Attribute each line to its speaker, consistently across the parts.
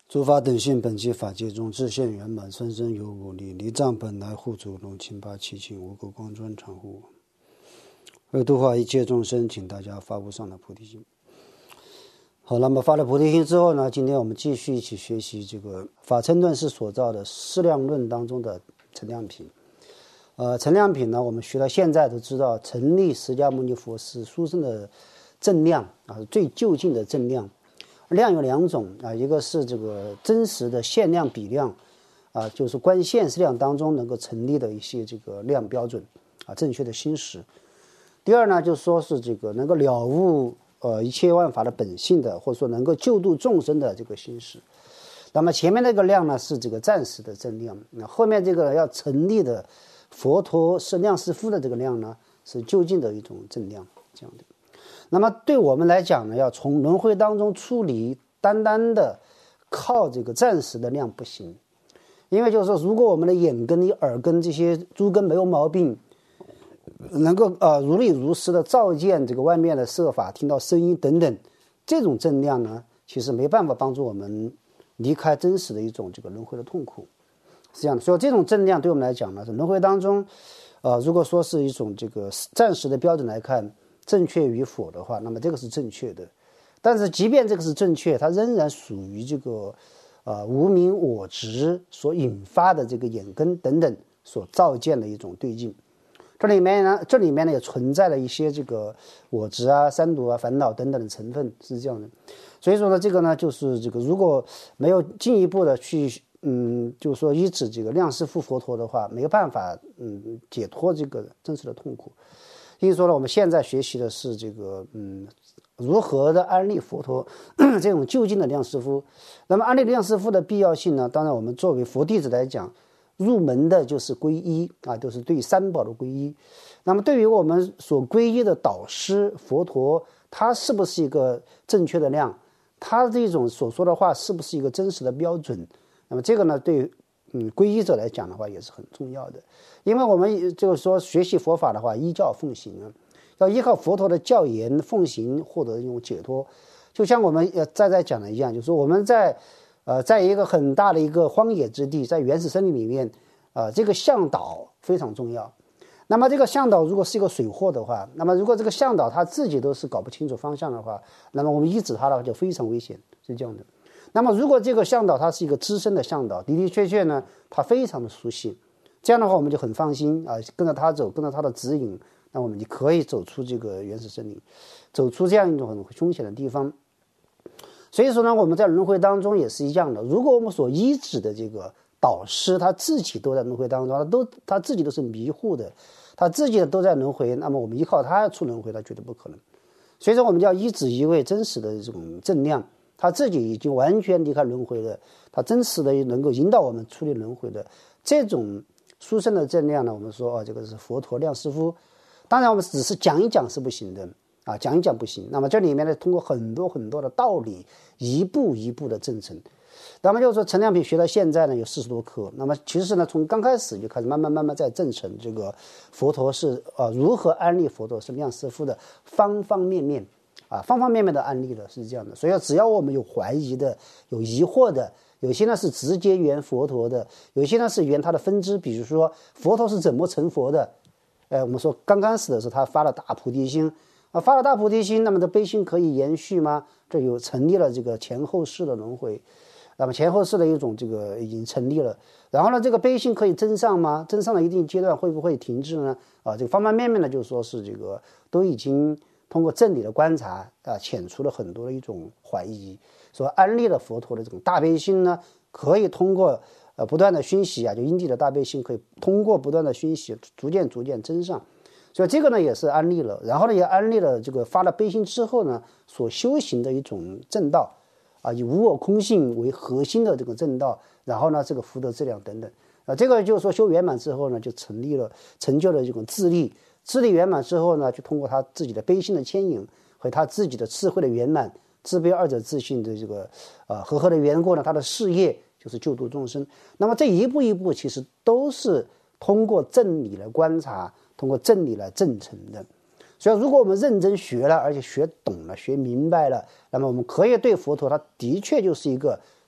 Speaker 1: 诸法等性本具法界中，自现圆满，甚深有五力，离障本来护主龙，清拔其情，无垢光专常护我。为度化一切众生，请大家发无上的菩提心。好，那么发了菩提心之后呢，今天我们继续一起学习这个法称论师所造的释量论当中的陈量品。陈量品呢，我们学到现在都知道，成立释迦牟尼佛是殊胜的正量啊，最究竟的正量。量有两种啊，一个是这个真实的限量比量啊，就是观现实量当中能够成立的一些这个量标准啊，正确的心识。第二呢，就是说是这个能够了悟一切万法的本性的，或者说能够救度众生的这个心识。那么前面那个量呢是这个暂时的正量，那后面这个要成立的佛陀是量师父的这个量呢是究竟的一种正量，这样的。那么对我们来讲呢，要从轮回当中出离，单单的靠这个暂时的量不行。因为就是说，如果我们的眼根、耳根这些诸根没有毛病，能够如理如实的照见这个外面的色法，听到声音等等，这种正量呢，其实没办法帮助我们离开真实的一种这个轮回的痛苦，是这样的。所以这种正量对我们来讲呢，是轮回当中如果说是一种这个暂时的标准来看正确与否的话，那么这个是正确的。但是即便这个是正确，它仍然属于这个无明我执所引发的这个眼根等等所造见的一种对境。这里面呢也存在了一些这个我执啊、三毒啊、烦恼等等的成分，是这样的。所以说呢，这个呢就是这个如果没有进一步的去就是说依止这个量师父佛陀的话，没有办法解脱这个真实的痛苦。因此说呢，我们现在学习的是这个如何的安立佛陀这种究竟的量师父。那么安立量师父的必要性呢，当然我们作为佛弟子来讲，入门的就是皈依啊，就是对三宝的皈依。那么对于我们所皈依的导师佛陀，他是不是一个正确的量，他这种所说的话是不是一个真实的标准，那么这个呢对皈依者来讲的话也是很重要的。因为我们就是说学习佛法的话，依教奉行啊，要依靠佛陀的教言奉行获得一种解脱。就像我们在讲的一样，就是说我们在一个很大的一个荒野之地，在原始森林里面这个向导非常重要。那么这个向导如果是一个水货的话，那么如果这个向导他自己都是搞不清楚方向的话，那么我们依止他的话就非常危险，是这样的。那么如果这个向导他是一个资深的向导，的确呢他非常的熟悉，这样的话我们就很放心啊，跟着他走，跟着他的指引，那我们就可以走出这个原始森林，走出这样一种很凶险的地方。所以说呢，我们在轮回当中也是一样的。如果我们所依止的这个导师他自己都在轮回当中，他自己都是迷糊的，他自己都在轮回，那么我们依靠他出轮回，他绝对不可能。所以说我们就要依止一位真实的这种正量，他自己已经完全离开轮回了，他真实的能够引导我们出离轮回的这种殊胜的正量呢，我们说这个是佛陀量师父。当然我们只是讲一讲是不行的啊，讲一讲不行。那么这里面呢，通过很多很多的道理，一步一步的证成。那么就是说陈量品学到现在呢有40多课，那么其实呢从刚开始就开始慢慢在证成这个佛陀是如何安立佛陀是量师父的方方面面的安立的，是这样的。所以只要我们有怀疑的、有疑惑的，有些呢是直接圆佛陀的，有些呢是圆他的分支，比如说佛陀是怎么成佛的。我们说刚开始的时候他发了大菩提心发了大菩提心，那么这悲心可以延续吗？这有成立了这个前后世的轮回，那么前后世的一种这个已经成立了。然后呢，这个悲心可以增上吗？增上了一定阶段会不会停滞呢？这个方方面面呢，就是说是这个都已经通过正理的观察遣除了很多的一种怀疑，说安立了佛陀的这种大悲心呢，可以通过不断的熏习就因地的大悲心可以通过不断的熏习逐渐增上。所以这个呢也是安立了，然后呢也安立了这个发了悲心之后呢所修行的一种正道以无我空性为核心的这个正道，然后呢这个福德质量等等这个就是说修圆满之后呢就成就了这种自力圆满之后呢，就通过他自己的悲心的牵引和他自己的智慧的圆满，自悲二者自性的这个和的缘故呢，他的事业就是救度众生。那么这一步一步其实都是通过正理来观察，通过正理来证成的。所以如果我们认真学了，而且学懂了、学明白了，那么我们可以对佛陀他的确就是一个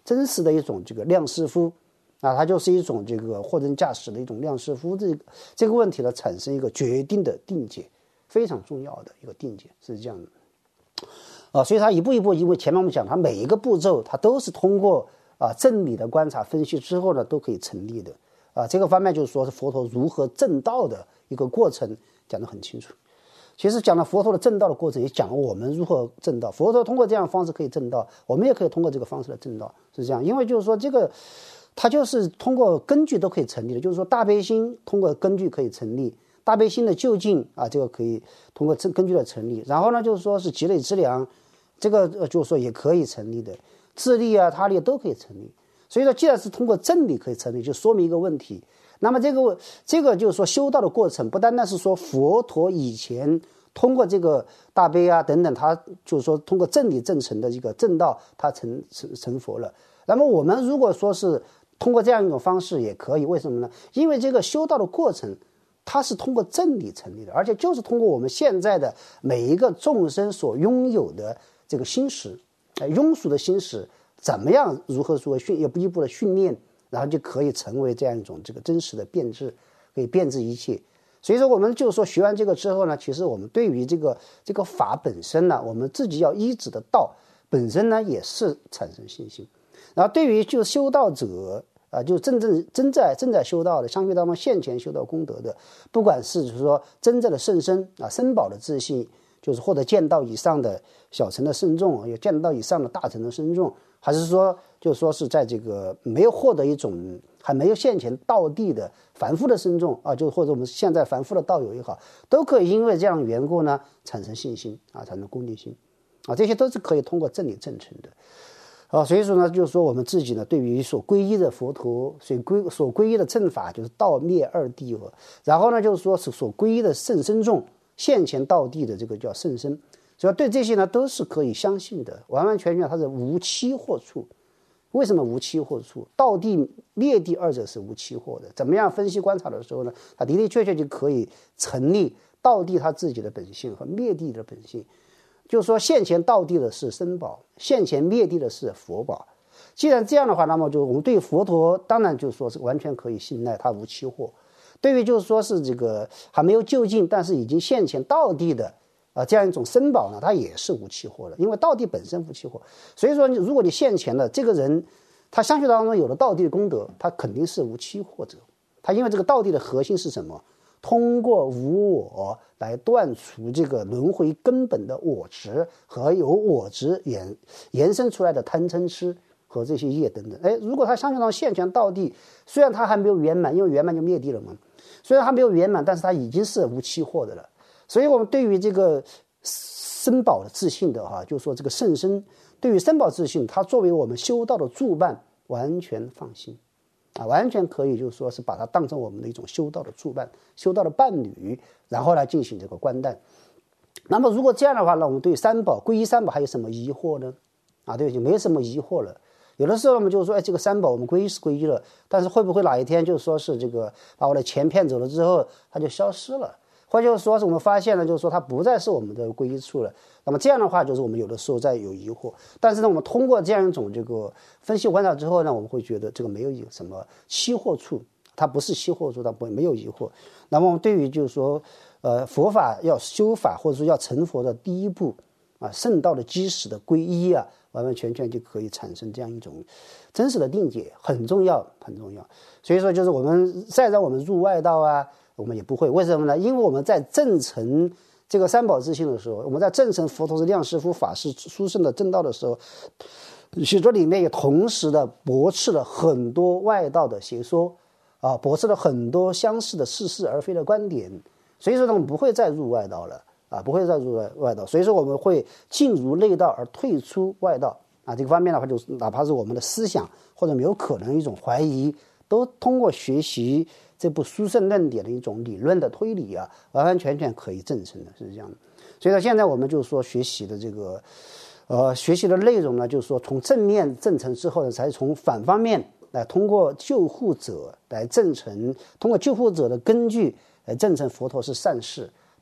Speaker 1: 真实的一种这个量师傅啊，它就是一种这个货真价实的一种量师傅，这个问题呢产生一个决定的定解，非常重要的一个定解是这样的所以它一步一步，因为前面我们讲它每一个步骤它都是通过正理的观察分析之后呢都可以成立的这个方面就是说是佛陀如何证道的一个过程讲得很清楚。其实讲了佛陀的证道的过程，也讲了我们如何证道。佛陀通过这样的方式可以证道，我们也可以通过这个方式来证道，是这样。因为就是说这个它就是通过根据都可以成立的，就是说大悲心通过根据可以成立，大悲心的究竟这个可以通过根据的成立。然后呢就是说是积累资粮，这个就是说也可以成立的，自利他利都可以成立。所以说既然是通过正理可以成立，就说明一个问题。那么这个就是说修道的过程，不单单是说佛陀以前通过这个大悲等等，他就是说通过正理正成的这个正道，他成佛了。那么我们如果说是通过这样一种方式也可以，为什么呢？因为这个修道的过程它是通过正理成立的，而且就是通过我们现在的每一个众生所拥有的这个心识，庸俗的心识怎么样如何一步一步的训练，然后就可以成为这样一种这个真实的变质，可以变质一切。所以说我们就是说学完这个之后呢，其实我们对于这个法本身呢，我们自己要依止的道本身呢也是产生信心。然后对于就修道者就正在修道的，相续当中现前修道功德的，不管是就是说真正的圣身身宝的自信，就是或者见到以上的小乘的圣众，有见到以上的大乘的圣众，还是说就是说是在这个没有获得一种还没有现前道地的凡夫的圣众就或者我们现在凡夫的道友也好，都可以因为这样的缘故呢产生信心产生恭敬心这些都是可以通过正理正成的所以说呢就是说我们自己呢对于所皈依的佛陀所皈依的正法，就是道灭二谛然后呢就是说是所皈依的圣僧众现前道地的这个叫圣僧，所以对这些呢都是可以相信的，完完全全它是无期祸处。为什么无期祸处？道地灭地二者是无期祸的。怎么样分析观察的时候呢，它的的确确就可以成立道地它自己的本性和灭地的本性。就是说现前道地的是僧宝，现前灭地的是佛宝。既然这样的话，那么就我们对佛陀当然就是说是完全可以信赖，它无期祸。对于就是说是这个还没有就近但是已经现前道地的这样一种僧宝呢，它也是无期祸的，因为道地本身无期祸。所以说如果你现前的这个人他相续当中有了道地的功德，他肯定是无期祸者。他因为这个道地的核心是什么？通过无我来断除这个轮回根本的我执和由我执延伸出来的贪嗔痴和这些业等等。如果他相续当中现前道地，虽然他还没有圆满，因为圆满就灭地了嘛，虽然还没有圆满，但是他已经是无期祸的了。所以我们对于这个僧宝的自信的就是说这个圣僧对于僧宝自信，他作为我们修道的助伴，完全放心完全可以就是说是把它当成我们的一种修道的助伴，修道的伴侣，然后来进行这个观待。那么如果这样的话呢，我们对三宝皈依三宝还有什么疑惑呢？对，就没有什么疑惑了。有的时候我们就说这个三宝我们皈依是皈依了，但是会不会哪一天就说是这个把我的钱骗走了之后它就消失了，或者就是说是我们发现了就是说它不再是我们的皈依处了，那么这样的话就是我们有的时候在有疑惑。但是呢我们通过这样一种这个分析观察之后呢，我们会觉得这个没有什么期惑处，它不是期惑处，它没有疑惑。那么我们对于就是说佛法要修法或者说要成佛的第一步圣道的基石的皈依完完全全就可以产生这样一种真实的定解，很重要很重要。所以说就是我们再让我们入外道我们也不会。为什么呢？因为我们在正成这个三宝自性的时候，我们在正成佛陀是量师傅法师殊胜的正道的时候，许多里面也同时的驳斥了很多外道的邪说驳斥了很多相似的似是而非的观点。所以说呢我们不会再入外道了不会再入外道。所以说我们会进入内道而退出外道这个方面的话，就是哪怕是我们的思想或者没有可能一种怀疑，都通过学习这部殊胜论点的一种理论的推理完完全全可以证成的，是这样的。所以说现在我们就是说学习的这个学习的内容呢，就是说从正面证成之后呢，才从反方面来通过救护者来证成，通过救护者的根据来证成佛陀是善事，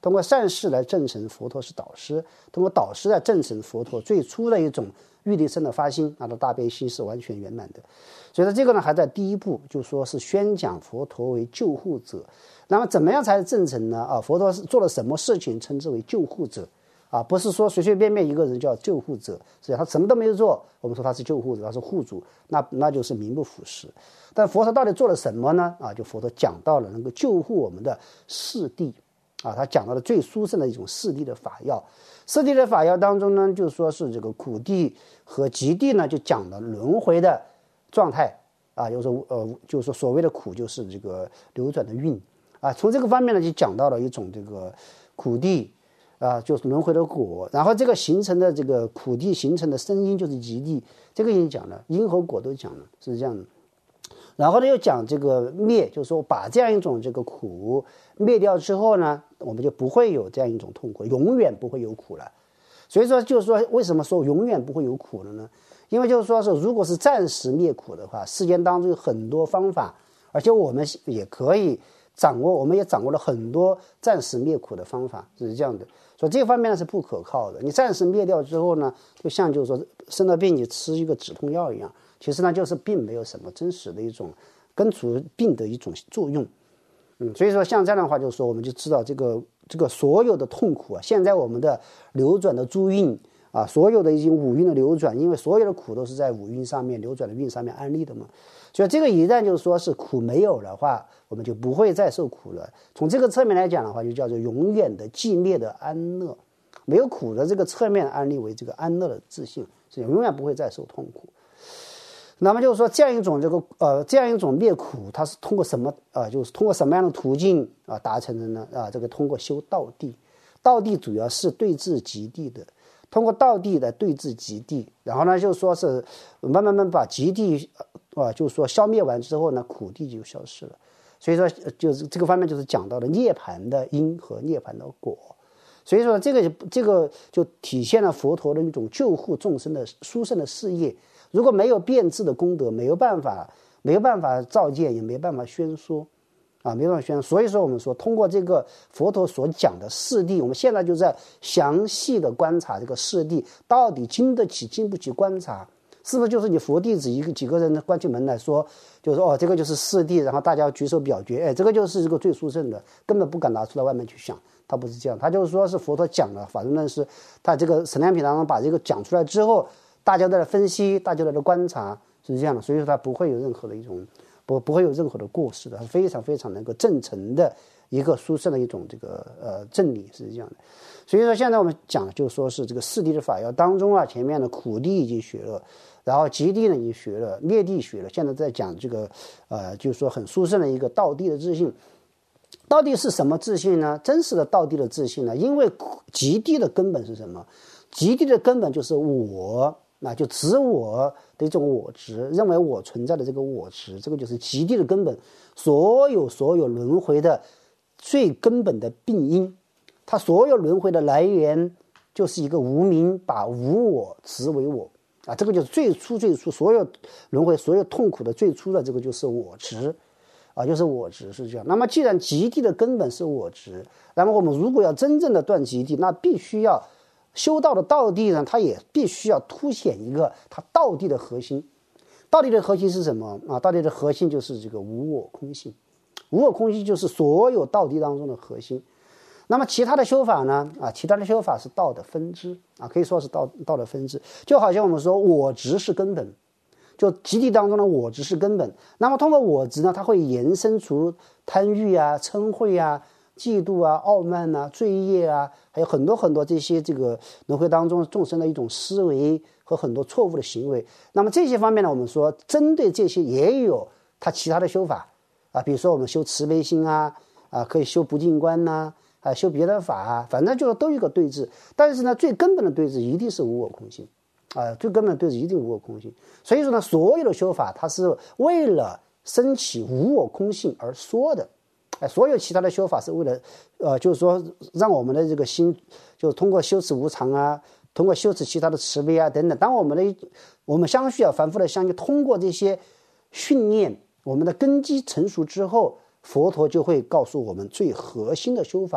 Speaker 1: 通过善事来证成佛陀是导师，通过导师来证成佛陀最初的一种欲离生的发心，他的大悲心是完全圆满的。所以说这个呢还在第一步，就说是宣讲佛陀为救护者。那么怎么样才是证成呢？佛陀是做了什么事情称之为救护者？不是说随随便便一个人叫救护者，实际上他什么都没有做，我们说他是救护者，他是护主，那就是名不符实。但佛陀到底做了什么呢？就佛陀讲到了能够救护我们的四谛，他讲到了最殊胜的一种四谛的法要。四谛的法要当中呢，就说是这个苦谛和集谛呢，就讲了轮回的状态就是说所谓的苦就是这个流转的运从这个方面呢就讲到了一种这个苦谛就是轮回的果，然后这个形成的这个苦谛形成的声音就是集谛，这个已经讲了，因和果都讲了，是这样的。然后呢又讲这个灭，就是说把这样一种这个苦灭掉之后呢，我们就不会有这样一种痛苦，永远不会有苦了。所以说就是说为什么说永远不会有苦了呢？因为就是说是如果是暂时灭苦的话，世间当中有很多方法，而且我们也可以掌握，我们也掌握了很多暂时灭苦的方法，是这样的。所以这方面呢是不可靠的。你暂时灭掉之后呢，就像就是说生了病你吃一个止痛药一样，其实呢就是并没有什么真实的一种根除病的一种作用。所以说像这样的话，就是说我们就知道这个所有的痛苦现在我们的流转的诸运所有的一些五蕴的流转，因为所有的苦都是在五蕴上面流转的运上面安立的嘛，所以这个一旦就是说是苦没有的话，我们就不会再受苦了。从这个侧面来讲的话，就叫做永远的寂灭的安乐，没有苦的这个侧面安立为这个安乐的自性，是永远不会再受痛苦。那么就是说这样一种灭苦，它是通过什么就是通过什么样的途径达成的呢？这个通过修道谛，道谛主要是对治极谛的。通过道谛来对治极谛，然后呢就说是慢慢把极谛就是说消灭完之后呢，苦谛就消失了。所以说就是这个方面就是讲到了涅槃的因和涅槃的果。所以说这个就体现了佛陀的一种救护众生的殊胜的事业。如果没有变质的功德，没有办法照见，也没办法宣说没办法宣说。所以说我们说通过这个佛陀所讲的四谛，我们现在就在详细的观察这个四谛到底经得起经不起观察，是不是就是你佛弟子几个人关起门来说，就是说这个就是四谛，然后大家举手表决，这个就是这个最殊胜的，根本不敢拿出来外面去想。他不是这样，他就是说是佛陀讲了法轮论是他这个神量品当中把这个讲出来之后，大家都在分析，大家都在观察，是这样的。所以说他不会有任何的一种不会有任何的过失的，非常非常能够正诚的一个殊胜的一种这个正理，是这样的。所以说现在我们讲就说是这个四谛的法要当中前面的苦谛已经学了，然后极谛呢已经学了，灭谛学了，现在在讲这个就是说很殊胜的一个道谛的自性。道谛是什么自性呢？真实的道谛的自性呢？因为极谛的根本是什么？极谛的根本就是我，那就执我的一种我执，认为我存在的这个我执，这个就是极谛的根本。所有轮回的最根本的病因，它所有轮回的来源就是一个无明，把无我执为我这个就是最初所有轮回所有痛苦的最初的这个就是我执就是我执，是这样。那么既然极谛的根本是我执，那么我们如果要真正的断极谛，那必须要修道的道谛呢，它也必须要凸显一个它道谛的核心。道谛的核心是什么道谛的核心就是这个无我空性。无我空性就是所有道谛当中的核心。那么其他的修法呢其他的修法是道的分支可以说是道的分支。就好像我们说我执是根本，就极谛当中的我执是根本，那么通过我执呢，它会延伸出贪欲嗔恚嫉妒傲慢罪业还有很多很多这些这个轮回当中众生的一种思维和很多错误的行为。那么这些方面呢，我们说针对这些也有它其他的修法比如说我们修慈悲心可以修不净观修别的法反正就是都有一个对治。但是呢，最根本的对治一定是无我空性最根本的对治一定无我空性。所以说呢，所有的修法它是为了升起无我空性而说的所有其他的修法是为了就是说让我们的这个心就通过修持无常通过修持其他的慈悲等等，当我们相续反复的相续，通过这些训练，我们的根基成熟之后，佛陀就会告诉我们最核心的修法，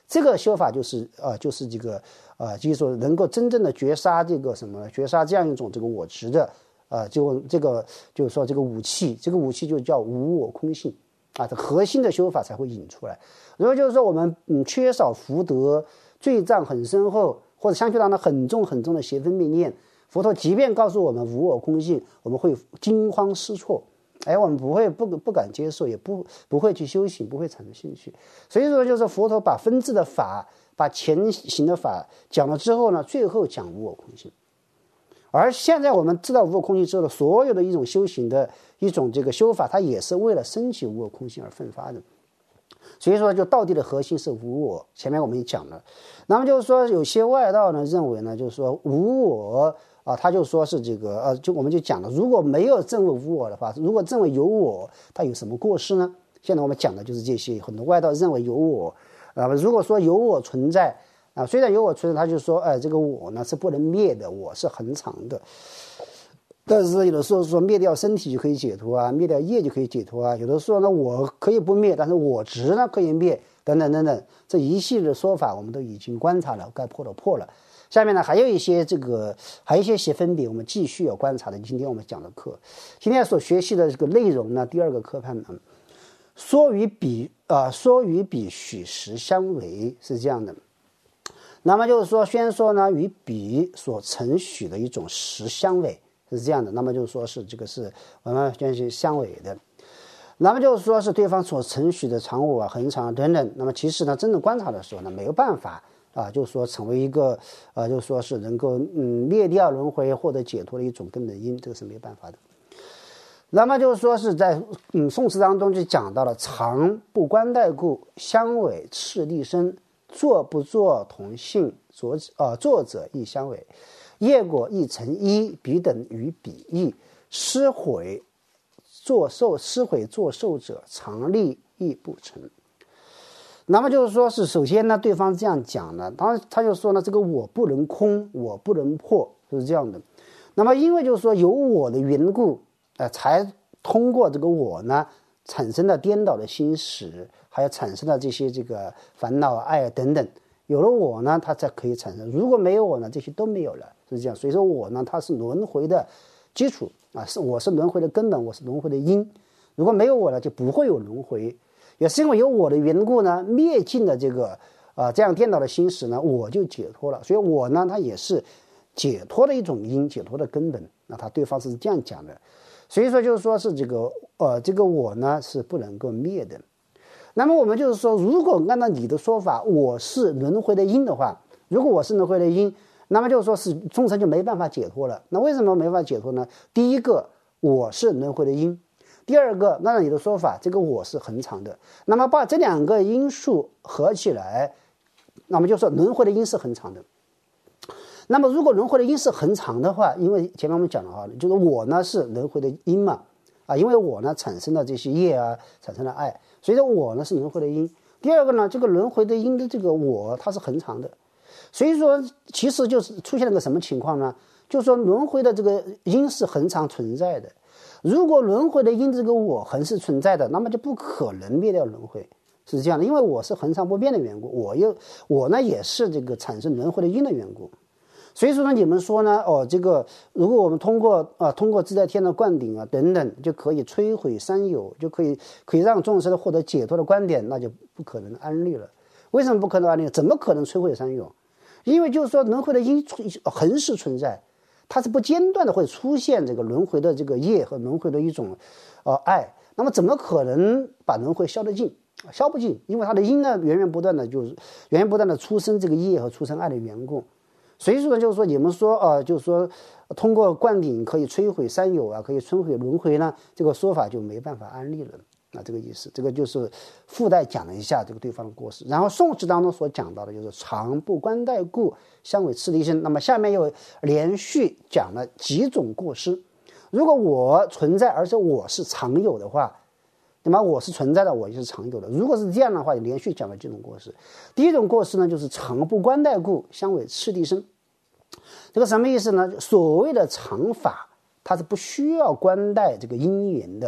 Speaker 1: 这个修法就是这个就是说能够真正的绝杀这个什么，绝杀这样一种这个我执的就是说这个武器，这个武器就叫无我空性啊，这核心的修法才会引出来。如果就是说我们缺少福德，罪障很深厚，或者相对当中很重很重的邪分灭念，佛陀即便告诉我们无我空性，我们会惊慌失措，我们不敢接受，也不会去修行，不会产生兴趣。所以说就是佛陀把分支的法，把前行的法讲了之后呢，最后讲无我空性。而现在我们知道无我空性之后的所有的一种修行的一种这个修法，它也是为了升起无我空性而奋发的。所以说就道谛的核心是无我，前面我们也讲了。那么就是说有些外道呢认为呢，就是说无我他就说是这个我们就讲了，如果没有证为无我的话，如果证为有我，它有什么过失呢？现在我们讲的就是这些。很多外道认为有我如果说有我存在虽然有我存在，他就说这个我呢是不能灭的，我是恒常的。但是有的时候说灭掉身体就可以解脱灭掉业就可以解脱有的时候呢我可以不灭，但是我执呢可以灭，等等等等，这一系列的说法我们都已经观察了，该破的破了。下面呢还有一些些分别我们继续要观察的。今天我们讲的课，今天所学习的这个内容呢，第二个科判呢，说与比许实相违，是这样的。那么就是说宣说呢与比所承许的一种实相违，是这样的。那么就是说是这个是我们宣是相违的。那么就是说是对方所承许的常我恒常等等，那么其实呢真正观察的时候呢没有办法就是说成为一个就是说是能够灭掉轮回获得解脱的一种根本因，这个是没办法的。那么就是说是在宋词当中就讲到了常不观待故，相违次第生，作不作同性，作者亦相违，业果亦成一，彼等与彼异，施毁作受者，常力亦不成。那么就是说是首先呢对方这样讲呢，当然他就说呢这个我不能空，我不能破，就是这样的。那么因为就是说有我的缘故才通过这个我呢产生了颠倒的心识，还有产生了这些这个烦恼爱等等。有了我呢它才可以产生，如果没有我呢这些都没有了，是这样。所以说我呢它是轮回的基础我是轮回的根本，我是轮回的因。如果没有我呢就不会有轮回，也是因为有我的缘故呢灭尽了这个这样颠倒的心识呢，我就解脱了。所以我呢它也是解脱的一种因，解脱的根本。那他对方是这样讲的。所以说就是说是这个我呢是不能够灭的。那么我们就是说如果按照你的说法我是轮回的因的话，如果我是轮回的因，那么就是说是众生就没办法解脱了。那为什么没办法解脱呢？第一个我是轮回的因，第二个按照你的说法这个我是恒常的，那么把这两个因素合起来，那么就说轮回的因是恒常的。那么如果轮回的因是恒常的话，因为前面我们讲了就是我呢是轮回的因嘛因为我呢产生了这些业产生了爱，所以说我呢是轮回的因。第二个呢这个轮回的因的这个我它是恒常的，所以说其实就是出现了个什么情况呢？就是说轮回的这个因是恒常存在的，如果轮回的因这个我恒是存在的，那么就不可能灭掉轮回，是这样的。因为我是恒常不变的缘故，我呢也是这个产生轮回的因的缘故。所以说呢你们说呢这个如果我们通过自在天的灌顶等等就可以摧毁三有，就可以让众生获得解脱的观点，那就不可能安立了。为什么不可能安立？怎么可能摧毁三有？因为就是说轮回的因恒是存在，它是不间断的会出现这个轮回的这个业和轮回的一种爱，那么怎么可能把轮回消得尽？消不尽，因为它的因呢源源不断的出生这个业和出生爱的缘故。所以说就是说你们说就是说通过灌顶可以摧毁三有可以摧毁轮回呢，这个说法就没办法安立了这个意思。这个就是附带讲了一下这个对方的过失。然后宋词当中所讲到的就是常不观待故，相违次第生。那么下面又连续讲了几种过失。如果我存在而且我是常有的话，那么我是存在的，我就是常有的。如果是这样的话，连续讲了几种过失。第一种过失呢就是常不观待故，相违次第生。这个什么意思呢？所谓的常法它是不需要观待这个因缘的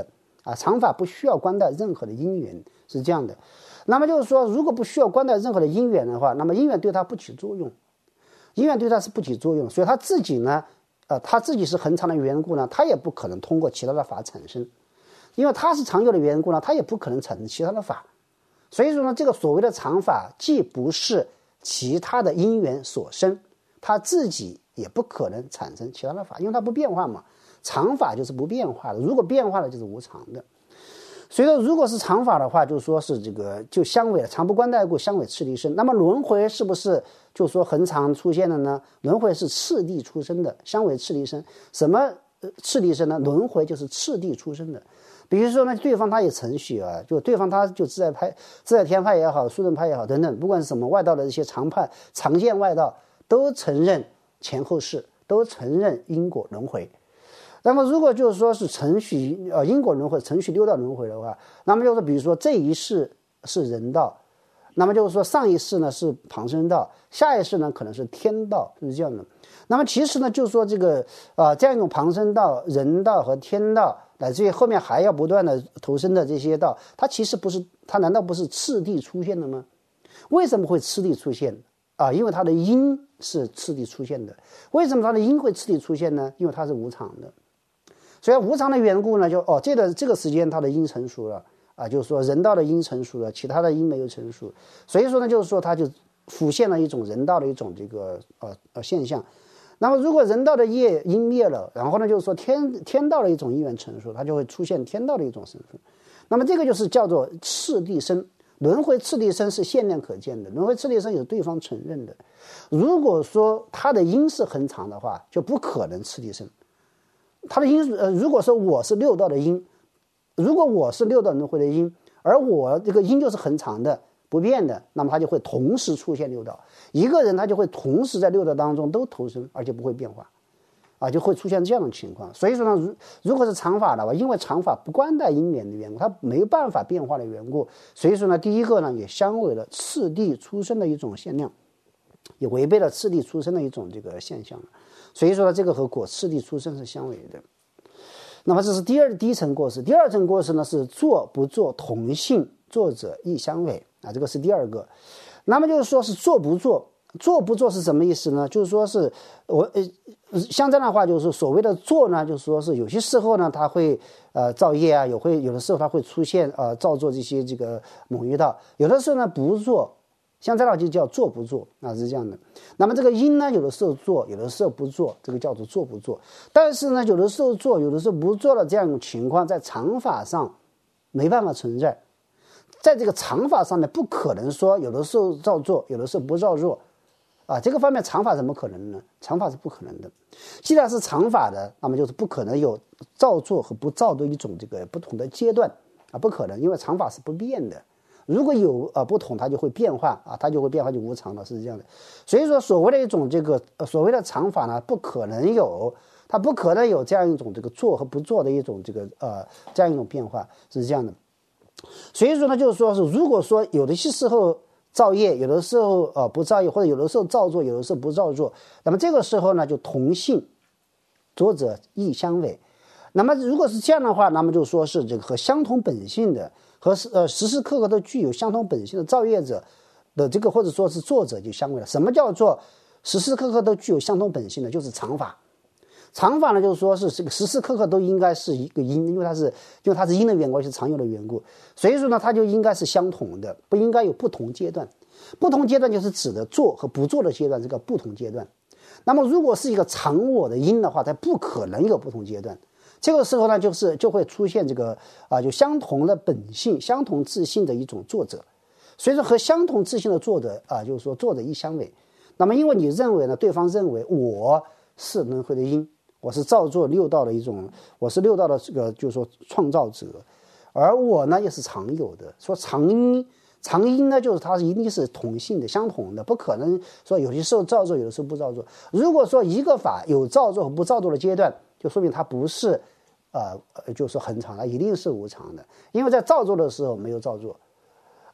Speaker 1: 常法不需要关待任何的因缘，是这样的。那么就是说，如果不需要关待任何的因缘的话，那么因缘对他不起作用，因缘对他是不起作用，所以他自己呢，他自己是恒常的缘故呢，他也不可能通过其他的法产生，因为他是常有的缘故呢，他也不可能产生其他的法。所以说呢，这个所谓的常法既不是其他的因缘所生，他自己也不可能产生其他的法，因为它不变化嘛。常法就是不变化的，如果变化了就是无常的。所以说，如果是常法的话，就说是这个就相违了，常不关待故，相违次第生。那么轮回是不是就说恒常出现的呢？轮回是次第出生的，相违次第生。什么次第生呢？轮回就是次第出生的。比如说呢，对方他也承许就对方他就自在天派也好，速证派也好等等，不管是什么外道的一些常派、常见外道，都承认前后世，都承认因果轮回。那么如果就是说是承许因果轮回，承许六道轮回的话，那么就是比如说这一世是人道，那么就是说上一世呢是旁生道，下一世呢可能是天道，是这样的。那么其实呢，就是说这个这样一种旁生道、人道和天道，乃至于后面还要不断的投生的这些道，它其实不是，它难道不是次第出现的吗？为什么会次第出现因为它的因是次第出现的。为什么它的因会次第出现呢？因为它是无常的。所以无常的缘故呢，就这个时间它的因成熟了就是说人道的因成熟了，其他的因没有成熟，所以说呢，就是说它就浮现了一种人道的一种这个现象。那么如果人道的业因灭了，然后呢，就是说天道的一种因缘成熟，它就会出现天道的一种身份。那么这个就是叫做次第生。轮回次第生是现量可见的，轮回次第生也是对方承认的。如果说它的因是恒常的话，就不可能次第生。它的因如果说我是六道的因，如果我是六道轮回的因，而我这个因就是恒常的不变的，那么它就会同时出现六道，一个人他就会同时在六道当中都投生，而且不会变化就会出现这样的情况。所以说呢，如果是常法的话，因为常法不关待因缘的缘故，它没有办法变化的缘故，所以说呢，第一个呢也相违了次第出生的一种限量，也违背了次第出生的一种这个现象。所以说呢，这个和果次第出生是相违的。那么这是第一层过失。第二层过失呢是作不作同性，作者亦相违这个是第二个。那么就是说是作不作，作不作是什么意思呢？就是说是像这样的话，就是所谓的作呢，就是说是有些时候呢它会造业有的时候它会出现造作这些这个猛于道，有的时候呢不做，像这样就叫做不做是这样的。那么这个因呢，有的时候做，有的时候不做，这个叫做做不做。但是呢，有的时候做，有的时候不做的这样一种情况，在常法上没办法存在。在这个常法上面，不可能说有的时候照做，有的时候不照做这个方面常法怎么可能呢？常法是不可能的。既然是常法的，那么就是不可能有照做和不照的一种这个不同的阶段不可能，因为常法是不变的。如果有不同，它就会变化它就会变化，就无常了，是这样的。所以说所谓的一种这个所谓的常法呢，它不可能有这样一种这个做和不做的一种这个这样一种变化，是这样的。所以说呢，就是说是如果说有的时候造业，有的时候不造业，或者有的时候照做，有的时候不照做，那么这个时候呢就同性，作者亦相违。那么如果是这样的话，那么就说是这个和相同本性的和时时刻刻都具有相同本性的造业者的这个或者说是作者就相违了。什么叫做时时刻刻都具有相同本性的？就是常法。常法呢，就是说是这个时时刻刻都应该是一个因，因为它是因的缘故，是常有的缘故，所以说呢，它就应该是相同的，不应该有不同阶段。不同阶段就是指的做和不做的阶段，这个不同阶段。那么如果是一个常我的因的话，它不可能有不同阶段。这个时候呢，就会出现这个就相同的本性、相同自性的一种作者。所以说和相同自性的作者就是说作者亦相违。那么因为你认为呢，对方认为我是轮回的因，我是造作六道的一种，我是六道的这个就是说创造者，而我呢也是常有的。说常因呢，就是它一定是同性的、相同的，不可能说有些时候照做，有的时候不照做。如果说一个法有照做和不照做的阶段，就说明它不是就是恒常的，一定是无常的。因为在照做的时候没有照做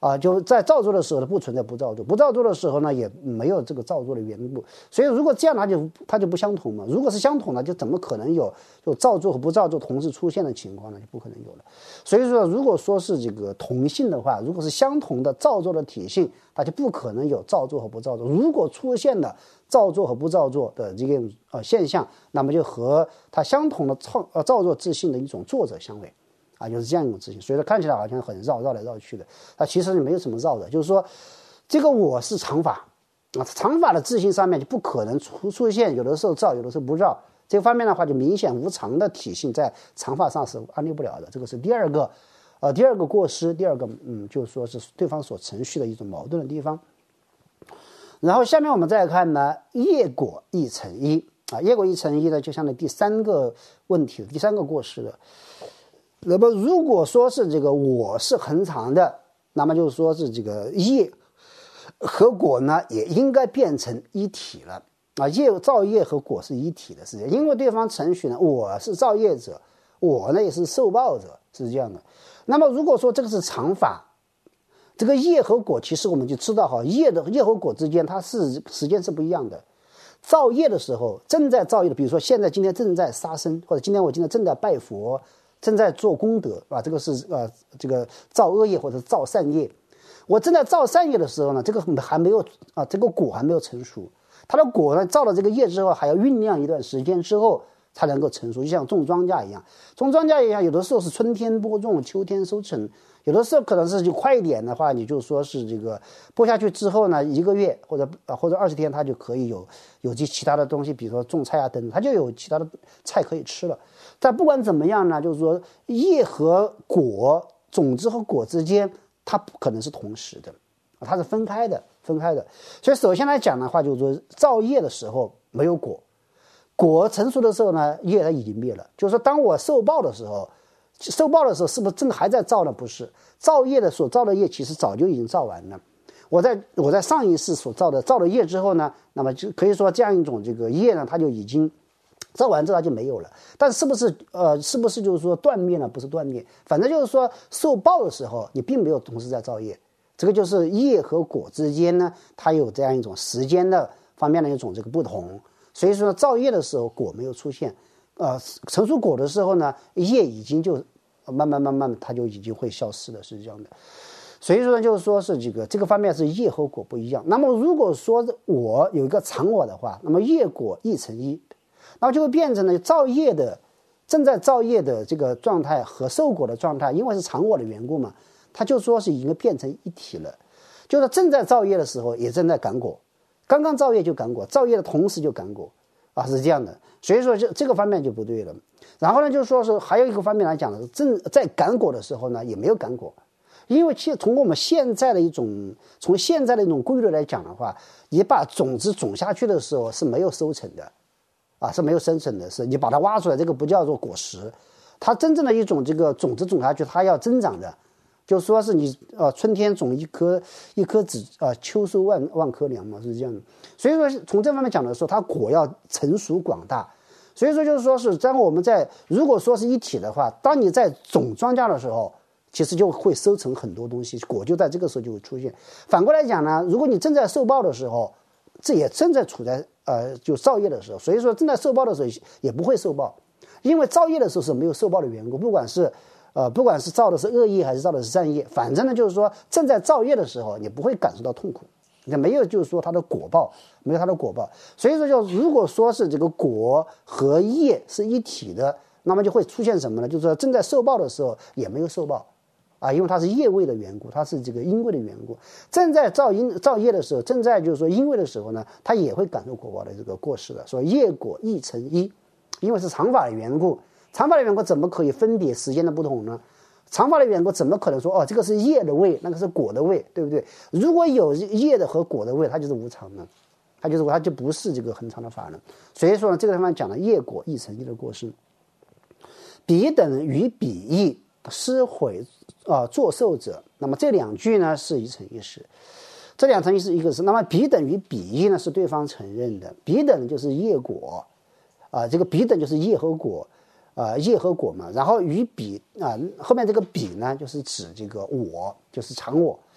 Speaker 1: 就在造作的时候呢不存在不造作，不造作的时候呢也没有这个造作的缘故。所以如果这样它就不相同嘛。如果是相同的，就怎么可能有造作和不造作同时出现的情况呢？就不可能有了。所以说如果说是这个同性的话，如果是相同的造作的体性，它就不可能有造作和不造作。如果出现了造作和不造作的这个现象，那么就和它相同的造作自性的一种作者相违。就是这样一种自性。所以说看起来好像很绕来绕去的，它其实没有什么绕的。就是说这个我是常法常法的自性上面就不可能出现有的时候造有的时候不造，这方面的话就明显无常的体性在常法上是安立不了的。这个是第二个过失，第二个就是说是对方所程序的一种矛盾的地方。然后下面我们再看呢，业果一成一业果一成一呢，就相当于第三个问题，第三个过失了。那么如果说是这个我是恒常的，那么就是说是这个业和果呢也应该变成一体了造业和果是一体的，是这样。因为对方程序呢，我是造业者，我呢也是受报者，是这样的。那么如果说这个是常法，这个业和果其实我们就知道业和果之间它是时间是不一样的。造业的时候正在造业的，比如说今天正在杀生，或者今天正在拜佛，正在做功德这个是这个造恶业或者造善业。我正在造善业的时候呢，这个还没有这个果还没有成熟，它的果呢造了这个业之后还要酝酿一段时间之后才能够成熟，就像种庄稼一样。种庄稼一样，有的时候是春天播种，秋天收成，有的时候可能是就快一点的话，你就说是这个播下去之后呢，1个月或者20天，它就可以有其他的东西，比如说种菜等等，它就有其他的菜可以吃了。但不管怎么样呢，就是说叶和果，种子和果之间它不可能是同时的，它是分开的。所以首先来讲的话，就是说造业的时候没有果，果成熟的时候呢，业它已经灭了。就是说当我受报的时候是不是真的还在造呢？不是，造业的所造的业其实早就已经造完了。我在上一世所造了业之后呢，那么就可以说这样一种这个业呢，它就已经造完之后它就没有了。但是不是就是说断灭呢？不是断灭，反正就是说受报的时候你并没有同时在造业。这个就是业和果之间呢，它有这样一种时间的方面的一种这个不同。所以说造业的时候果没有出现，成熟果的时候呢，业已经就慢慢它就已经会消失了，是这样的。所以说呢，就是说是这个方面是业和果不一样。那么如果说我有一个常我的话，那么业果一成一，那么就会变成了正在造业的这个状态和受果的状态，因为是常我的缘故嘛，它就说是已经变成一体了。就是正在造业的时候也正在感果，刚刚造业就感果，造业的同时就感果是这样的。所以说这个方面就不对了。然后呢，就是说是还有一个方面来讲呢，正在感果的时候呢也没有感果。因为其实从现在的一种规律来讲的话，你把种子种下去的时候是没有收成的是没有生成的，是你把它挖出来，这个不叫做果实。它真正的一种这个种子种下去它要增长的，就说是你春天种一颗籽秋收万颗粮嘛，是这样的。所以说从这方面讲的时候，它果要成熟广大。所以说就是说是当我们如果说是一体的话，当你在种庄稼的时候，其实就会收成很多东西，果就在这个时候就会出现。反过来讲呢，如果你正在受报的时候，这也正在处在就造业的时候，所以说正在受报的时候也不会受报，因为造业的时候是没有受报的缘故。不管是造的是恶业还是造的是善业，反正呢就是说正在造业的时候，你不会感受到痛苦，也没有就是说它的果报，没有它的果报。所以说如果说是这个果和业是一体的，那么就会出现什么呢？就是说正在受报的时候也没有受报。因为它是业位的缘故，它是这个因位的缘故。正在造业的时候，正在就是说因位的时候呢，它也会感受果报的这个过失的。所以业果一成一，因为是常法的缘故，常法的缘故怎么可以分别时间的不同呢？常法的缘故怎么可能说这个是业的位，那个是果的位，对不对？如果有业的和果的位，它就是无常的，它就不是这个恒常的法了。所以说呢，这个地方讲了业果一成一的过失，彼等与彼异。失毁作受者，那么这两句呢是一成一实。这两成一实，一个是那么彼等与彼异呢是对方承认的，彼等就是业果这个彼等就是业和果业和果嘛。然后与彼后面这个彼呢就是指这个我，就是常我。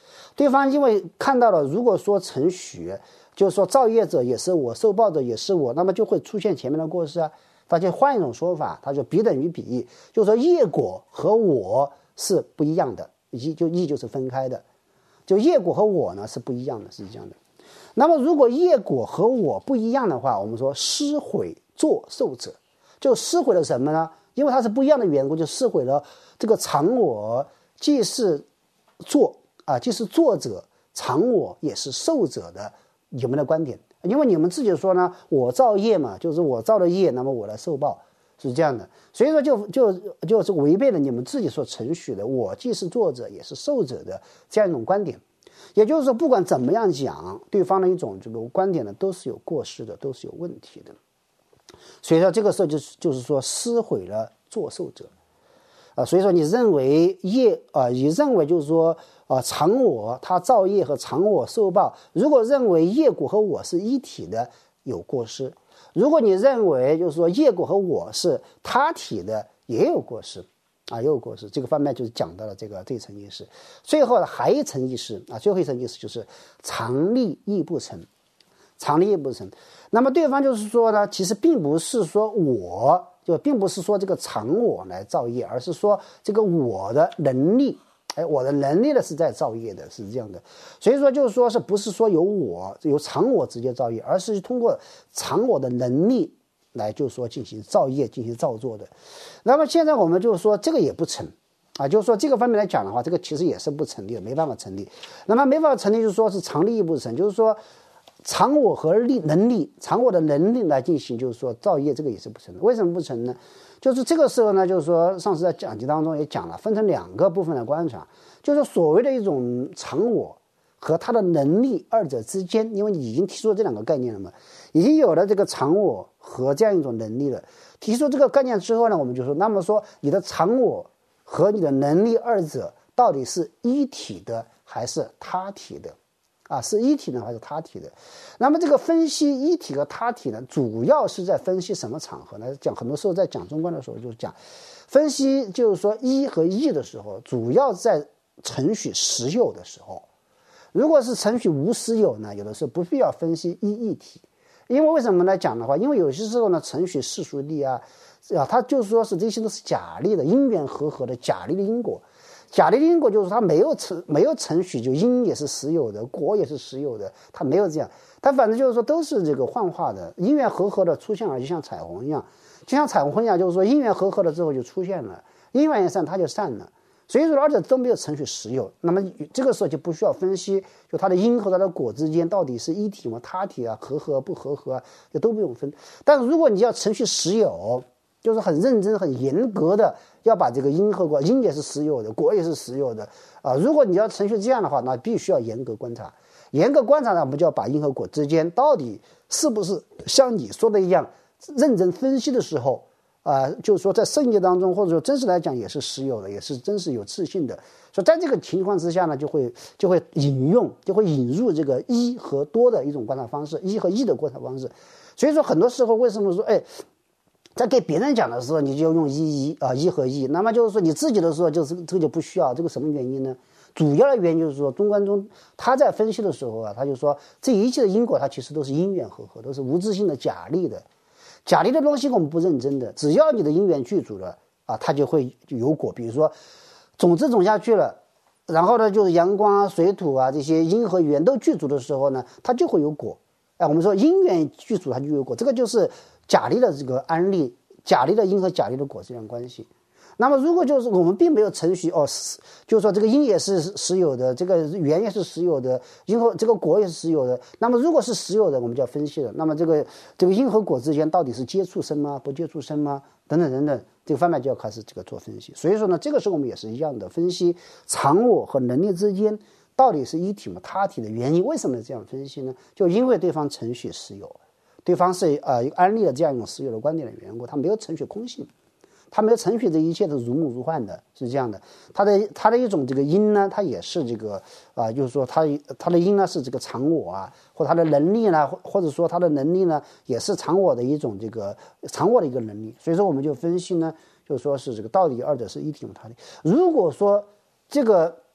Speaker 1: 对方因为看到了，如果说程序就是说造业者也是我，受报者也是我，那么就会出现前面的过失啊。他就换一种说法，他就彼等于彼，就是说业果和我是不一样的，义就是分开的，就业果和我呢是不一样的，是这样的。那么如果业果和我不一样的话，我们说失毁作受者，就失毁了什么呢？因为它是不一样的缘故，就失毁了这个常我既是既是作者，常我也是受者的你们的观点。因为你们自己说呢，我造业嘛，就是我造的业，那么我来受报，是这样的。所以说就是违背了你们自己所承许的我既是作者也是受者的这样一种观点。也就是说，不管怎么样讲，对方的一种这个观点呢，都是有过失的，都是有问题的。所以说这个时候就是说失毁了作受者所以说你认为你认为就是说常我他造业和常我受报，如果认为业果和我是一体的，有过失；如果你认为就是说业果和我是他体的，也有过失也有过失。这个方面就是讲到了这一层意识。最后还一层意识最后一层意识就是常力亦不成，常力亦不成。那么对方就是说呢，其实并不是说并不是说这个常我来造业，而是说这个我的能力，我的能力呢是在造业的，是这样的。所以说就是说是不是说由常我直接造业，而是通过常我的能力来就是说进行造业，进行造作的。那么现在我们就是说这个也不成就是说这个方面来讲的话，这个其实也是不成立的，没办法成立。那么没办法成立，就是说是常力亦不成，就是说常我和常我的能力来进行就是说造业，这个也是不成的。为什么不成呢？就是这个时候呢，就是说上次在讲题当中也讲了，分成两个部分来观察，就是所谓的一种常我和他的能力二者之间，因为你已经提出了这两个概念了嘛，已经有了这个常我和这样一种能力了。提出这个概念之后呢，我们就说，那么说你的常我和你的能力二者到底是一体的还是他体的是一体呢还是他体的？那么这个分析一体和他体呢，主要是在分析什么场合呢？很多时候在讲中观的时候就讲分析，就是说一和异的时候，主要在承许实有的时候。如果是承许无实有呢，有的时候不必要分析一异体。因为什么来讲的话，因为有些时候呢，承许世俗力它就是说是这些都是假力的，因缘和合的假力的因果。假力的因果就是它没有承许，就因也是实有的，果也是实有的，它没有这样，它反正就是说都是这个幻化的，因缘和合的出现了，就像彩虹一样，就是说因缘和合了之后就出现了，因缘一散它就散了。所以说而且都没有承许实有，那么这个时候就不需要分析，就它的因和它的果之间到底是一体吗？他体和合不合合就都不用分。但是如果你要承许实有，就是很认真很严格的要把这个因和果，因也是实有的，果也是实有的如果你要程序这样的话，那必须要严格观察。严格观察呢，我们就要把因和果之间到底是不是像你说的一样，认真分析的时候就是说在圣业当中，或者说真实来讲也是实有的，也是真实有自信的。所以在这个情况之下呢，就会引入这个一和多的一种观察方式，一和一的观察方式。所以说很多时候为什么说在给别人讲的时候，你就用一和一，那么就是说你自己的时候，就是这个就不需要。这个什么原因呢？主要的原因就是说，中观中他在分析的时候他就说这一切的因果，它其实都是因缘和合，都是无自性的假力的。假力的东西我们不认真的，只要你的因缘具足了它就会有果。比如说种子种下去了，然后呢就是阳光水土这些因和缘都具足的时候呢，它就会有果。我们说因缘具足它就有果，这个就是假力的这个安立，假力的因和假力的果这样关系。那么如果就是我们并没有程序就是说这个因也是实有的，这个缘也是实有的，因和这个果也是实有的，那么如果是实有的，我们就要分析了，那么这个因和果之间到底是接触生吗？不接触生吗？等等等等，这个方面就要开始这个做分析。所以说呢，这个时候我们也是一样的，分析常我和能力之间到底是一体吗？他体的原因。为什么这样分析呢？就因为对方程序实有，对方是安立了这样一种实有的观点的缘故，他没有程序空性，他没有程序这一切都如梦如幻的，是这样的。他的一种这个因呢，它也是这个就是说他的因呢是这个常我或他的能力呢，或者说他的能力呢也是常我的一种这个常我的一个能力。所以说我们就分析呢，就是说是这个到底二者是一体吗？他的如果说这个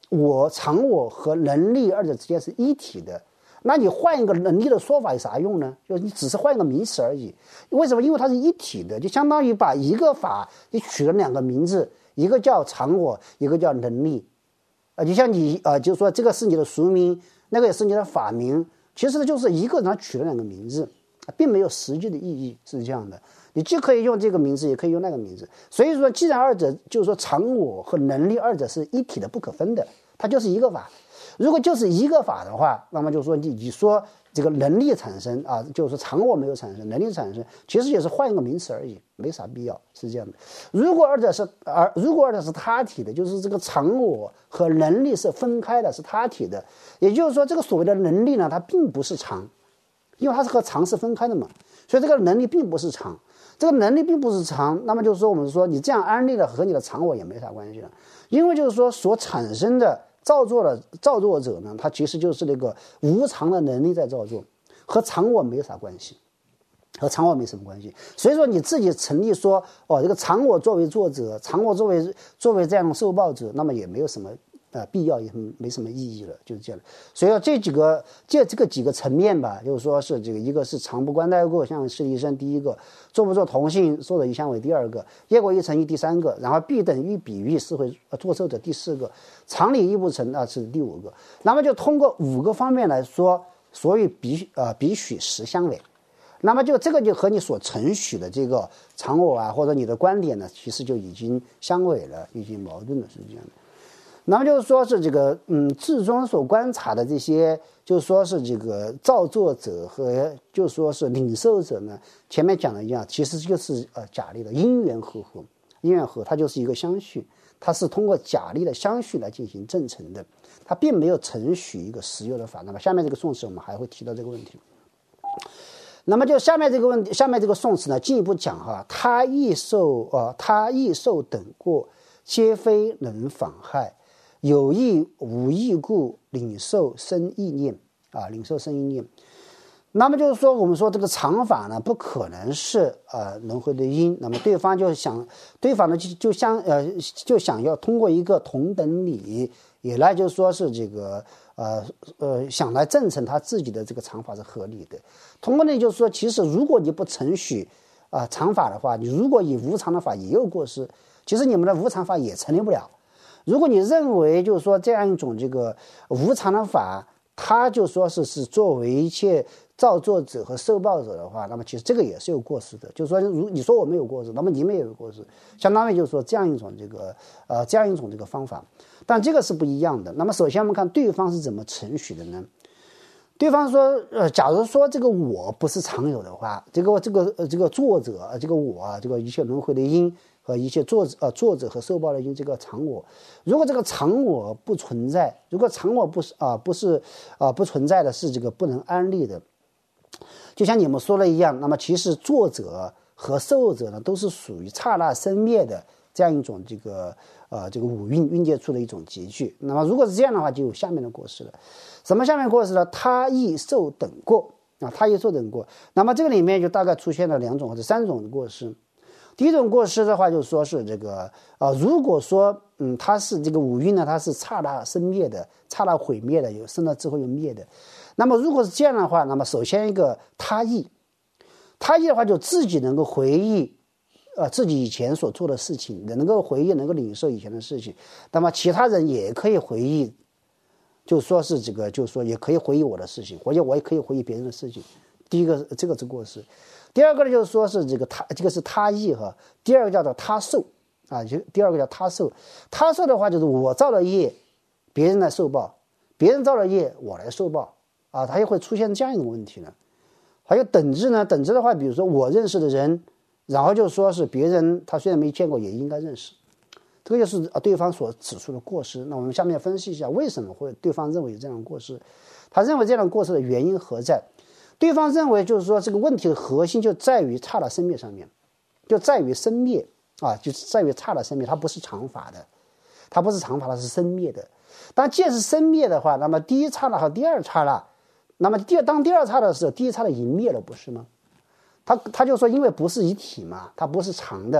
Speaker 2: 常我和能力二者之间是一体的，那你换一个能力的说法有啥用呢？就你只是换一个名词而已。为什么？因为它是一体的，就相当于把一个法你取了两个名字，一个叫常我，一个叫能力。就像你就是说这个是你的俗名，那个也是你的法名，其实就是一个人他取了两个名字，并没有实际的意义，是这样的。你既可以用这个名字，也可以用那个名字。所以说，既然二者就是说常我和能力二者是一体的、不可分的，它就是一个法。如果就是一个法的话，那么就是说你说这个能力产生啊，就是说常我没有产生，能力产生，其实也是换一个名词而已，没啥必要，是这样的。如果二者是他体的，就是这个常我和能力是分开的，是他体的，也就是说这个所谓的能力呢，它并不是常，因为它是和常是分开的嘛，所以这个能力并不是常。这个能力并不是常，那么就是说我们说你这样安立了和你的常我也没啥关系了，因为就是说所产生的造作者呢，他其实就是那个无常的能力在造作，和常我没啥关系，和常我没什么关系。所以说你自己成立说这个常我作为作者，常我作为这样的受报者，那么也没有什么必要，也没什么意义了，就是这样的。所以说这个几个层面吧，就是说是这个一个是常不观待过，像释离生第一个，做不做同性，说者一相为第二个，业果一成一第三个，然后必等于比喻是会作受者第四个，常理亦不成是第五个。那么就通过5个方面来说，所以比许实相违。那么就这个就和你所承许的这个常我或者你的观点呢，其实就已经相违了，已经矛盾了，是这样的。那么就是说是这个至中所观察的这些，就是说是这个造作者和就是说是领受者呢，前面讲的一样，其实就是假立的因缘和合，因缘合它就是一个相续，它是通过假立的相续来进行证成的，它并没有承许一个实有的法。那么下面这个宋词我们还会提到这个问题。那么就下面这个宋词呢，进一步讲他亦受等过，皆非能妨害。有意无意故，领受生意念领受生意念。那么就是说，我们说这个常法呢，不可能是轮回的因。那么对方呢就想要通过一个同等理，也来就是说是这个想来证成他自己的这个常法是合理的。通过呢就是说，其实如果你不承许常法的话，你如果以无常的法也有过失，其实你们的无常法也成立不了。如果你认为就是说这样一种这个无常的法，它就说是作为一切造作者和受报者的话，那么其实这个也是有过失的。就是说，你说我没有过失，那么你们也有过失，相当于就是说这样一种这个方法。但这个是不一样的。那么首先我们看对方是怎么承许的呢？对方说，假如说这个我不是常有的话，这个作者，这个我，这个一切轮回的因和一切作者和受报的因，这个常我，如果这个常我不存在，如果常我不存在的，是这个不能安立的。就像你们说的一样，那么其实作者和受者呢，都是属于刹那生灭的这样一种这个五蕴界处的一种集聚。那么如果是这样的话，就有下面的过失了。什么下面过失呢？他亦受等过他亦受等过。那么这个里面就大概出现了2种或者3种的过失。第一种过失的话，就是说是这个如果说它是这个五蕴呢，它是刹那生灭的，刹那毁灭的，有生了之后有灭的。那么如果是这样的话，那么首先一个他亦的话，就自己能够回忆自己以前所做的事情，能够回忆，能够领受以前的事情。那么其他人也可以回忆，就说是这个，就是说也可以回忆我的事情，或者我也可以回忆别人的事情。第一个这个是过失。第二个呢，就是说是这个是他亦和，第二个叫做他受就第二个叫他受。他受的话就是我造了业，别人来受报；别人造了业，我来受报它也会出现这样一种问题呢。还有等值呢，等值的话，比如说我认识的人，然后就说是别人他虽然没见过，也应该认识，这个就是对方所指出的过失。那我们下面分析一下为什么会对方认为有这样的过失，他认为这样的过失的原因何在。对方认为就是说这个问题的核心就在于刹那生灭上面，就在于生灭就是在于刹那生灭，它不是常法的，它是生灭的。但既然是生灭的话，那么第一刹那和第二刹那，那么当第二刹那的时候，第一刹那已灭了，不是吗？他就说因为不是一体嘛，它不是常的，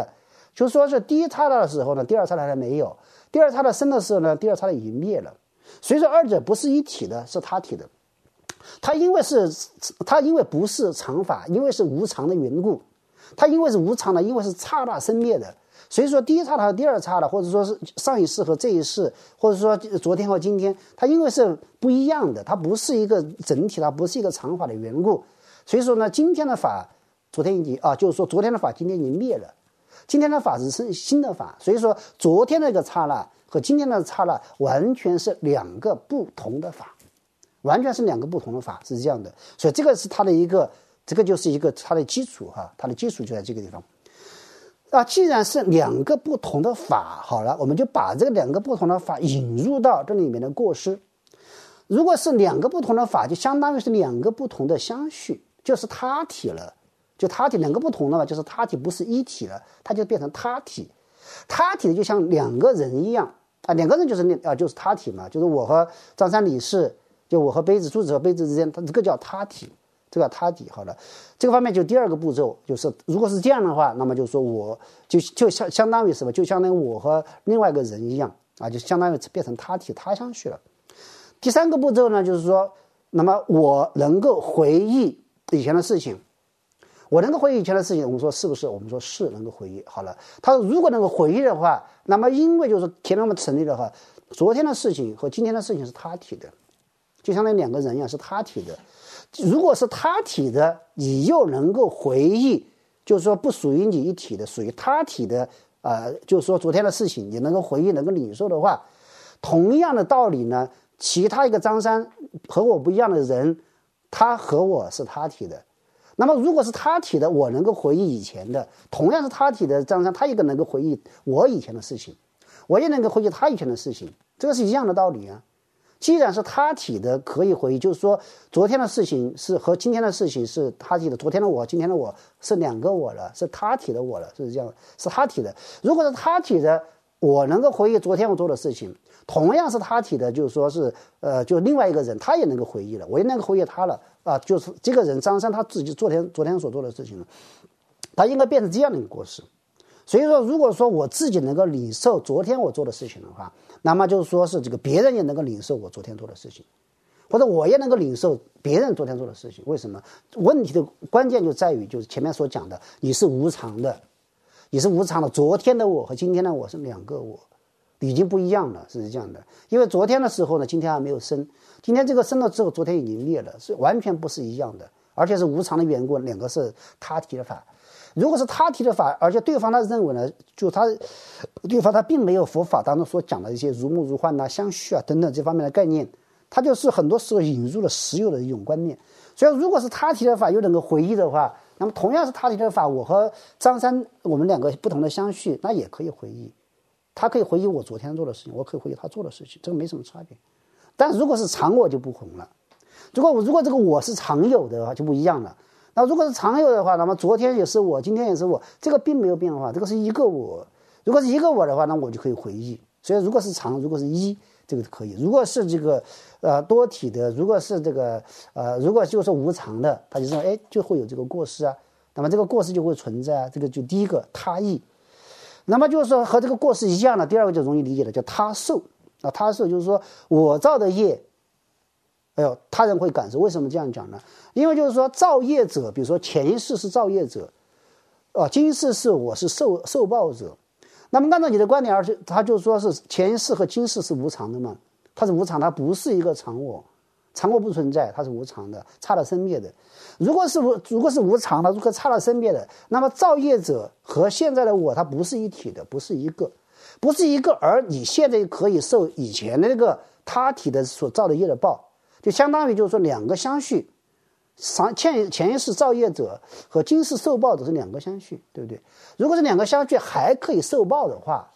Speaker 2: 就是说是第一刹那的时候呢，第二刹那还没有；第二刹那生的时候呢，第二刹那已经灭了。所以说二者不是一体的，是他体的。它因为不是常法，因为是无常的缘故，它因为是无常的，因为是刹那生灭的。所以说第一刹那和第二刹那，或者说是上一世和这一世，或者说昨天和今天，它因为是不一样的，它不是一个整体，它不是一个常法的缘故。所以说呢，今天的法昨天已经就是说昨天的法今天已经灭了，今天的法是新的法。所以说昨天那个刹那和今天的刹那完全是两个不同的法，完全是两个不同的法，是这样的。所以这个是它的一个，这个就是一个它的基础哈，它的基础就在这个地方。既然是两个不同的法，好了，我们就把这个两个不同的法引入到这里面的过失。如果是两个不同的法，就相当于是两个不同的相续，就是他体了。就他体两个不同的嘛，就是他体不是一体了，它就变成他体。他体就像两个人一样两个人就是他体嘛，就是我和张三李四，就我和杯子柱子和杯子之间，它这个叫他体。这个他体好了，这个方面就第二个步骤，就是如果是这样的话，那么就是说我就相当于什么？就相当于我和另外一个人一样就相当于变成他体他相续了。第三个步骤呢，就是说，那么我能够回忆以前的事情，我能够回忆以前的事情，我们说是不是？我们说是能够回忆。好了，他如果能够回忆的话，那么因为就是前面我们成立的话，昨天的事情和今天的事情是他体的，就相当于两个人一样是他体的。如果是他体的，你又能够回忆，就是说不属于你一体的，属于他体的就是说昨天的事情，你能够回忆，能够领受的话，同样的道理呢，其他一个张三和我不一样的人，他和我是他体的。那么如果是他体的，我能够回忆以前的，同样是他体的张三，他也能够回忆我以前的事情，我也能够回忆他以前的事情，这个是一样的道理啊。既然是他体的可以回忆，就是说昨天的事情是和今天的事情是他体的，昨天的我今天的我是两个我了，是他体的我了，是这样，是他体的。如果是他体的，我能够回忆昨天我做的事情，同样是他体的，就是说是就另外一个人他也能够回忆了，我也能够回忆他了就是这个人张三他自己昨天所做的事情了，他应该变成这样的一个过失。所以说如果说我自己能够领受昨天我做的事情的话，那么就是说是这个别人也能够领受我昨天做的事情，或者我也能够领受别人昨天做的事情。为什么？问题的关键就在于就是前面所讲的，你是无常的，你是无常的。昨天的我和今天的我是两个我，已经不一样了，是这样的。因为昨天的时候呢，今天还没有生，今天这个生了之后，昨天已经灭了，是完全不是一样的，而且是无常的缘故，两个是他体的法。如果是他提的法，而且对方他认为呢，就对方他并没有佛法当中所讲的一些如梦如幻相续等等这方面的概念，他就是很多时候引入了实有的一种观念。所以如果是他提的法又能够回忆的话，那么同样是他提的法，我和张三我们两个不同的相续，那也可以回忆，他可以回忆我昨天做的事情，我可以回忆他做的事情，这个没什么差别。但如果是常我就不同了，如果这个我是常有的话就不一样了。那如果是常有的话，那么昨天也是我，今天也是我，这个并没有变化，这个是一个我。如果是一个我的话，那我就可以回忆。所以如果是常，如果是一，这个可以。如果是这个多体的，如果是这个如果就是无常的，他就说就会有这个过失啊，那么这个过失就会存在啊。这个就第一个他意。那么就是说和这个过失一样的，第二个就容易理解了，叫他受他受就是说我造的业。他人会感受。为什么这样讲呢？因为就是说造业者，比如说前一世是造业者今世是我是受报者。那么按照你的观点，而且他就说是前一世和今世是无常的嘛，它是无常，它不是一个常我，常我不存在，它是无常的，刹那生灭的。如果是无常的，如果刹那生灭的，那么造业者和现在的我它不是一体的，不是一个，而你现在可以受以前的那个他体的所造的业的报，就相当于就是说两个相续，前一世造业者和今世受报者是两个相续，对不对？如果是两个相续还可以受报的话，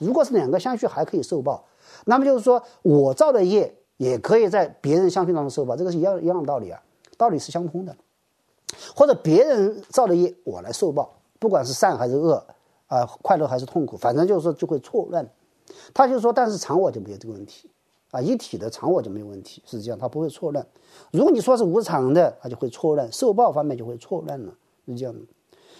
Speaker 2: 那么就是说我造的业也可以在别人相续当中受报，这个是一样的道理啊，道理是相通的。或者别人造的业我来受报，不管是善还是恶快乐还是痛苦，反正就是说就会错乱。他就说但是常我就没有这个问题一体的常我就没有问题，是这样，它不会错乱。如果你说是无常的，它就会错乱，受报方面就会错乱了，是这样的。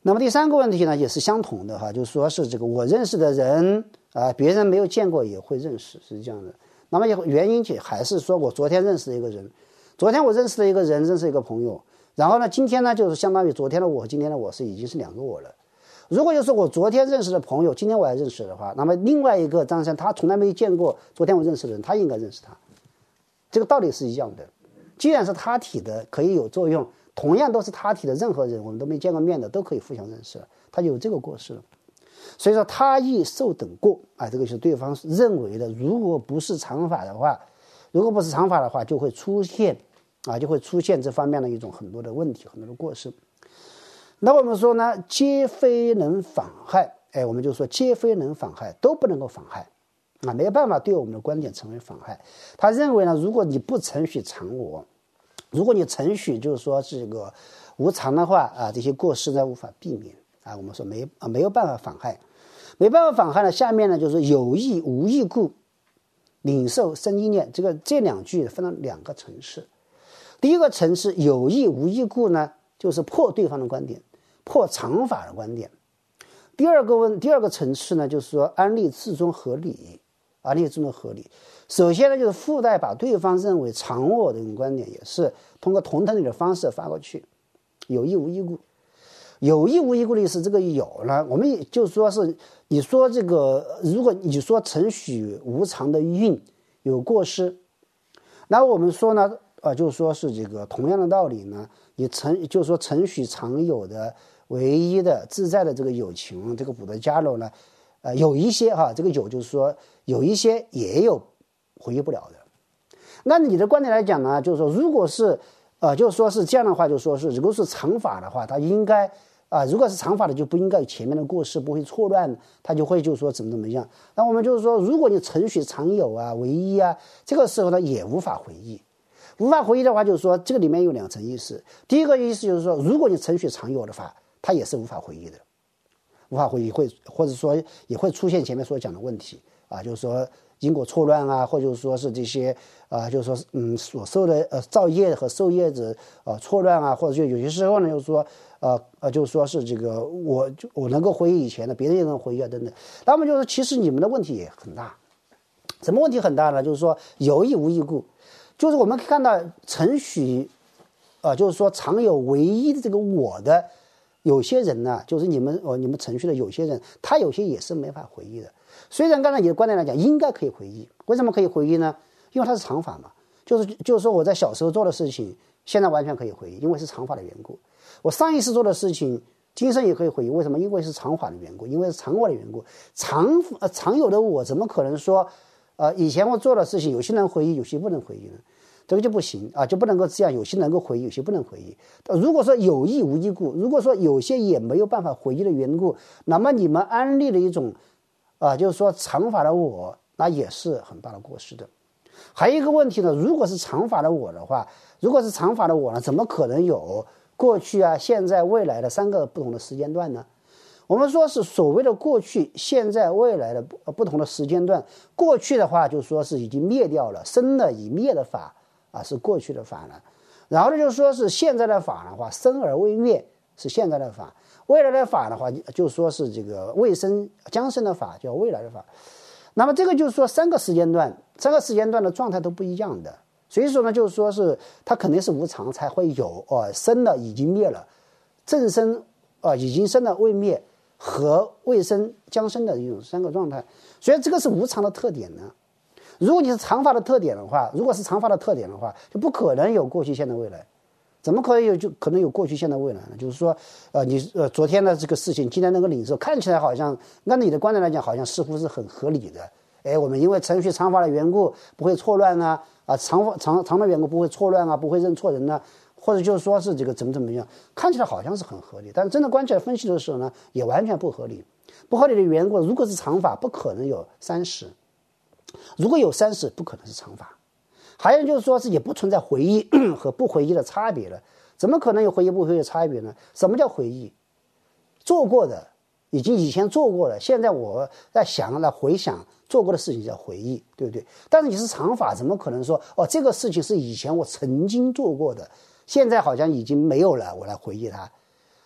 Speaker 2: 那么第三个问题呢，也是相同的哈，就是说是这个我认识的人啊，别人没有见过也会认识，是这样的。那么原因还是说我昨天认识的一个人，昨天我认识的一个人，认识一个朋友，然后呢，今天呢就是相当于昨天的我，今天的我已经是两个我了。如果就是我昨天认识的朋友，今天我还认识的话，那么另外一个张三他从来没见过昨天我认识的人，他应该认识他，这个道理是一样的。既然是他体的可以有作用，同样都是他体的任何人，我们都没见过面的都可以互相认识了，他就有这个过失了。所以说他亦受等过啊，这个是对方认为的，如果不是常法的话，就会出现这方面的一种很多的问题，很多的过失。那我们说呢，皆非能妨害，我们就说皆非能妨害，都不能够妨害啊，没有办法对我们的观点成为妨害。他认为呢，如果你不承许常我，如果你承许就是说这个无常的话啊，这些过失呢无法避免啊，我们说没有办法妨害，没办法妨害呢。下面呢就是有意无意故，领受生意念，这两句分了两个层次。第一个层次有意无意故呢，就是破对方的观点，破常法的观点。第二个层次呢，就是说安立自中合理，安立自中合理。首先呢，就是附带把对方认为常我的这种观点，也是通过同等理的方式发过去。有意无意故，有意无意故的意思，这个有呢，我们也就是说是你说这个，如果你说承许无常的运有过失，那我们说呢，就是说是这个同样的道理呢，你就是说承许常有的唯一的自在的这个有情，这个补特伽罗呢，有一些这个有就是说有一些也有回忆不了的。那你的观点来讲呢，就是说如果是就是说是这样的话，就是说是如果是常法的话，它应该如果是常法的就不应该有前面的过失，不会错乱，它就会就是说怎么样。那我们就是说，如果你承许常有啊唯一啊，这个时候呢也无法回忆。无法回忆的话，就是说这个里面有两层意思。第一个意思就是说，如果你承许常有的话，它也是无法回忆的，无法回忆或者说也会出现前面所讲的问题啊，就是说因果错乱啊，或者说是这些就是说所受的造业和受业者错乱啊，或者就有些时候呢，就是说就是说是这个我能够回忆以前的，别人也能回忆啊等等。那么就是其实你们的问题也很大，什么问题很大呢？就是说有意无意故，就是我们看到承许就是说常有唯一的这个我的有些人呢，就是你们程序的有些人，他有些也是没法回忆的。虽然刚才你的观点来讲应该可以回忆，为什么可以回忆呢？因为它是常法嘛，就是说我在小时候做的事情，现在完全可以回忆，因为是常法的缘故。我上一世做的事情，今生也可以回忆，为什么？因为是常法的缘故，因为是常我的缘故。常有的我怎么可能说以前我做的事情有些能回忆，有些不能回忆呢？这个就不行啊，就不能够这样，有些能够回忆，有些不能回忆。如果说有意无意故，如果说有些也没有办法回忆的缘故，那么你们安立的一种就是说常法的我，那也是很大的过失的。还有一个问题呢，如果是常法的我的话，如果是常法的我呢，怎么可能有过去啊、现在、未来的三个不同的时间段呢？我们说是所谓的过去、现在、未来的不同的时间段。过去的话，就说是已经灭掉了，生了已灭的法是过去的法了。然后呢，就是说是现在的法的话，生而未灭是现在的法。未来的法的话，就说是这个未生将生的法叫未来的法。那么这个就是说三个时间段的状态都不一样的。所以说呢，就是说是它肯定是无常才会有生了已经灭了，正生已经生了未灭和未生将生的一种三个状态。所以这个是无常的特点呢。如果你是常法的特点的话，就不可能有过去现在未来。怎么可以就可能有过去现在未来呢？就是说你昨天的这个事情今天能够领受，看起来好像按你的观点来讲好像似乎是很合理的。我们因为程序常法的缘故不会错乱啊，常的缘故不会错乱啊，不会认错人啊，或者就是说是这个怎么样，看起来好像是很合理，但是真的观起来分析的时候呢，也完全不合理。不合理的缘故，如果是常法不可能有30，如果有30不可能是常法。还有就是说是也不存在回忆和不回忆的差别了。怎么可能有回忆不回忆的差别呢？什么叫回忆？做过的以前做过的，现在我在回想做过的事情叫回忆，对不对？但是你是常法，怎么可能说这个事情是以前我曾经做过的，现在好像已经没有了，我来回忆它？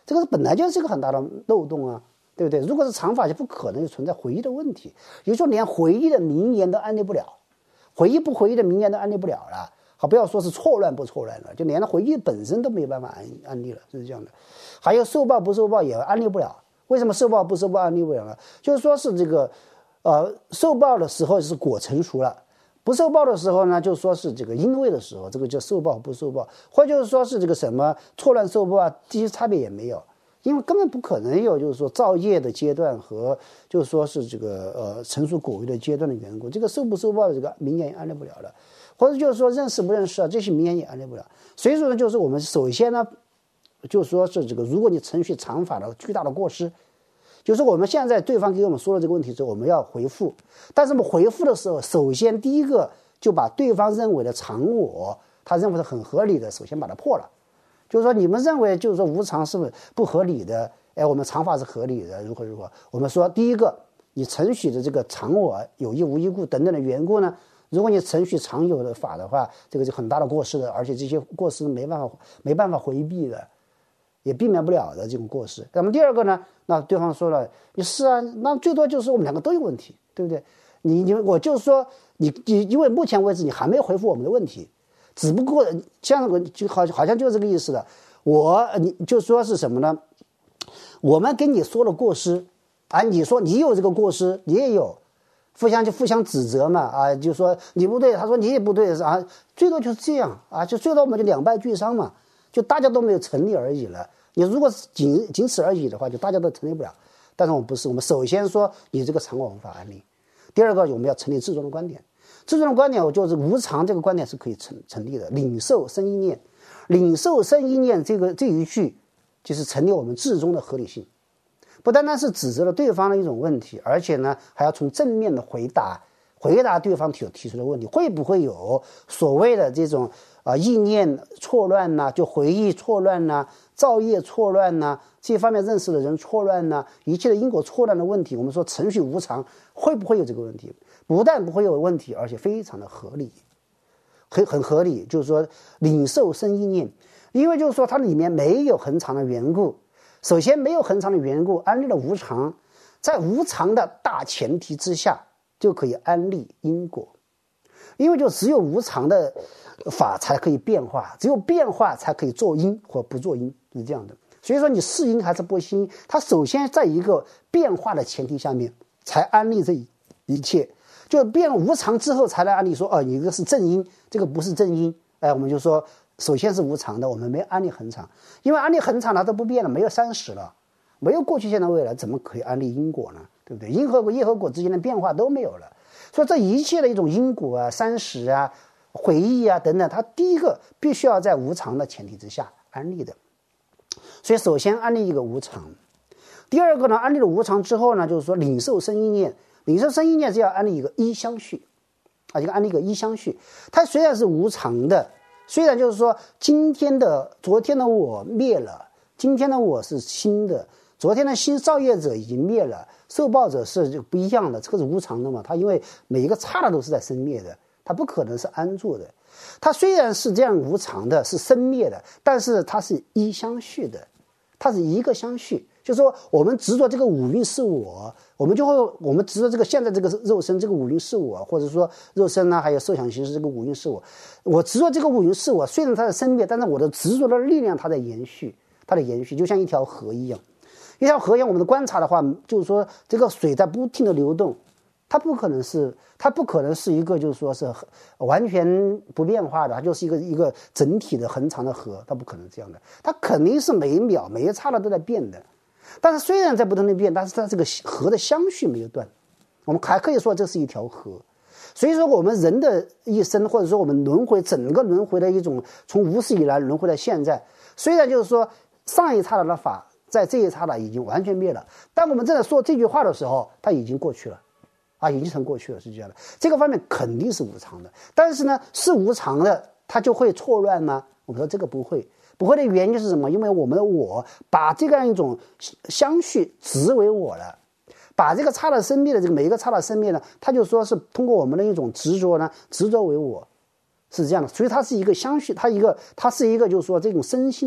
Speaker 2: 这个本来就是一个很大的漏洞啊，对不对？如果是常法，就不可能存在回忆的问题，也就是说连回忆的名言都安利不了，回忆不回忆的名言都安利不了了。好，不要说是错乱不错乱了，就连回忆本身都没有办法安利了，就是这样的。还有受报不受报也安利不了，为什么受报不受报安利不了呢？就是说是这个受报的时候是果成熟了，不受报的时候呢，就说是这个因为的时候，这个叫受报不受报，或者就是说是这个什么错乱受报啊，这些差别也没有，因为根本不可能有就是说造业的阶段和就是说是这个成熟果位的阶段的缘故，这个受不受报的这个名言也安利不了了。或者就是说认识不认识啊，这些名言也安利不了。所以说呢，就是我们首先呢，就是说是这个，如果你程序常法的巨大的过失，就是我们现在对方给我们说了这个问题之后，我们要回复。但是我们回复的时候，首先第一个就把对方认为的常我，他认为是很合理的，首先把它破了。就是说你们认为就是说无常是不合理的，我们常法是合理的，如何如何。我们说第一个，你程序的这个常我有意无意故等等的缘故呢，如果你程序常有的法的话，这个是很大的过失的，而且这些过失没办法回避的，也避免不了的这种过失。那么第二个呢，那对方说了，你是啊，那最多就是我们两个都有问题，对不对？我就是说你因为目前为止你还没有回复我们的问题，只不过像就好像就是这个意思的。你就说是什么呢？我们跟你说了过失啊，你说你有这个过失，你也有。互相指责嘛，啊，就说你不对，他说你也不对啊，最多就是这样啊，就最多我们就两败俱伤嘛，就大家都没有成立而已了。你如果是仅此而已的话，就大家都成立不了。但是我们不是，我们首先说你这个常我无法安立。第二个，我们要成立至中的观点，至中的观点，我就是无常这个观点是可以成立的。领受生一念，领受生一念这一句，就是成立我们至中的合理性。不单单是指责了对方的一种问题，而且呢，还要从正面的回答对方提出的问题，会不会有所谓的这种意念错乱呢？就回忆错乱呢？造业错乱呢？这方面认识的人错乱呢？一切的因果错乱的问题，我们说程序无常，会不会有这个问题？不但不会有问题，而且非常的合理，很合理。就是说领受生意念，因为就是说它里面没有恒常的缘故。首先没有恒常的缘故，安立了无常，在无常的大前提之下，就可以安立因果。因为就只有无常的法才可以变化，只有变化才可以做因或不做因，是这样的。所以说你是因还是不是因，它首先在一个变化的前提下面才安立这一切，就变无常之后才来安立说，你这个是正因，这个不是正因，我们就说首先是无常的，我们没安立恒常，因为安立恒常它都不变了，没有30了，没有过去现在未来，怎么可以安立因果呢？对不对？因和果业和果之间的变化都没有了，所以这一切的一种因果啊、30啊、回忆啊等等，它第一个必须要在无常的前提之下安立的。所以首先安立一个无常，第二个呢，安立了无常之后呢，就是说领受生意念，领受生意念是要安立一个一相续啊，这个安立一个一相续，它虽然是无常的。虽然就是说昨天的我灭了，今天的我是新的，昨天的新造业者已经灭了，受报者是就不一样的，这个是无常的嘛，它因为每一个刹那都是在生灭的，它不可能是安住的。它虽然是这样无常的，是生灭的，但是它是一相续的，它是一个相续。就是说我们执着这个五蕴是我，我们执着这个现在这个肉身这个五蕴是我，或者说肉身呢还有受想行识这个五蕴是我执着这个五蕴是我，虽然它的生灭，但是我的执着的力量它在延续，就像一条河一样。一条河一样，我们的观察的话，就是说这个水在不停的流动，它不可能是一个就是说是完全不变化的，它就是一个整体的恒常的河，它不可能这样的，它肯定是每一秒每一刹那都在变的。但是虽然在不断的变，但是它这个河的相续没有断，我们还可以说这是一条河。所以说我们人的一生，或者说我们轮回整个轮回的一种从无始以来轮回到现在，虽然就是说上一刹那的法在这一刹那已经完全灭了，但我们正在说这句话的时候，它已经过去了啊，已经成过去了，是这样的。这个方面肯定是无常的，但是呢，是无常的，它就会错乱吗？我们说这个不会。不会的原因是什么？因为我们的我把这样一种相续执为我了，把这个刹那生灭的这个每一个刹那生灭呢，它就说是通过我们的一种执着呢，执着为我，是这样的。所以它是一个相续，它是一个就是说这种身心的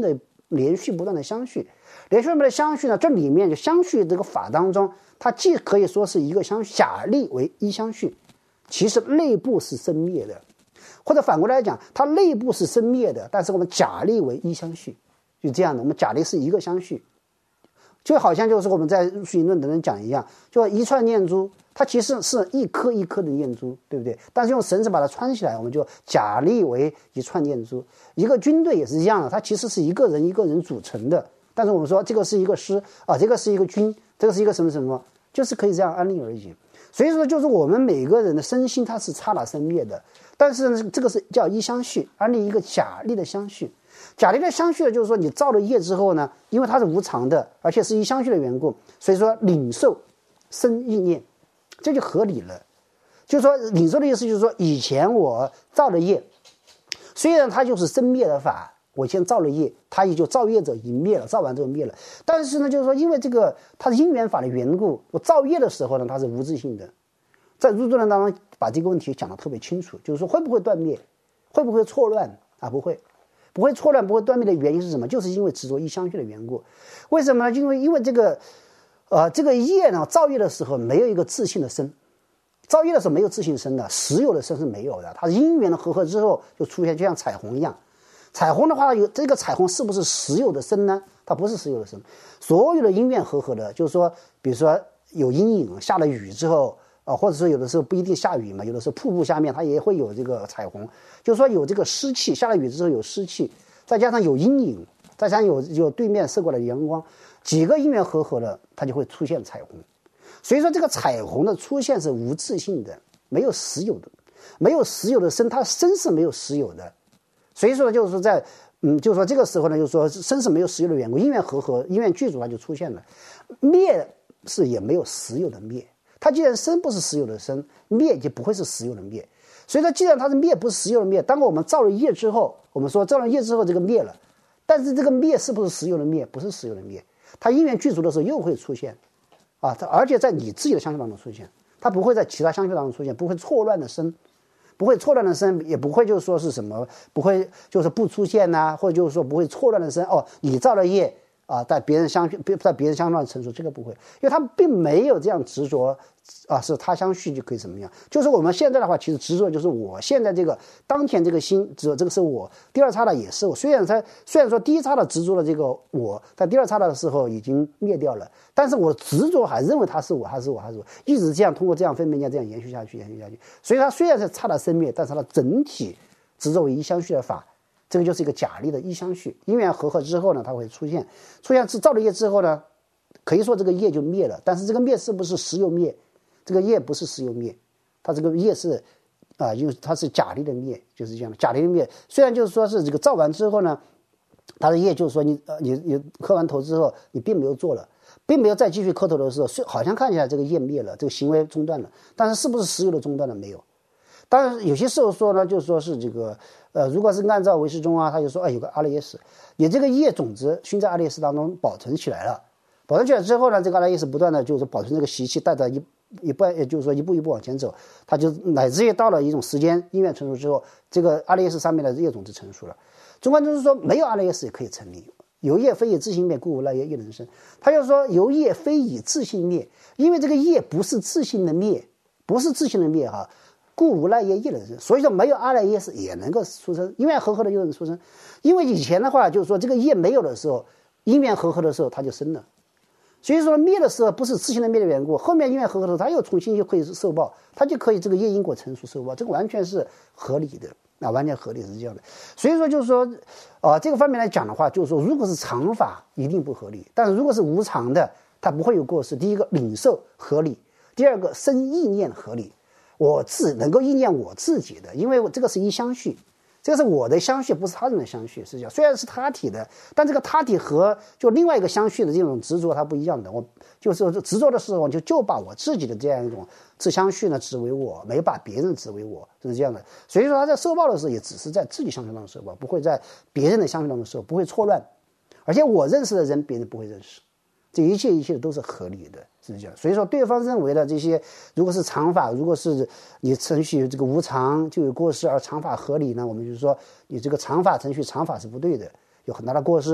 Speaker 2: 连续不断的相续，连续不断的相续呢，这里面就相续这个法当中，它既可以说是一个相续，假立为一相续，其实内部是生灭的，或者反过来讲，它内部是生灭的，但是我们假立为一相续，就这样的，我们假立是一个相续。就好像就是我们在入世因论等等讲一样，就一串念珠，它其实是一颗一颗的念珠，对不对？但是用绳子把它穿起来，我们就假立为一串念珠。一个军队也是一样的，它其实是一个人一个人组成的，但是我们说这个是一个师啊，这个是一个军，这个是一个什么什么，就是可以这样安立而已。所以说，就是我们每个人的身心它是刹那生灭的，但是呢，这个是叫一相续，安立一个假立的相续。假立的相续呢，就是说你造了业之后呢，因为它是无常的，而且是一相续的缘故，所以说领受生意念，这就合理了。就是说领受的意思就是说，以前我造了业，虽然它就是生灭的法，我先造了业，它也就造业者已灭了，造完之后灭了。但是呢，就是说因为这个它是因缘法的缘故，我造业的时候呢，它是无自性的。在入住论当中把这个问题讲得特别清楚，就是说会不会断灭，会不会错乱啊？不会。不会错乱不会断灭的原因是什么？就是因为执着一相续的缘故。为什么呢？因为这个业呢，造业的时候没有一个自性的生，造业的时候没有自性生的，实有的生是没有的。它是因缘的合之后就出现，就像彩虹一样。彩虹的话，有这个彩虹是不是实有的生呢？它不是实有的生，所有的因缘合的，就是说，比如说有阴影，下了雨之后。或者说有的时候不一定下雨嘛，有的时候瀑布下面它也会有这个彩虹，就是说有这个湿气，下了雨之后有湿气，再加上有阴影，再加上有对面射过来的阳光，几个因缘合了，它就会出现彩虹。所以说这个彩虹的出现是无自性的，没有实有的，没有实有的生，它生是没有实有的。所以说就是说就是说这个时候呢，就是说生是没有实有的缘故，因缘合，因缘具足它就出现了，灭是也没有实有的灭。它既然生不是实有的生，灭就不会是实有的灭。所以说既然它是灭不是实有的灭，当我们造了业之后，我们说造了业之后这个灭了，但是这个灭是不是实有的灭？不是实有的灭，它因缘具足的时候又会出现啊，而且在你自己的相续当中出现，它不会在其他相续当中出现，不会错乱的生，不会错乱的生，也不会就是说是什么，不会就是不出现呐，或者就是说不会错乱的生。哦，你造了业啊，在别人相乱成熟，这个不会，因为他们并没有这样执着啊，是他相续就可以怎么样。就是我们现在的话，其实执着就是我现在这个当前这个心执着，这个是我，第二刹那也是我。虽然说第一刹那执着的这个我，在第二刹那的时候已经灭掉了，但是我执着还认为他是我，一直这样通过这样分别念这样延续下去。所以它虽然是刹那生灭，但是它整体执着为一相续的法。这个就是一个假立的一相续，因缘合之后呢，它会出现是造了业之后呢，可以说这个业就灭了。但是这个灭是不是实有灭？这个业不是实有灭，它这个业是因为它是假立的灭，就是这样的假立的灭。虽然就是说是这个造完之后呢，它的业就是说你磕完头之后，你并没有做了，并没有再继续磕头的时候，好像看起来这个业灭了，这个行为中断了，但是是不是实有的中断了？没有。当然有些时候说呢，就是说是这个如果是按照唯识中啊，他就说有个阿赖耶识，你这个业种子熏在阿赖耶识当中保存起来了，保存起来之后呢，这个阿赖耶识不断的就是保存这个习气，带着也就是说一步一步往前走，它就乃至于到了一种时间因缘成熟之后，这个阿赖耶识上面的业种子成熟了。中观就是说没有阿赖耶识也可以成立，由业非以自性灭，故无赖耶亦能生。他就说由业非以自性灭，因为这个业不是自性的灭，不是自性的灭哈。故无赖耶亦能生，所以说没有阿赖耶识也能够出生，因缘合就能出生。因为以前的话就是说这个业没有的时候，因缘合的时候它就生了，所以说灭的时候不是自性的灭的缘故，后面因缘合的时候它又重新就可以受报，它就可以这个业因果成熟受报，这个完全是合理的完全合理是这样的。所以说就是说这个方面来讲的话，就是说如果是常法一定不合理，但是如果是无常的，它不会有过失。第一个领受合理，第二个生意念合理。我能够意念我自己的，因为这个是一相续，这个是我的相续，不是他人的相续。是这样，虽然是他体的，但这个他体和就另外一个相续的这种执着它不一样的。我就是执着的时候，就把我自己的这样一种自相续呢执为我，没有把别人执为我，就是这样的。所以说他在受报的时候，也只是在自己相续当中受报，不会在别人的相续当中受，不会错乱。而且我认识的人，别人不会认识。这一切都是合理的，是这样。所以说对方认为的这些，如果是常法，如果是你程序这个无常就有过失，而常法合理呢，我们就是说你这个常法程序常法是不对的，有很大的过失。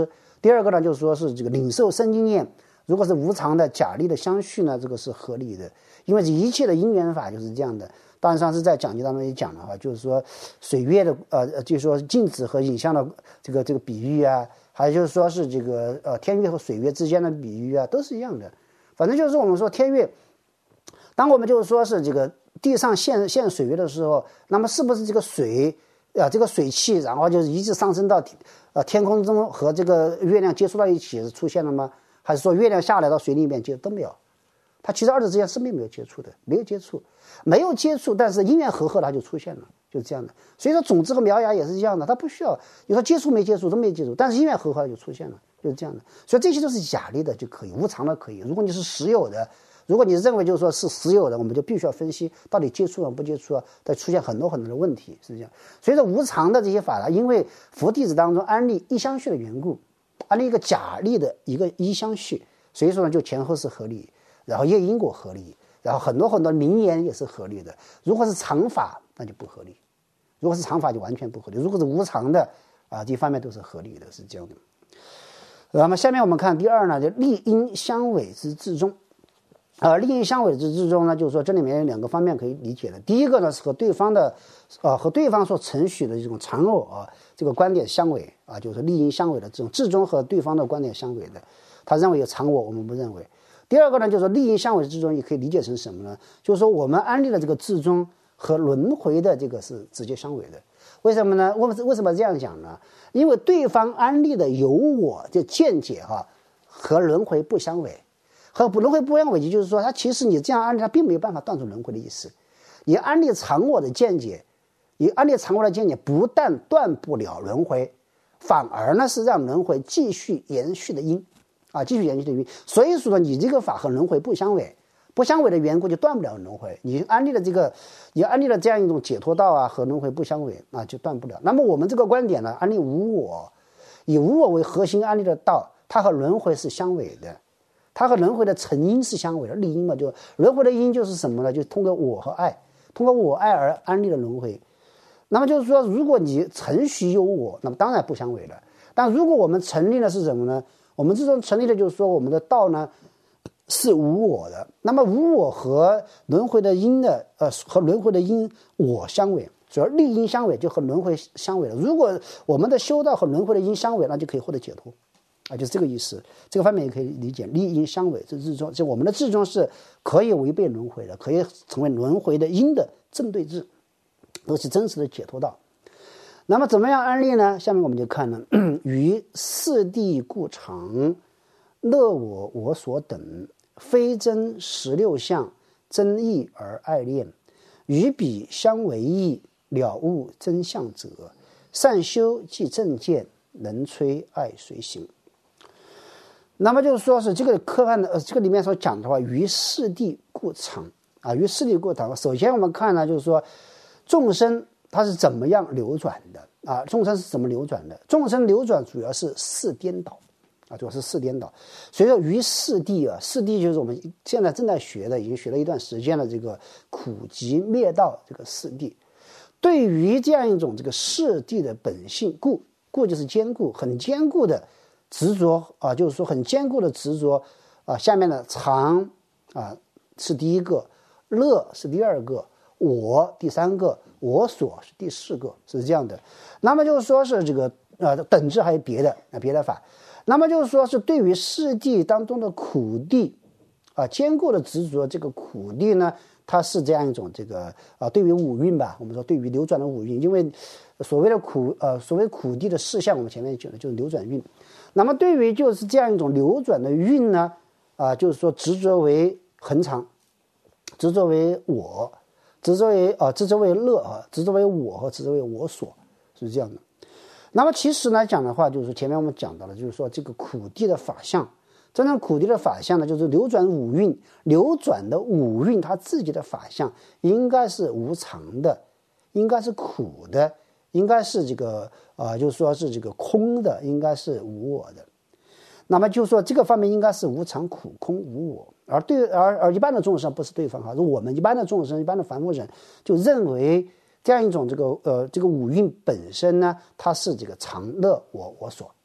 Speaker 2: 第二个呢，就是说是这个领受生经验，如果是无常的假立的相续呢，这个是合理的，因为一切的因缘法就是这样的。当然上次在讲解当中也讲了哈，就是说水月的就是说镜子和影像的这个比喻啊，还有就是说是这个天月和水月之间的比喻啊，都是一样的。反正就是我们说天月，当我们就是说是这个地上现水月的时候，那么是不是这个水这个水汽，然后就是一直上升到天空中和这个月亮接触到一起出现了吗？还是说月亮下来到水里面都没有？它其实二者之间是并没有接触的，没有接触，但是因缘和合它就出现了，就是这样的。所以说种子和苗芽也是一样的，它不需要你说接触没接触都没接触，但是因缘和合它就出现了，就是这样的。所以这些都是假立的就可以，无常的可以。如果你是实有的，如果你认为就是说是实有的，我们就必须要分析到底接触了不接触了，再出现很多的问题，是这样。所以说无常的这些法呢，因为佛弟子当中安立一相续的缘故，安立一个假立的一个一相续，所以说呢就前后是合理，然后业因果合理，然后很多名言也是合理的。如果是常法那就不合理，如果是常法就完全不合理，如果是无常的这方面都是合理的，是这样的。那么下面我们看第二呢，就利因相违之至中。利因相违之至中呢，就是说这里面有两个方面可以理解的。第一个呢是和对方所承许的这种常偶这个观点相违就是利因相违的这种至中和对方的观点相违的，他认为有常我，我们不认为。第二个呢，就是说利因相违之中也可以理解成什么呢？就是说我们安立的这个至中和轮回的这个是直接相违的。为什么呢？为什么这样讲呢？因为对方安立的有我的见解和轮回不相违。和轮回不相违，就是说，它其实你这样安立，它并没有办法断除轮回的意思。你安立常我的见解，不但断不了轮回，反而呢是让轮回继续延续的因，继续延续的因。所以说呢，你这个法和轮回不相违的缘故，就断不了轮回。你安立了这样一种解脱道和轮回不相违就断不了。那么我们这个观点呢，安立无我，以无我为核心安立的道，它和轮回是相违的。它和轮回的成因是相违的，利因嘛，就轮回的因就是什么呢？就是通过我和爱，通过我爱而安立的轮回。那么就是说，如果你承许有我，那么当然不相违了。但如果我们成立的是什么呢？我们这种成立的就是说，我们的道呢是无我的。那么无我和轮回的因和轮回的因我相违，所以利因相违就和轮回相违了。如果我们的修道和轮回的因相违，那就可以获得解脱。就是这个意思，这个方面也可以理解，利因相违之至中，就我们的至中是可以违背轮回的，可以成为轮回的因的正对治，都是真实的解脱道。那么怎么样安立呢？下面我们就看了于四谛故常，乐我所等，非真16相，真义而爱恋，与彼相为义，了悟真相者，善修即正见，能摧爱随行。那么就是说是这个科判的这个里面所讲的话，于四谛故常于四谛故常。首先我们看呢，就是说众生它是怎么样流转的众生是怎么流转的？众生流转主要是四颠倒主要是四颠倒。所以说于四谛四谛就是我们现在正在学的，已经学了一段时间的这个苦集灭道这个四谛。对于这样一种这个四谛的本性，故就是坚固，很坚固的执着就是说很坚固的执着下面的常是第一个，乐是第二个，我第三个，我所是第四个，是这样的。那么就是说是这个等至还有别的法。那么就是说是对于四谛当中的苦谛坚固的执着，这个苦谛呢，它是这样一种这个对于五蕴吧，我们说对于流转的五蕴，因为所谓苦谛的事项，我们前面讲的就是流转蕴。那么对于就是这样一种流转的蕴呢就是说执着为恒常，执着为我，执着为乐执着为我和执着为我所，是这样的。那么其实来讲的话，就是前面我们讲到了，就是说这个苦谛的法相，真正苦谛的法相呢，就是流转五蕴，流转的五蕴它自己的法相应该是无常的，应该是苦的，应该是这个就是说是这个空的，应该是无我的。那么就是说这个方面应该是无常苦空无我，而一般的众生不是对方如我们一般的众生，一般的凡夫人就认为这样一种这个五蕴本身呢，它是这个常乐我所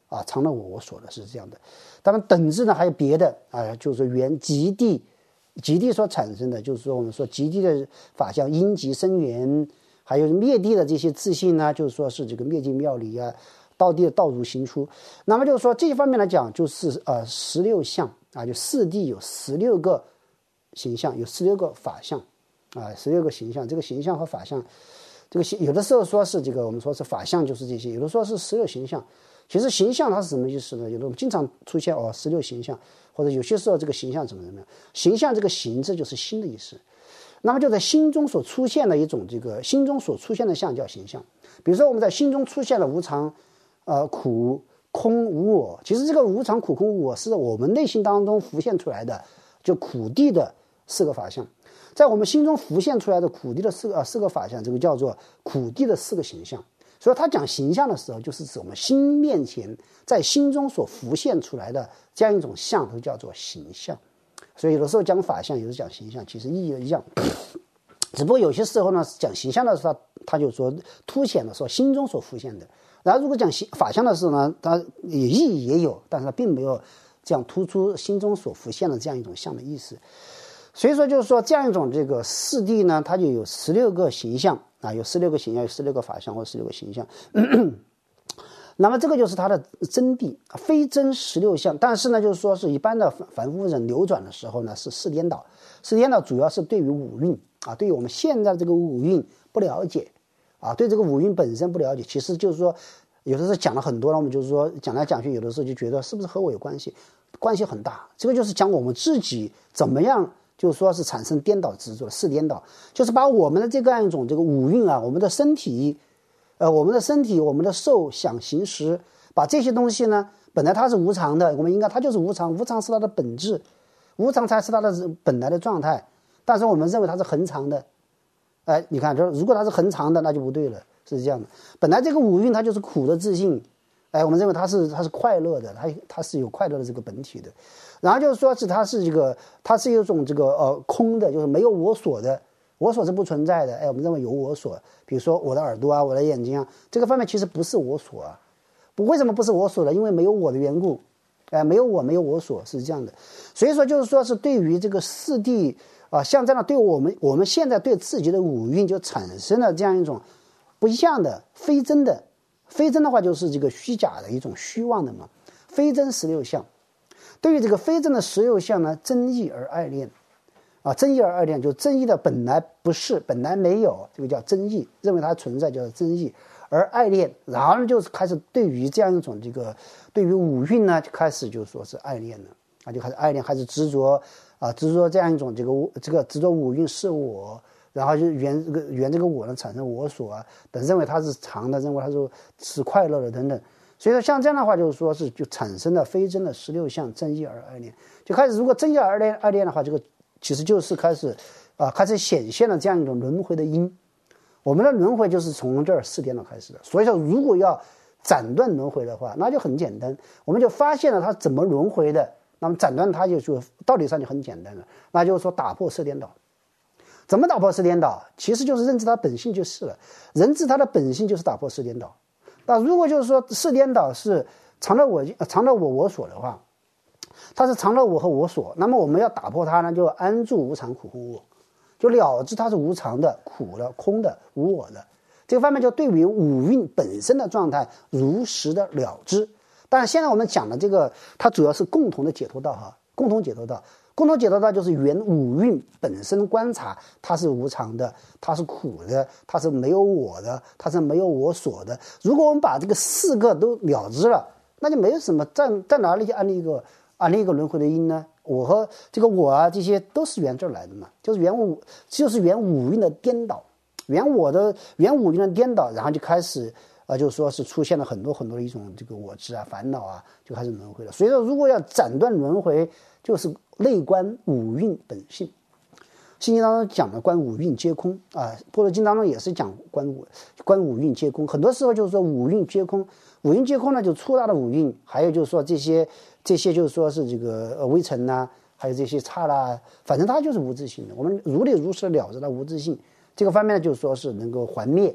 Speaker 2: 啊，常乐我所的是这样的。当然等质呢还有别的啊，就是缘极地所产生的，就是说我们说极地的法相，因极生缘，还有灭地的这些自性呢，就是说是这个灭尽妙理啊，道地的道如行出。那么就是说这些方面来讲，就是16相啊，就四谛有16个形象，有16个法相啊，16个形象。这个形象和法相，这个有的时候说是这个我们说是法相就是这些，有的说是16形象。其实形象它是什么意思呢？有的我们经常出现16形象，或者有些时候这个形象怎么样？形象这个形字就是心的意思。那么就在心中所出现的一种这个心中所出现的相叫形象。比如说我们在心中出现了无常、苦、空、无我。其实这个无常、苦、空、无我是我们内心当中浮现出来的，就苦谛的4个法相。在我们心中浮现出来的苦谛的四个法相，这个叫做苦谛的4个形象。所以他讲形象的时候，就是指我们心面前在心中所浮现出来的这样一种相，都叫做形象。所以有的时候讲法相，有的时候讲形象，其实意义一样。只不过有些时候呢，讲形象的时候，他就说凸显了说心中所浮现的；然后如果讲法相的时候呢，它意义也有，但是它并没有这样突出心中所浮现的这样一种相的意思。所以说就是说这样一种这个四谛呢，它就有16个形象啊，有16个形象，有16个法相或者16个形象。那么这个就是它的真谛，非真16相。但是呢，就是说是一般的凡夫人流转的时候呢，是4颠倒。4颠倒主要是对于五蕴啊，对于我们现在这个五蕴不了解啊，对这个五蕴本身不了解。其实就是说，有的时候讲了很多了，我们就是说讲来讲去，有的时候就觉得是不是和我有关系？关系很大。这个就是讲我们自己怎么样，就是说是产生颠倒执着的4颠倒，就是把我们的这样一种这个五蕴啊，我们的身体。我们的身体、我们的受、想、行、识，把这些东西呢，本来它是无常的，我们应该它就是无常，无常是它的本质，无常才是它的本来的状态。但是我们认为它是恒常的，你看，如果它是恒常的，那就不对了，是这样的。本来这个五蕴它就是苦的自性，我们认为它是快乐的，它是有快乐的这个本体的。然后就是说是它是一种这个空的，就是没有我所的。我所是不存在的，我们认为有我所，比如说我的耳朵啊，我的眼睛啊，这个方面其实不是我所啊。为什么不是我所呢？因为没有我的缘故，没有我，没有我所，是这样的。所以说就是说是对于这个四谛啊，像这样对我们现在对自己的五蕴就产生了这样一种不一样的非真的，非真的话就是这个虚假的一种虚妄的嘛，非真16相。对于这个非真的16相呢，真意而爱恋。真意而爱恋，就真意的本来不是，本来没有，这个叫真意，认为它存在叫做真意，而爱恋，然后呢就是开始对于这样一种这个对于五蕴呢，就开始就说是爱恋了就开始爱恋，开始执着执着这样一种这个执着五蕴是我，然后就缘这个我呢产生我所等，认为它是常的，认为它是快乐的等等。所以说像这样的话，就是说是就产生了非真的16相，真意而爱恋，就开始如果真意而爱恋的话，这个其实就是开始显现了这样一种轮回的因。我们的轮回就是从这儿4颠倒开始的。所以说如果要斩断轮回的话，那就很简单，我们就发现了它怎么轮回的，那么斩断它就道理上就很简单了，那就是说打破4颠倒。怎么打破4颠倒？其实就是认知它本性就是了，认知它的本性就是打破4颠倒。那如果就是说4颠倒是常乐我所的话，它是常乐我和我所，那么我们要打破它呢，就安住无常苦空无我，就了知它是无常的、苦的、空的、无我的。这个方面就对于五蕴本身的状态如实的了知。但是现在我们讲的这个，它主要是共同的解脱道共同解脱道。共同解脱道就是原五蕴本身观察，它是无常的，它是苦的，它是没有我的，它是没有我所的。如果我们把这个4个都了知了，那就没有什么在哪里去安立一个轮回的因呢？我和这个我这些都是缘这儿来的嘛，就是缘五蕴的颠倒，缘五蕴的颠倒，然后就开始就是说是出现了很多很多的一种这个我执烦恼就开始轮回了。所以说如果要斩断轮回，就是内观五蕴本性。心经当中讲的观五蕴皆空般若经当中也是讲观五蕴皆空。很多时候就是说五蕴皆空，五蕴皆空呢就粗大的五蕴，还有就是说这些就是说是这个微尘还有这些刹那，反正它就是无自性的。我们如理如实的了知它无自性，这个方面呢就是说是能够还灭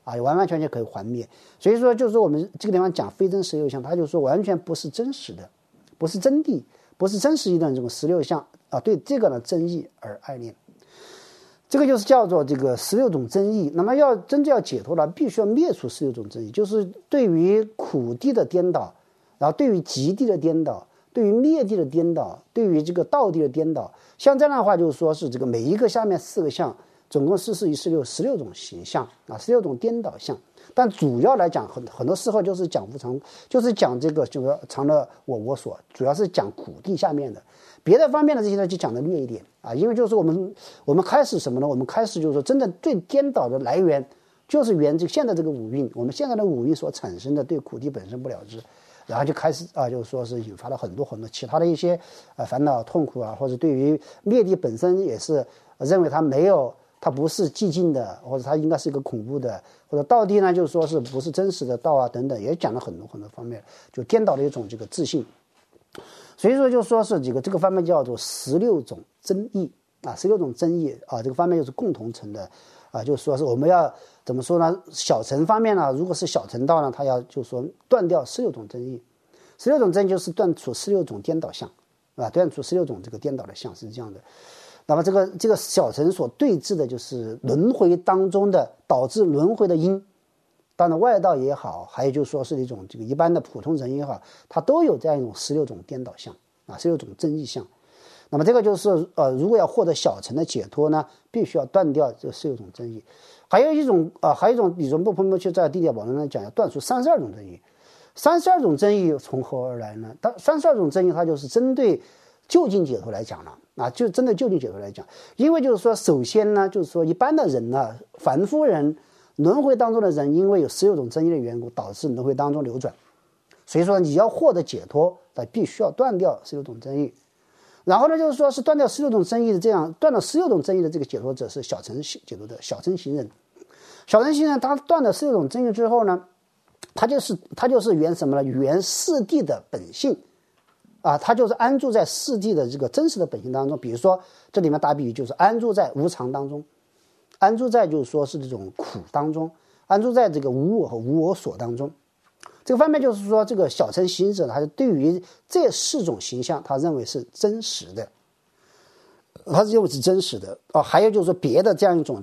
Speaker 2: 啊，完完全全可以还灭。所以说就是说我们这个地方讲非真实六相，它就是说完全不是真实的，不是真谛，不是真实意的这种16相啊，对这个呢争议而爱恋。这个就是叫做这个16种争议。那么要真正要解脱了，必须要灭除16种争议，就是对于苦谛的颠倒，然后对于极谛的颠倒，对于灭谛的颠倒，对于这个道谛的颠倒。像这样的话，就是说是这个每一个下面4个相，总共16种形象啊，16种颠倒相。但主要来讲，很多时候就是讲无常，就是讲这个就是常乐我所，主要是讲苦谛下面的。别的方面的这些呢，就讲的略一点啊，因为就是我们开始什么呢？我们开始就是说，真正最颠倒的来源，就是源自现在这个五蕴，我们现在的五蕴所产生的对苦谛本身不了知，然后就开始啊，就是说是引发了很多其他的一些烦恼痛苦啊，或者对于灭谛本身也是认为它不是寂静的，或者它应该是一个恐怖的，或者道谛呢，就是说是不是真实的道啊等等，也讲了很多方面，就颠倒的一种这个自信。所以说就说是这个方面叫做16种争议啊，16种争议啊，这个方面就是共同成的啊，就是说是我们要怎么说呢？小乘方面呢，如果是小乘道呢，它要就是说断掉16种争议，16种争议就是断除16种颠倒相啊，断除16种这个颠倒的相是这样的。那么这个小乘所对峙的就是轮回当中的导致轮回的因。当然外道也好，还有就是说是一种这个一般的普通人也好，它都有这样一种16种颠倒相啊，16种争议相。那么这个就是如果要获得小乘的解脱呢，必须要断掉这16种争议。还有一种李宗部去在《地界宝论》呢讲，要断除32种争议。32种争议从何而来呢？32种争议它就是针对究竟解脱来讲了啊，就针对究竟解脱来讲。因为就是说，首先呢，就是说一般的人呢，凡夫人。轮回当中的人，因为有16种争议的缘故，导致轮回当中流转。所以说，你要获得解脱，那必须要断掉16种争议。然后呢，就是说是断掉16种争议的，这样断了16种争议的这个解脱者是小乘解脱的小乘行人。小乘行人他断了16种争议之后呢，他就是原什么呢？原四谛的本性啊，他就是安住在四谛的这个真实的本性当中。比如说，这里面打比喻就是安住在无常当中。安住在就是说是这种苦当中，安住在这个无我和无我所当中。这个方面就是说，这个小乘行者他是对于这4种形象，他认为是真实的，他认为是真实的啊。还有就是说别的这样一种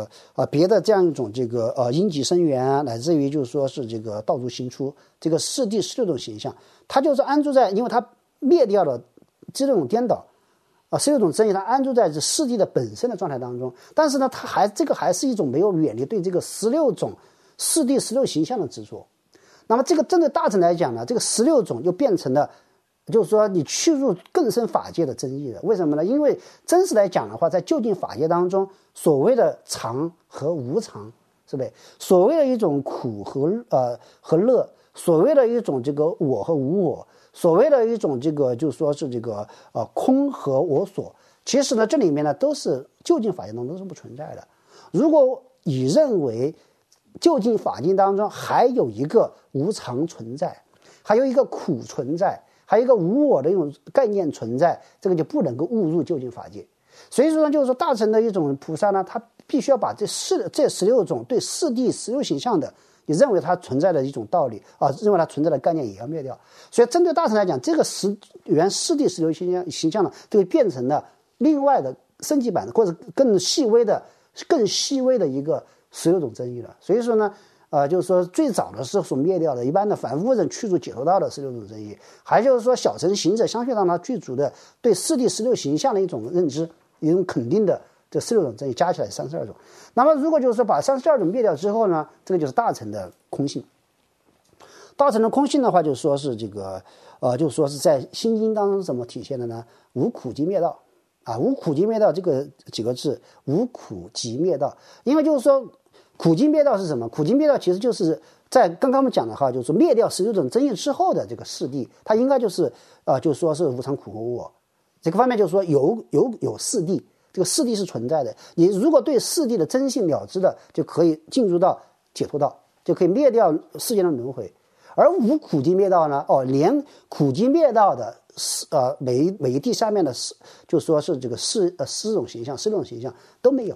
Speaker 2: 因极生缘啊，乃至于就是说是这个道如行出，这个4谛16种形象，他就是安住在，因为他灭掉了这种颠倒。16种争议，它安住在这4谛的本身的状态当中，但是呢，这个还是一种没有远离对这个16种4谛16形象的执着。那么这个针对大乘来讲呢，这个16种又变成了，就是说你去入更深法界的争议了。为什么呢？因为真实来讲的话，在究竟法界当中，所谓的常和无常，是不是？所谓的一种苦和乐，所谓的一种这个我和无我。所谓的一种这个就是说是这个空和我所，其实呢这里面呢都是究竟法界当中都是不存在的。如果你认为究竟法界当中还有一个无常存在，还有一个苦存在，还有一个无我的一种概念存在，这个就不能够误入究竟法界。所以说呢，就是说大乘的一种菩萨呢，他必须要把这16种对4谛16形象的。你认为它存在的一种道理啊，认为它存在的概念也要灭掉。所以针对大乘来讲，这个原4谛16形象呢，就会变成了另外的升级版的，或者更细微的一个16种争议了。所以说呢，就是说最早的是所灭掉的，一般的凡夫人去入解脱道的16种争议，还就是说小乘行者相续当中具足的对4谛16形象的一种认知，一种肯定的。这16种争议加起来32种。那么如果就是说把32种灭掉之后呢，这个就是大乘的空性。大乘的空性的话，就是说是这个就是说是在心经当中怎么体现的呢？无苦集灭道啊，无苦集灭道这个几个字，无苦集灭道。因为就是说苦集灭道是什么？苦集灭道其实就是在刚刚我们讲的话，就是灭掉16种争议之后的这个4谛，它应该就是就是说是无常苦和无我。这个方面就是说有4谛。这个4谛是存在的，你如果对4谛的真性了知的，就可以进入到解脱道，就可以灭掉世间的轮回。而无苦集灭道呢，连苦集灭道的每一谛下面的就说是这个四种形象、16种形象都没有。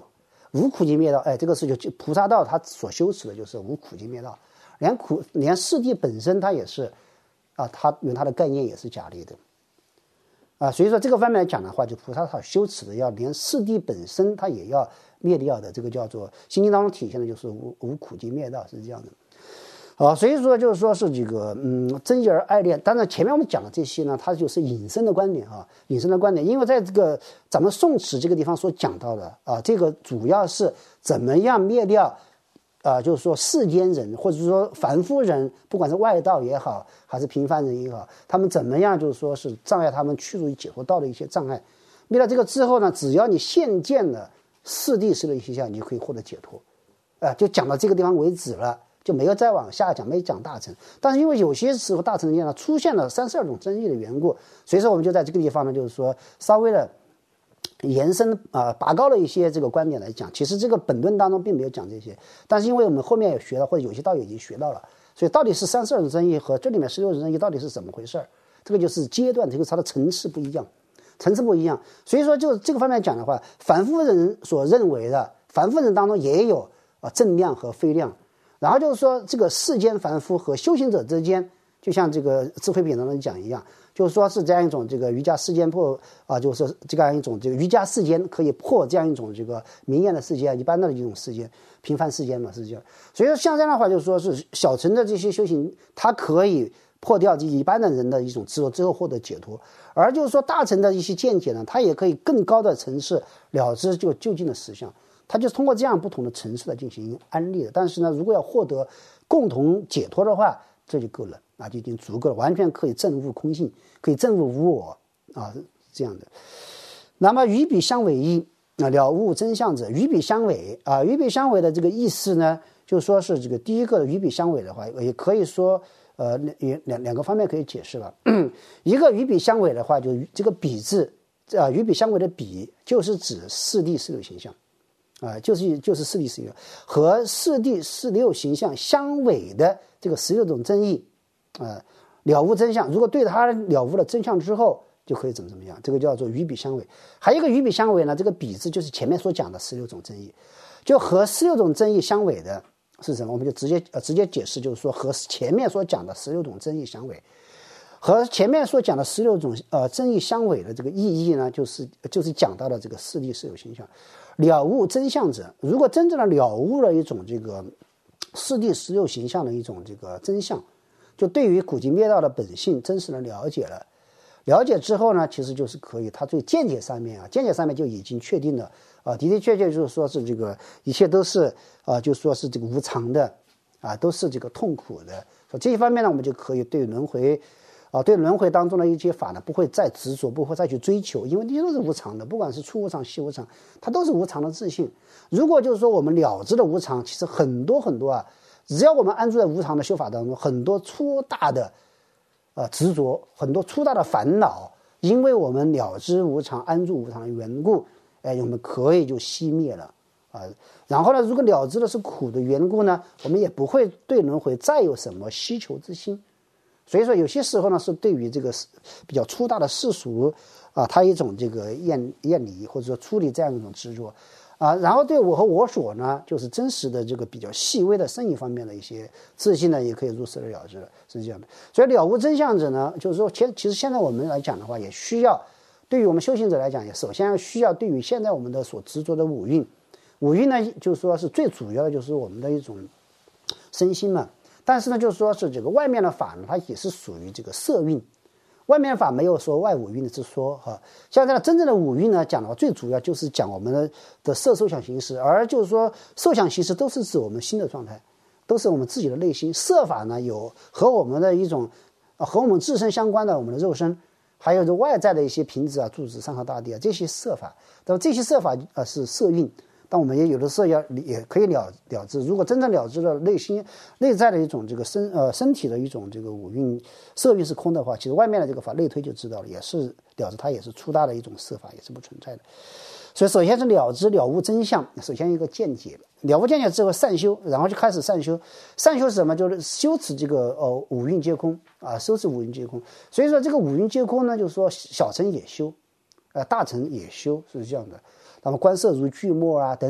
Speaker 2: 无苦集灭道，这个是就菩萨道他所修持的就是无苦集灭道，连四谛本身它也是它用它的概念也是假立的所以说这个方面来讲的话，就菩萨他修持的要连四谛本身它也要灭掉的，这个叫做心经当中体现的就是无苦集灭道，是这样的。所以说就是说是这个真义而爱恋。当然前面我们讲的这些呢，它就是引申的观点引申的观点。因为在这个咱们宋词这个地方所讲到的这个主要是怎么样灭掉就是说世间人或者说凡夫人，不管是外道也好还是平凡人也好，他们怎么样就是说是障碍他们去入解脱道的一些障碍。灭了这个之后呢，只要你现见了四谛十六行相，你就可以获得解脱就讲到这个地方为止了，就没有再往下讲，没讲大乘。但是因为有些时候大乘间呢出现了32种真义的缘故，所以说我们就在这个地方呢，就是说稍微的延伸拔高了一些这个观点来讲。其实这个本论当中并没有讲这些，但是因为我们后面也学到，或者有些道友已经学到了，所以到底是32种真义和这里面16种真义到底是怎么回事，这个就是阶段，这个它的层次不一样。所以说就这个方面讲的话，凡夫人所认为的凡夫人当中也有正量和非量。然后就是说这个世间凡夫和修行者之间，就像这个智慧品当中讲一样，就是说是这样一种这个瑜伽世间破就是这样一种这个瑜伽世间可以破这样一种这个明眼的世间，一般的一种世间，平凡世间嘛，是这样。所以说像这样的话，就是说是小乘的这些修行，它可以破掉这一般的人的一种执着之后获得解脱，而就是说大乘的一些见解呢，它也可以更高的层次了知就究竟的实相。它就是通过这样不同的层次来进行安利的。但是呢，如果要获得共同解脱的话，这就够了就已经足够了，完全可以证悟空性，可以证悟无我这样的。那么与彼相违义了悟真相者，与彼相违与彼相违的这个意思呢，就是说是这个第一个与彼相违的话，也可以说两个方面可以解释了。一个与彼相违的话，就这个彼字与彼相违的彼就是指四谛十六行相就是四谛十六和四谛十六行相相违的这个16种真义了悟真相。如果对他了悟了真相之后，就可以怎么样，这个叫做与彼相违。还有一个与彼相违呢，这个彼字就是前面所讲的16种真义，就和16种真义相违的是什么？我们就直接解释，就是说和前面所讲的16种真义相违。和前面所讲的16种真义相违的这个意义呢，就是讲到了这个四谛十六行相。了悟真相者，如果真正的了悟了一种这个四谛十六行相的一种这个真相，就对于苦集灭道的本性真实的了解了。了解之后呢，其实就是可以，他对见解上面就已经确定了的的确确就是说是这个一切都是就是说是这个无常的都是这个痛苦的。所以这一方面呢，我们就可以对轮回对轮回当中的一些法呢，不会再执着，不会再去追求，因为这些都是无常的，不管是粗无常、细无常，它都是无常的自性。如果就是说我们了知了无常，其实很多只要我们安住在无常的修法当中，很多粗大的执着，很多粗大的烦恼，因为我们了知无常、安住无常的缘故，我们可以就熄灭了然后呢，如果了知的是苦的缘故呢，我们也不会对轮回再有什么希求之心。所以说有些时候呢，是对于这个比较粗大的世俗它一种这个厌离，或者说处理这样一种执着然后对我和我所呢，就是真实的这个比较细微的生意方面的一些自信呢，也可以如实的了知了，是这样的。所以了悟真相者呢，就是说其实现在我们来讲的话，也需要对于我们修行者来讲，也首先需要对于现在我们的所执着的五蕴呢，就是说是最主要的就是我们的一种身心嘛。但是呢，就是说是这个外面的法呢，它也是属于这个色蕴，外面法没有说外五蕴的之说像这样真正的五蕴呢，讲的话最主要就是讲我们的色受想行识，而就是说受想行识都是指我们心的状态，都是我们自己的内心。色法呢，有和我们的一种和我们自身相关的我们的肉身，还有这外在的一些瓶子柱子、山河大地这些色法。那么这些色法是色蕴。但我们也有的时候也可以了知，如果真正了知了内在的一种这个身体的一种这个五蕴色蕴是空的话，其实外面的这个法类推就知道了，也是了知它也是粗大的一种色法，也是不存在的。所以首先是了知了悟真相，首先一个见解，了悟见解之后善修，然后就开始善修。善修是什么？就是修持这个五蕴皆空修持五蕴皆空。所以说这个五蕴皆空呢，就是说小乘也修大乘也修，是这样的。那么观色如锯末等等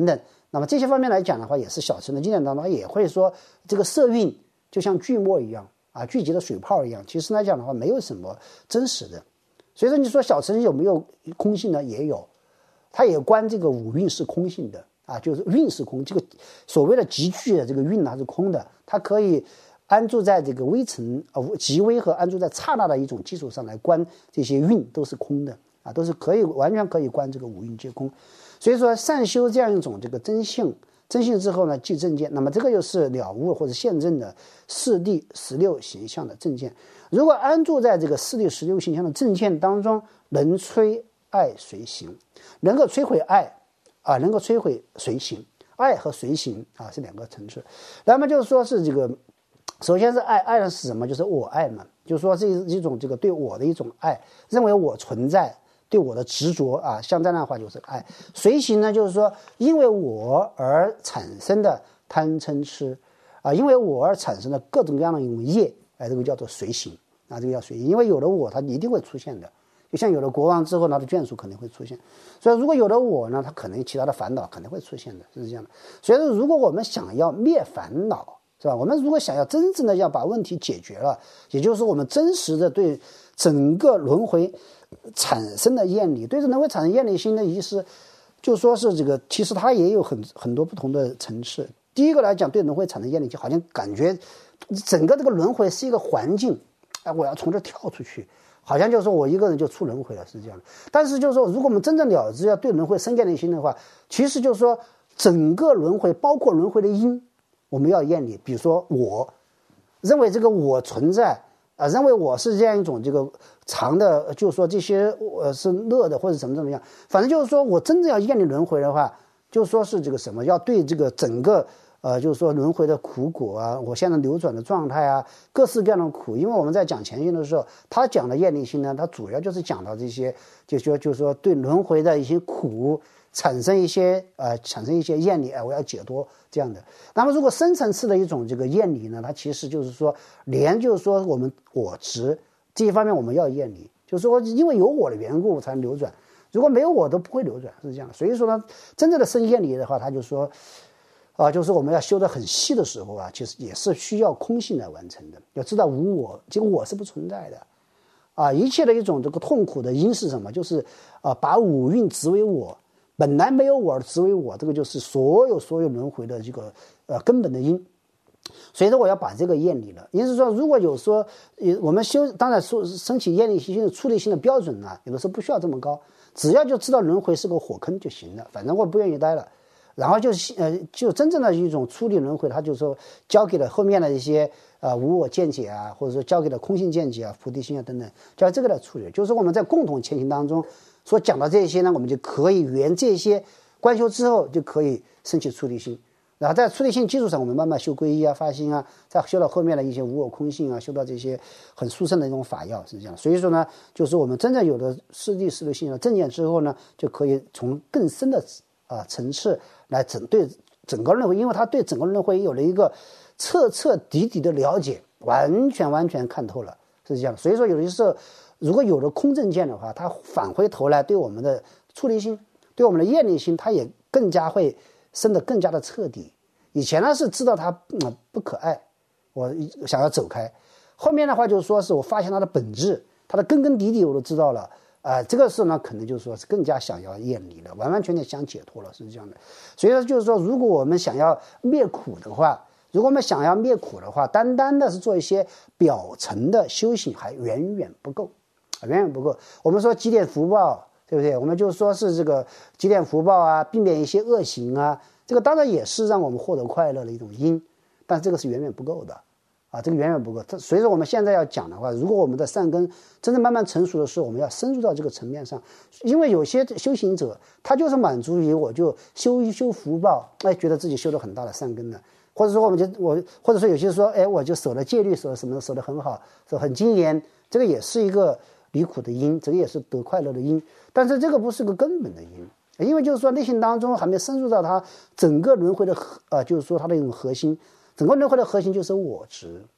Speaker 2: 那么这些方面来讲的话，也是小乘的经典当中也会说这个色蕴就像聚沫一样啊，聚集的水泡一样，其实来讲的话没有什么真实的。所以说你说小乘有没有空性呢？也有，它也观这个五蕴是空性的啊，就是蕴是空，这个所谓的极具的这个蕴它是空的，它可以安住在这个微尘极微和安住在刹那的一种基础上来观这些蕴都是空的啊，都是可以完全可以观这个五蕴皆空。所以说善修这样一种这个真性之后呢，即正见，那么这个又是了悟或者现证的四谛16形象的正见。如果安住在这个四谛16形象的正见当中，能摧爱随行，能够摧毁爱啊，能够摧毁随行，爱和随行啊是两个层次。那么就是说是这个，首先是爱的是什么？就是我爱嘛，就是说是一种这个对我的一种爱，认为我存在。对我的执着啊，像这样的话就是爱。随行呢，就是说因为我而产生的贪嗔痴啊，因为我而产生的各种各样的一种业，这个叫做随行啊，这个叫随行。因为有了我，它一定会出现的。就像有了国王之后，他的眷属肯定会出现。所以如果有了我呢，他可能其他的烦恼肯定会出现的，是这样的。所以说，如果我们想要灭烦恼，是吧？我们如果想要真正的要把问题解决了，也就是说我们真实的对整个轮回产生的厌离，对这轮回产生厌离心的意思，就说是这个，其实它也有很多不同的层次。第一个来讲，对轮回产生厌离，就好像感觉整个这个轮回是一个环境，哎，我要从这跳出去，好像就是说我一个人就出轮回了，是这样的。但是就是说，如果我们真正了知要对轮回生厌离心的话，其实就是说整个轮回，包括轮回的因，我们要厌离。比如说我认为这个我存在啊，认为我是这样一种这个常的，就是说这些是乐的或者怎么样，反正就是说我真正要厌离轮回的话，就是说是这个什么，要对这个整个就是说轮回的苦果啊，我现在流转的状态啊，各式各样的苦。因为我们在讲前性的时候，他讲的厌离心呢，他主要就是讲到这些，就是说对轮回的一些苦产生一些厌离，我要解脱这样的。那么如果深层次的一种这个厌离呢，它其实就是说就是说我执这一方面我们要厌离，就是说因为有我的缘故才能流转，如果没有我都不会流转，是这样的。所以说呢，真正的生厌离的话，他就说就是我们要修得很细的时候啊，其实也是需要空性来完成的。要知道无我，这个我是不存在的啊。一切的一种这个痛苦的因是什么？就是把五蕴执为我，本来没有我而执为我，这个就是所有轮回的这个根本的因。所以说我要把这个厌离了。也就是说，如果有说我们修，当然说升起厌离心的出离心的标准呢，有的时候不需要这么高，只要就知道轮回是个火坑就行了，反正我不愿意待了。然后就真正的一种出离轮回，他就说交给了后面的一些无我见解啊，或者说交给了空性见解啊、菩提心啊等等，叫这个来处理。就是我们在共同前行当中所讲的这些呢，我们就可以圆这些观修之后，就可以升起出离心。然后在出离心基础上，我们慢慢修皈依啊、发心啊，再修到后面的一些无我空性啊，修到这些很殊胜的一种法要，是这样。所以说呢，就是我们真正有了四谛16性的正见之后呢，就可以从更深的层次来对整个轮回，因为他对整个轮回有了一个彻彻底底的了解，完全看透了，是这样。所以说有的时候如果有了空正见的话，他返回头来对我们的出离心、对我们的厌离心，他也更加会生得更加的彻底。以前呢是知道他不可爱，我想要走开，后面的话就是说是我发现他的本质，他的根底我都知道了。这个事呢，可能就是说是更加想要厌离了，完全想解脱了，是这样的。所以说，就是说，如果我们想要灭苦的话，单单的是做一些表层的修行，还远远不够，我们说积点福报，对不对？我们就说是这个积点福报啊，避免一些恶行啊，这个当然也是让我们获得快乐的一种因，但这个是远远不够的。这个远远不够。随着我们现在要讲的话，如果我们的善根真正慢慢成熟的时候，我们要深入到这个层面上。因为有些修行者，他就是满足于我就修一修福报，觉得自己修了很大的善根了，或者说或者说有些说，我就守了戒律，守得很好，守很精严，这个也是一个离苦的因，这个也是得快乐的因，但是这个不是个根本的因，因为就是说内心当中还没深入到它整个轮回的就是说它的一种核心。整个轮回的核心就是我执，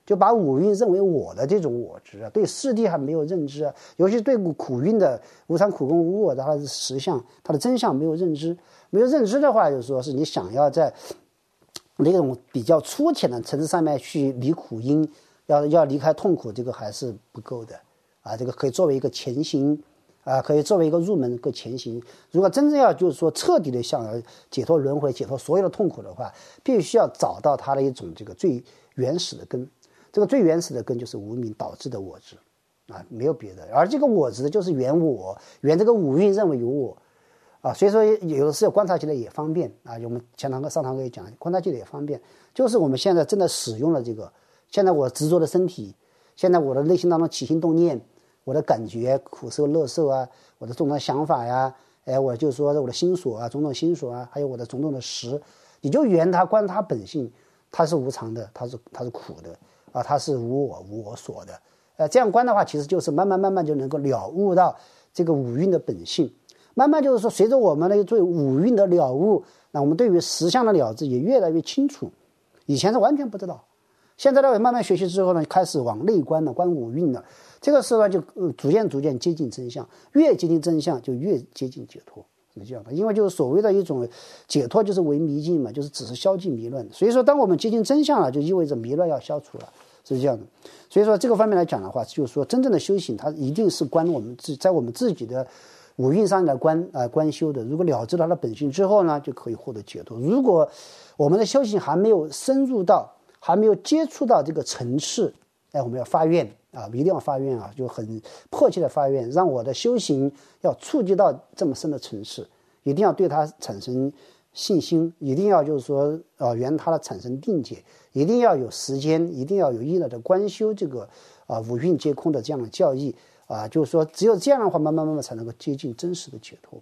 Speaker 2: 就把五蕴认为我的这种我执啊，对四谛还没有认知啊，尤其对苦蕴的无常苦空无我的它的实相，它的真相没有认知。没有认知的话，就是说是你想要在那种比较粗浅的层次上面去离苦因，要离开痛苦，这个还是不够的啊。这个可以作为一个前行啊，可以作为一个入门个前行。如果真正要就是说彻底的想要解脱轮回，解脱所有的痛苦的话，必须要找到它的一种这个最原始的根。这个最原始的根就是无明导致的我执啊，没有别的。而这个我执就是原我，原这个五蕴认为有我啊，所以说有的时候观察起来也方便啊。我们上堂课也讲，观察起来也方便，就是我们现在真的使用了这个，现在我执着的身体，现在我的内心当中起心动念，我的感觉苦受乐受啊，我的种种想法呀，我就说我的心所啊，种种心所啊，还有我的种种的识，你就圆它观它本性，它是无常的，它是苦的啊，它是无我所的，这样观的话，其实就是慢慢就能够了悟到这个五蕴的本性。慢慢就是说，随着我们的对五蕴的了悟，那我们对于实相的了知也越来越清楚。以前是完全不知道，现在呢慢慢学习之后呢，开始往内观了，观五蕴了。这个时候呢，就逐渐接近真相，越接近真相就越接近解脱，是这样的。因为就是所谓的一种解脱，就是为迷境嘛，就是只是消尽迷乱。所以说，当我们接近真相了，就意味着迷乱要消除了，是这样的。所以说，这个方面来讲的话，就是说真正的修行，它一定是观我们在我们自己的五蕴上来观修的。如果了知它的本性之后呢，就可以获得解脱。如果我们的修行还没有深入到，还没有接触到这个层次，我们要发愿啊，一定要发愿啊，就很迫切的发愿，让我的修行要触及到这么深的层次，一定要对它产生信心，一定要就是说圆它的产生定解，一定要有时间，一定要有意乐的观修这个五蕴皆空的这样的教义啊，就是说只有这样的话，慢慢才能够接近真实的解脱。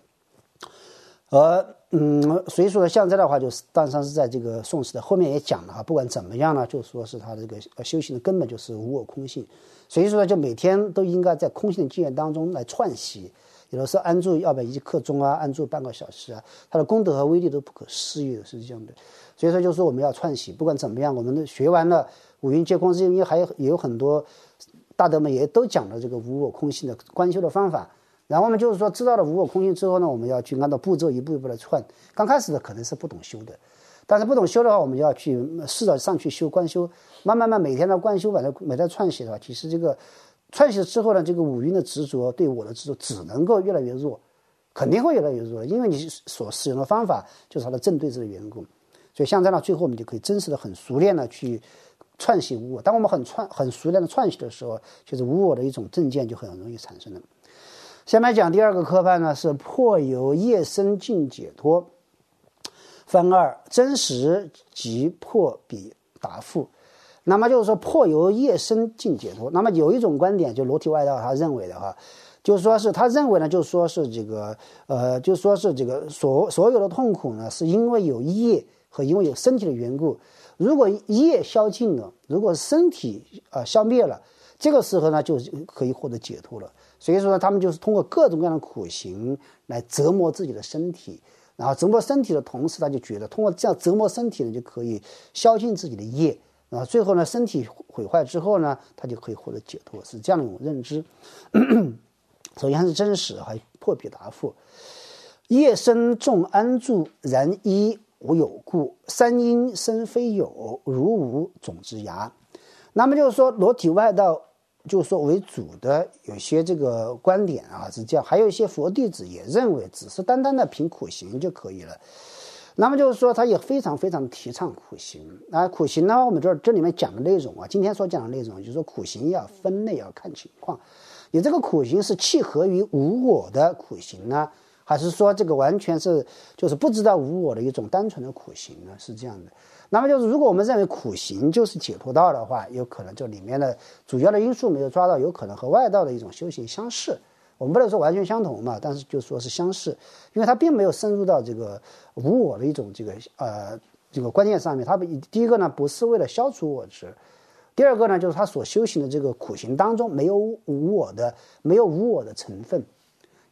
Speaker 2: 所以说像这的话，就是当然是在这个宋词的后面也讲了啊，不管怎么样呢，就说是他这个修行的根本就是无我空性。所以说就每天都应该在空性的经验当中来串习，有的时候安住110刻钟啊，安住半个小时啊，它的功德和威力都不可思议的，是这样的。所以说就是说我们要串习，不管怎么样，我们学完了五蕴皆空之后，因为也有很多大德们也都讲了这个无我空性的观修的方法。然后呢，就是说知道了无我空性之后呢，我们要去按照步骤一步一步的串。刚开始的可能是不懂修的，但是不懂修的话，我们就要去试着上去修观修，慢慢每天的观修，每天串习的话，其实这个串习之后呢，这个五蕴的执着对我的执着只能够越来越弱，肯定会越来越弱，因为你所使用的方法就是它的正对治的缘故。所以像这样最后我们就可以真实的很熟练的去串习无我。当我们很熟练的串习的时候，其实无我的一种正见就很容易产生了。下面讲第二个科判呢，是破由业生尽解脱。分二，真实即破彼答复。那么就是说破由业生尽解脱。那么有一种观点，就裸体外道他认为的哈，就是说是他认为呢，就是说是这个就是说是这个所有的痛苦呢，是因为有业和因为有身体的缘故。如果业消尽了，如果身体消灭了，这个时候呢就可以获得解脱了。所以说他们就是通过各种各样的苦行来折磨自己的身体，然后折磨身体的同时，他就觉得通过这样折磨身体呢，就可以消尽自己的业，然后最后呢，身体毁坏之后呢，他就可以获得解脱，是这样的一种认知。首先是真实，还破彼答复。业生众安住，然一无有故，三因生非有，如无种之芽。那么就是说裸体外道就是说为主的有些这个观点啊是这样，还有一些佛弟子也认为只是单单的凭苦行就可以了。那么就是说他也非常提倡苦行啊。苦行呢，我们这里面讲的内容啊，今天所讲的内容就是说苦行要分类，要看情况。你这个苦行是契合于无我的苦行呢，还是说这个完全是就是不知道无我的一种单纯的苦行呢？是这样的。那么就是如果我们认为苦行就是解脱道的话，有可能这里面的主要的因素没有抓到，有可能和外道的一种修行相似。我们不能说完全相同嘛，但是就说是相似，因为它并没有深入到这个无我的一种这个观念上面。它第一个呢不是为了消除我执，第二个呢就是他所修行的这个苦行当中没有无我的成分。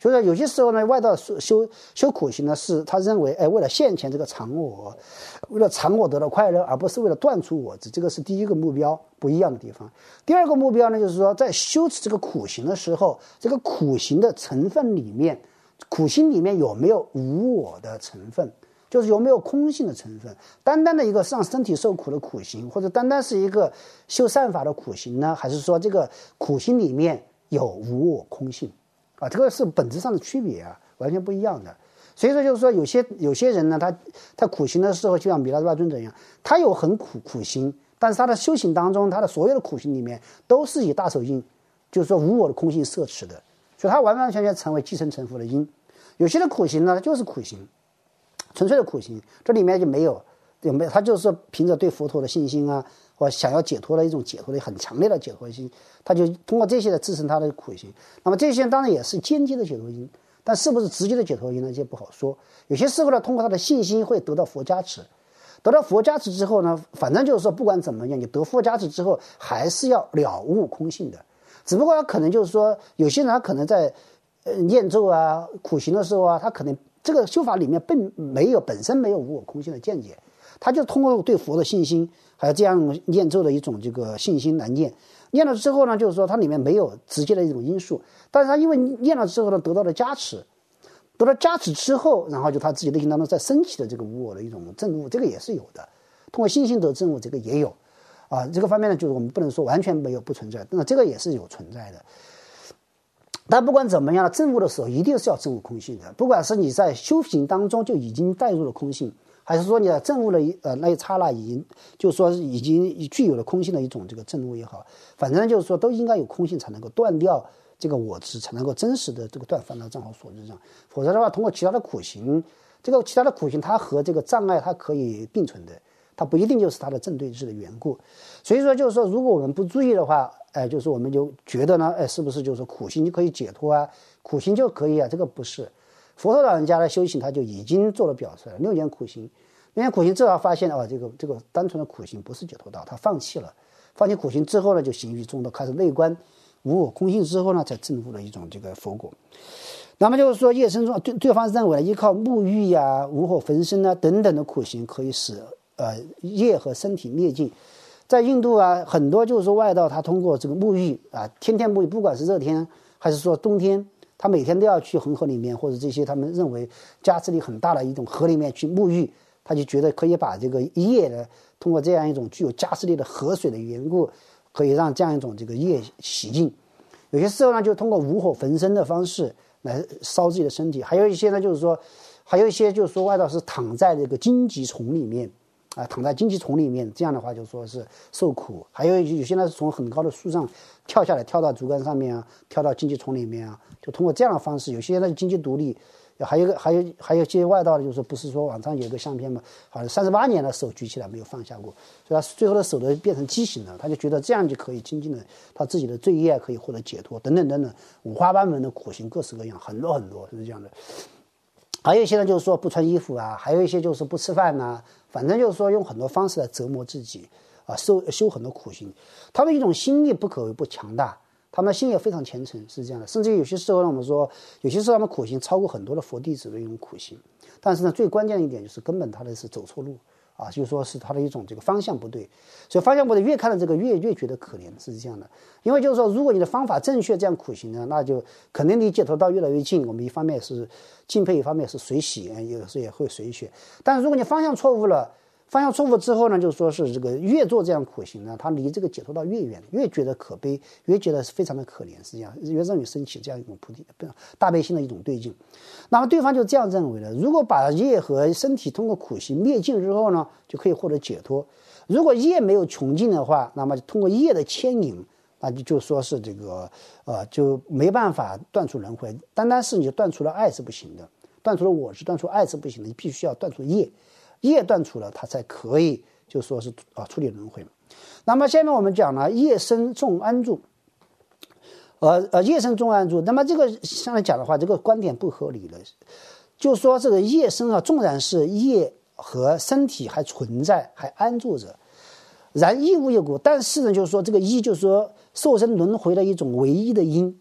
Speaker 2: 所以说有些时候呢，外道修苦行呢，是他认为，为了现前这个常我，为了常我得到快乐，而不是为了断除我执，这个是第一个目标不一样的地方。第二个目标呢，就是说在修持这个苦行的时候，这个苦行的成分里面，苦行里面有没有无我的成分，就是有没有空性的成分。单单的一个让身体受苦的苦行，或者单单是一个修善法的苦行呢，还是说这个苦行里面有无我空性？这个是本质上的区别啊，完全不一样的。所以说就是说有些人呢，他苦行的时候，就像米拉巴尊者一样，他有很苦行，但是他的修行当中，他的所有的苦行里面都是以大手印，就是说无我的空性摄持的，所以他完完全全成为寄生成佛的因。有些的苦行呢，就是苦行，纯粹的苦行，这里面就没有，他就是说凭着对佛陀的信心啊，或想要解脱的一种解脱的很强烈的解脱心，他就通过这些来支撑他的苦行。那么这些当然也是间接的解脱因，但是不是直接的解脱因呢，这不好说。有些时候呢，通过他的信心会得到佛加持，得到佛加持之后呢，反正就是说不管怎么样，你得佛加持之后还是要了悟空性的。只不过他可能就是说，有些人他可能在念咒啊苦行的时候啊，他可能这个修法里面本身没有无我空性的见解，他就通过对佛的信心，还有这样念咒的一种这个信心来念了之后呢，就是说它里面没有直接的一种因素，但是他因为念了之后呢，得到了加持，得到加持之后，然后就他自己内心当中在升起的这个无我的一种证悟，这个也是有的。通过信心得证悟，这个也有这个方面呢，就是我们不能说完全没有不存在，那这个也是有存在的。但不管怎么样，证悟的时候一定是要证悟空性的，不管是你在修行当中就已经带入了空性，还是说你证悟了那一刹那已经就是说已经具有了空性的一种这个证悟也好，反正就是说都应该有空性才能够断掉这个我执，才能够真实的这个断烦恼障好所知障。否则的话，通过其他的苦行，这个其他的苦行它和这个障碍它可以并存的，它不一定就是它的正对治的缘故。所以说就是说，如果我们不注意的话，就是我们就觉得呢，是不是就是说苦行就可以解脱啊，苦行就可以啊？这个不是。佛陀老人家的修行他就已经做了表示了，6年苦行，6年苦行之后发现这个单纯的苦行不是解脱道，他放弃了，放弃苦行之后呢，就行于中道，开始内观无我空性之后呢，才证悟了一种这个佛果。那么就是说，业生中对方认为依靠沐浴啊、无火焚身啊等等的苦行，可以使业和身体灭尽。在印度啊，很多就是说外道他通过这个沐浴啊，天天沐浴，不管是热天还是说冬天，他每天都要去恒河里面或者这些他们认为加持力很大的一种河里面去沐浴，他就觉得可以把这个业呢，通过这样一种具有加持力的河水的缘故，可以让这样一种这个业洗净。有些时候呢，就通过无火焚身的方式来烧自己的身体，还有一些呢，就是说外道是躺在这个荆棘丛里面。躺在荆棘丛里面，这样的话就说是受苦。还有些呢是从很高的树上跳下来，跳到竹竿上面啊，跳到荆棘丛里面啊，就通过这样的方式。有些呢经济独立，还有一些外道的，就是说不是说网上有一个相片嘛，好像38年的手举起来没有放下过，所以他最后的手都变成畸形了。他就觉得这样就可以精进的，他自己的罪业可以获得解脱，等等等等，五花八门的苦行，各式各样，很多很多，是这样的。还有一些呢，就是说不穿衣服啊，还有一些就是不吃饭啊，反正就是说用很多方式来折磨自己啊，修很多苦行。他们一种心力不可谓不强大，他们心也非常虔诚，是这样的。甚至有些时候呢，我们说有些时候他们苦行超过很多的佛弟子的一种苦行，但是呢，最关键的一点就是根本他的是走错路啊，就是说是他的一种这个方向不对，所以方向不对，越看到这个越觉得可怜，是这样的。因为就是说，如果你的方法正确，这样苦行呢，那就肯定离解脱道越来越近。我们一方面是敬佩，一方面是随喜，有时候也会随学。但是如果你方向错误了，方向错误之后呢，就是说是这个越做这样苦行呢，他离这个解脱道越远，越觉得可悲，越觉得是非常的可怜，是这样，越让你升起这样一种菩提大悲心的一种对境。那么对方就这样认为了，如果把业和身体通过苦行灭尽之后呢，就可以获得解脱。如果业没有穷尽的话，那么通过业的牵引，那就说是这个就没办法断除轮回。单单是你断除了爱是不行的，断除了我是，断除爱是不行的，你必须要断除业，业断除了，它才可以就说是处理轮回。那么下面我们讲了业生众安住，业生众安住。那么这个上来讲的话，这个观点不合理了。就说这个业生啊，纵然是业和身体还存在，还安住着，然亦无有果。但是呢，就是说这个一就是说受生轮回的一种唯一的因，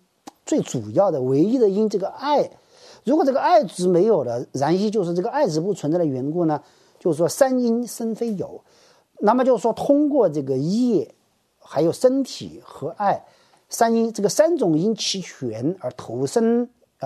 Speaker 2: 最主要的唯一的因，这个爱，如果这个爱值没有了，然一就是这个爱值不存在的缘故呢，就是说三因生非有，那么就是说通过这个业还有身体和爱三因，这个三种因齐全而投生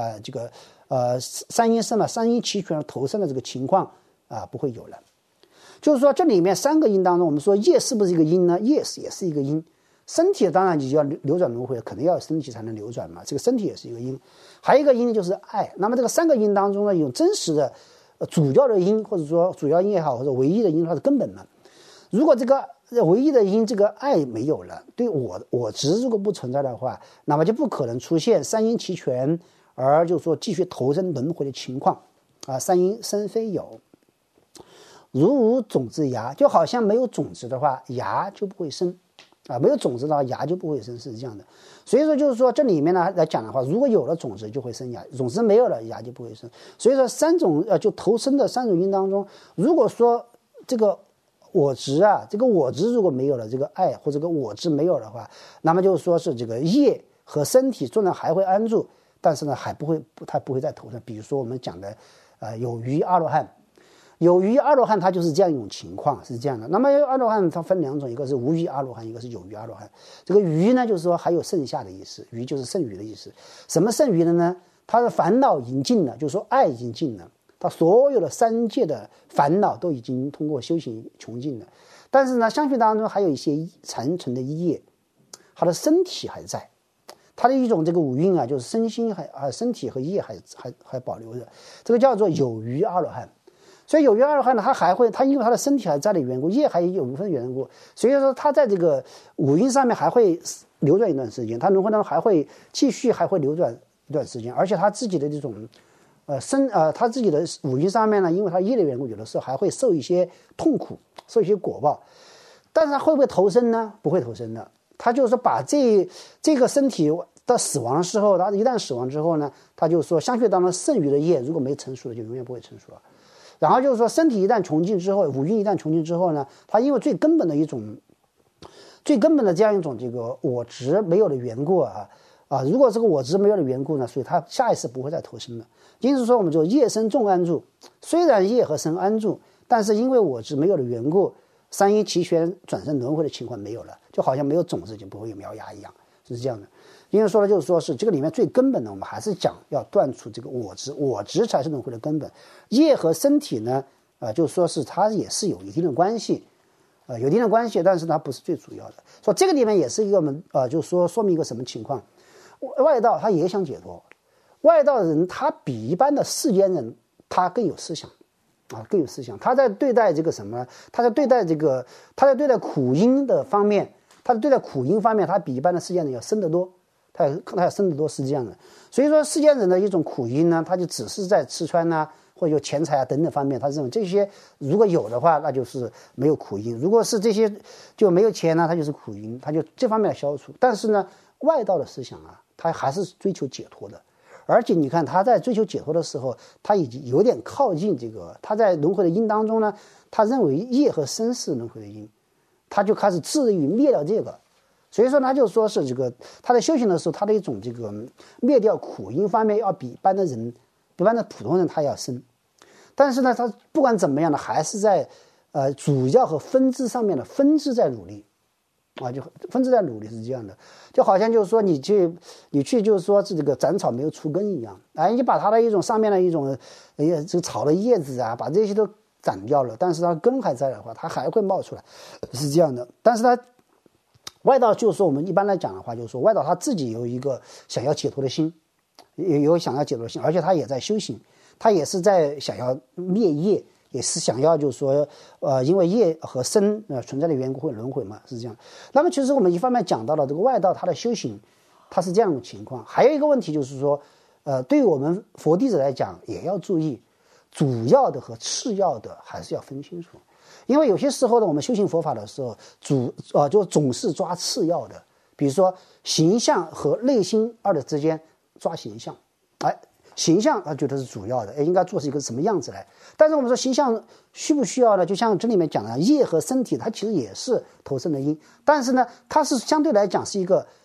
Speaker 2: 三因生了，三因齐全而投生的这个情况不会有了。就是说这里面三个因当中，我们说业是不是一个因呢？业也是一个因。身体当然你就要流转轮回，可能要有身体才能流转嘛，这个身体也是一个因。还有一个因就是爱。那么这个三个因当中呢，有真实的主要的因，或者说主要因也好，或者唯一的因，它是根本嘛。如果这个唯一的因这个爱没有了，对我执如果不存在的话，那么就不可能出现三因齐全而就是说继续投生轮回的情况三因生非有。如无种子芽，就好像没有种子的话，芽就不会生没有种子的话，芽就不会生，是这样的。所以说就是说这里面呢来讲的话，如果有了种子就会生芽，种子没有了芽就不会生。所以说三种就投生的三种因当中，如果说这个我执这个我执如果没有了这个爱，或者这个我执没有的话，那么就是说是这个业和身体虽然还会安住，但是呢它不会再投生。比如说我们讲的有余阿罗汉。有余阿罗汉他就是这样一种情况，是这样的。那么阿罗汉它分两种，一个是无余阿罗汉，一个是有余阿罗汉。这个余呢，就是说还有剩下的意思，余就是剩余的意思。什么剩余的呢？他的烦恼已经尽了，就是说爱已经尽了，他所有的三界的烦恼都已经通过修行穷尽了。但是呢，相续当中还有一些残存的业，他的身体还在，他的一种这个五蕴就是身心身体和业还保留着，这个叫做有余阿罗汉。所以有余阿罗汉呢，他因为他的身体还在的缘故，业还有部分缘故，所以说他在这个五蕴上面还会流转一段时间，他轮回当中还会继续流转一段时间，而且他自己的这种他自己的五蕴上面呢，因为他业的缘故，有的时候还会受一些痛苦，受一些果报。但是他会不会投生呢？不会投生的。他就是说把这个身体到死亡的时候，他一旦死亡之后呢，他就说相续当中剩余的业如果没成熟的，就永远不会成熟了。然后就是说身体一旦穷尽之后，五蕴一旦穷尽之后呢，它因为最根本的这样一种这个我执没有的缘故如果这个我执没有的缘故呢，所以它下一次不会再投生了。因此说我们就业生众安住，虽然业和生安住，但是因为我执没有的缘故，三因齐全转生轮回的情况没有了，就好像没有种子就不会有苗芽一样，是这样的。因为说的就是说是这个里面最根本的，我们还是讲要断除这个我执才是轮回的根本。业和身体呢就是说是它也是有一定的关系有一定的关系，但是它不是最主要的。说这个里面也是一个我们就是说明一个什么情况，外道他也想解脱，外道的人他比一般的世间人他更有思想更有思想。他在对待这个什么，他在对待苦因的方面，他比一般的世间人要深得多，他要深得多，是这样的。所以说世间人的一种苦因呢，他就只是在吃穿或者有钱财等等方面，他认为这些如果有的话，那就是没有苦因；如果是这些就没有钱呢，他就是苦因，他就这方面消除。但是呢，外道的思想他还是追求解脱的。而且你看他在追求解脱的时候，他已经有点靠近这个，他在轮回的因当中呢，他认为业和生是轮回的因，他就开始致力于灭掉这个。所以说他就说是这个他在修行的时候，他的一种这个灭掉苦因方面要比一般的普通人他要深。但是呢，他不管怎么样呢，还是在主要和分支上面的分支在努力就分支在努力，是这样的。就好像就是说你去就是说这个斩草没有除根一样你把它的一种上面的一种这个草的叶子把这些都斩掉了，但是它根还在的话，它还会冒出来，是这样的。但是它外道就是说我们一般来讲的话，就是说外道他自己有一个想要解脱的心，有想要解脱的心，而且他也在修行，他也是在想要灭业，也是想要就是说因为业和生存在的缘故会轮回嘛，是这样。那么其实我们一方面讲到了这个外道他的修行，他是这样的情况。还有一个问题就是说对于我们佛弟子来讲也要注意，主要的和次要的还是要分清楚。因为有些时候呢，我们修行佛法的时候就总是抓次要的，比如说形象和内心二者之间抓形象，形象他觉得是主要的，应该做是一个什么样子来。但是我们说形象需不需要呢？就像这里面讲的，业和身体它其实也是投生的因，但是呢它是相对来讲是一个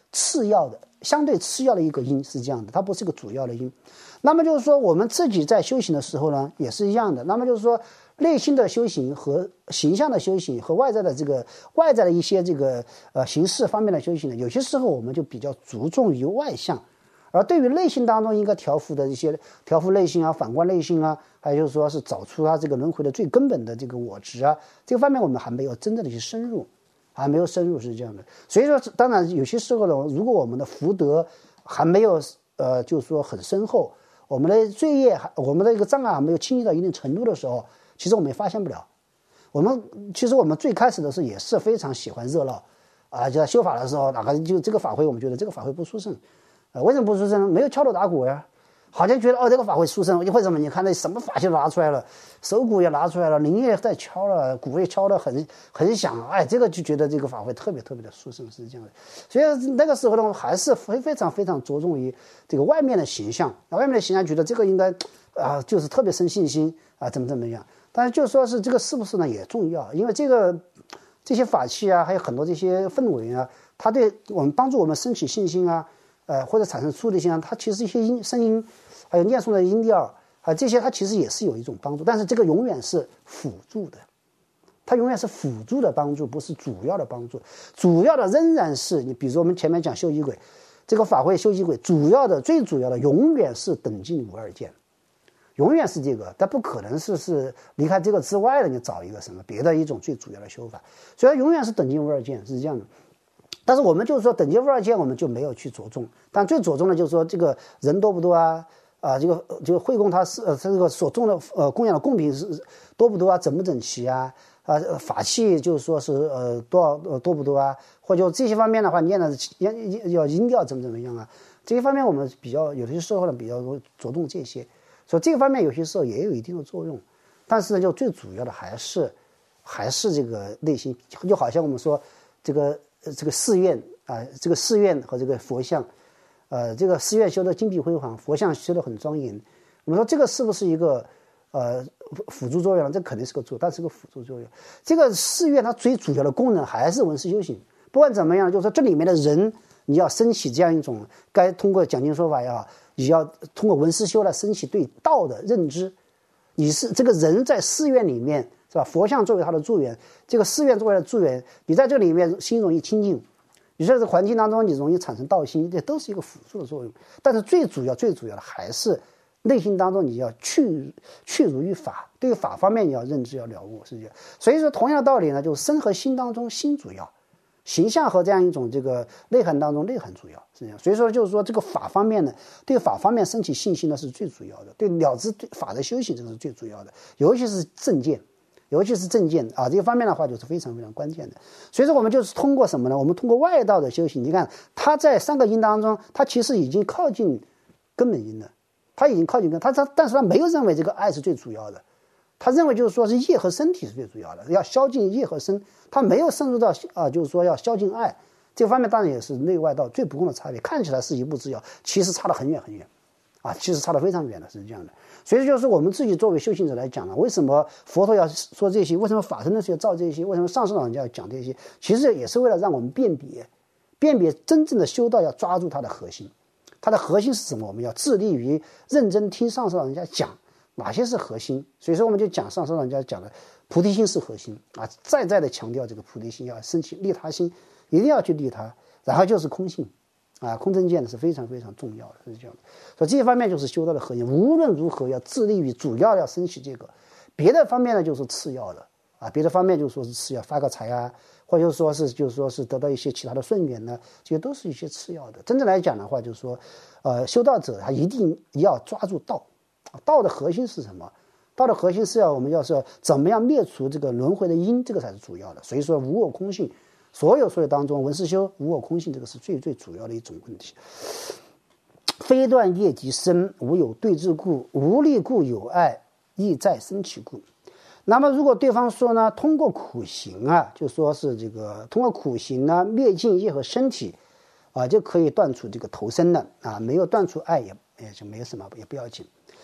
Speaker 2: 次要的、相对次要的一个因，是这样的，它不是个主要的因。那么就是说，我们自己在修行的时候呢，也是一样的。那么就是说，内心的修行和形象的修行和外在的一些形式方面的修行呢，有些时候我们就比较注重于外向，而对于内心当中应该调伏的一些调伏内心啊、反观内心啊，还有就是说是找出它这个轮回的最根本的这个我执啊，这个方面我们还没有真正的去深入，还没有深入是这样的。所以说，当然有些时候呢，如果我们的福德还没有就是说很深厚，我们的罪业我们的一个障碍还没有清晰到一定程度的时候，其实我们也发现不了。其实我们最开始的时候也是非常喜欢热闹啊，就在修法的时候，哪个就这个法会，我们觉得这个法会不殊胜，为什么不殊胜？没有敲锣打鼓呀，好像觉得这个法会殊胜，为什么？你看那什么法器拿出来了，手鼓也拿出来了，铃也在敲了，鼓也敲得很响，这个就觉得这个法会特别特别的殊胜，是这样的。所以那个时候呢，还是非常非常着重于这个外面的形象，外面的形象觉得这个应该就是特别生信心啊，怎么样。但是就说是这个是不是呢也重要，因为这些法器啊，还有很多这些氛围啊，它对我们帮助我们升起信心啊，或者产生出离心啊，它其实一些声音，还有念诵的音调啊，这些它其实也是有一种帮助，但是这个永远是辅助的，它永远是辅助的帮助，不是主要的帮助。主要的仍然是你，比如说我们前面讲修仪轨，这个法会修仪轨，最主要的永远是等劲无二见。永远是这个，但不可能是离开这个之外的，你找一个什么别的一种最主要的修法，所以永远是等劲无二见，是这样的。但是我们就是说等劲无二见，我们就没有去着重，但最着重的就是说这个人多不多啊？这个会供他是这个所种的供养的贡品是多不多啊？整不整齐啊？法器就是说是多不多啊？或者这些方面的话，念的要音调怎么样啊？这些方面我们比较有些时候呢比较着重这些。所以这个方面有些时候也有一定的作用，但是呢，就最主要的还是这个内心，就好像我们说这个寺院啊，这个寺院和这个佛像，这个寺院修的金碧辉煌，佛像修的很庄严。我们说这个是不是一个辅助作用？这肯定是个但是个辅助作用。这个寺院它最主要的功能还是闻思修行。不管怎么样，就是说这里面的人，你要升起这样一种，该通过讲经说法也好，你要通过闻思修来升起对道的认知。你是这个人在寺院里面，是吧？佛像作为他的助缘，这个寺院作为他的助缘，你在这里面心容易清净，你在这个环境当中你容易产生道心，这都是一个辅助的作用。但是最主要的还是内心当中你要去如于法，对于法方面你要认知要了悟，是这样。所以说同样的道理呢，就是身和心当中心主要，形象和这样一种这个内涵当中内涵主要，是这样。所以说就是说这个法方面呢，对法方面升起信心呢是最主要的，对了知对法的修行这个是最主要的，尤其是正见啊，这个方面的话就是非常非常关键的。所以说我们就是通过什么呢？我们通过外道的修行，你看他在三个因当中，他其实已经靠近根本因了，他已经靠近根，但是他没有认为这个爱是最主要的。他认为就是说是业和身体是最主要的，要消尽业和身，他没有深入到就是说要消尽爱这个方面，当然也是内外道最不共的差别。看起来是一步之遥，其实差得很远很远啊，其实差得非常远的，是这样的。所以就是我们自己作为修行者来讲为什么佛陀要说这些？为什么法身的时候要造这些？为什么上师老人家要讲这些？其实也是为了让我们辨别真正的修道要抓住它的核心。它的核心是什么？我们要致力于认真听上师老人家讲哪些是核心。所以说我们就讲上师老人家讲的菩提心是核心啊，再的强调这个菩提心要升起利他心，一定要去利他。然后就是空性啊，空正见是非常非常重要的，是这样的。所以这一方面就是修道的核心，无论如何要致力于主要要升起这个，别的方面呢就是次要的啊，别的方面就说是次要，发个财啊，或者就是说是得到一些其他的顺缘呢，这些都是一些次要的。真正来讲的话，就是说，修道者他一定要抓住道，道的核心是什么？道的核心是我们要怎么样灭除这个轮回的因，这个才是主要的。所以说无我空性，所有当中闻思修无我空性，这个是最主要的一种问题。非断业即生，无有对峙故，无力故有爱，亦在生起故。那么如果对方说呢，通过苦行啊，就说是这个通过苦行呢灭尽业和身体啊，就可以断除这个投生了啊，没有断除爱也就没有什么，也不要紧。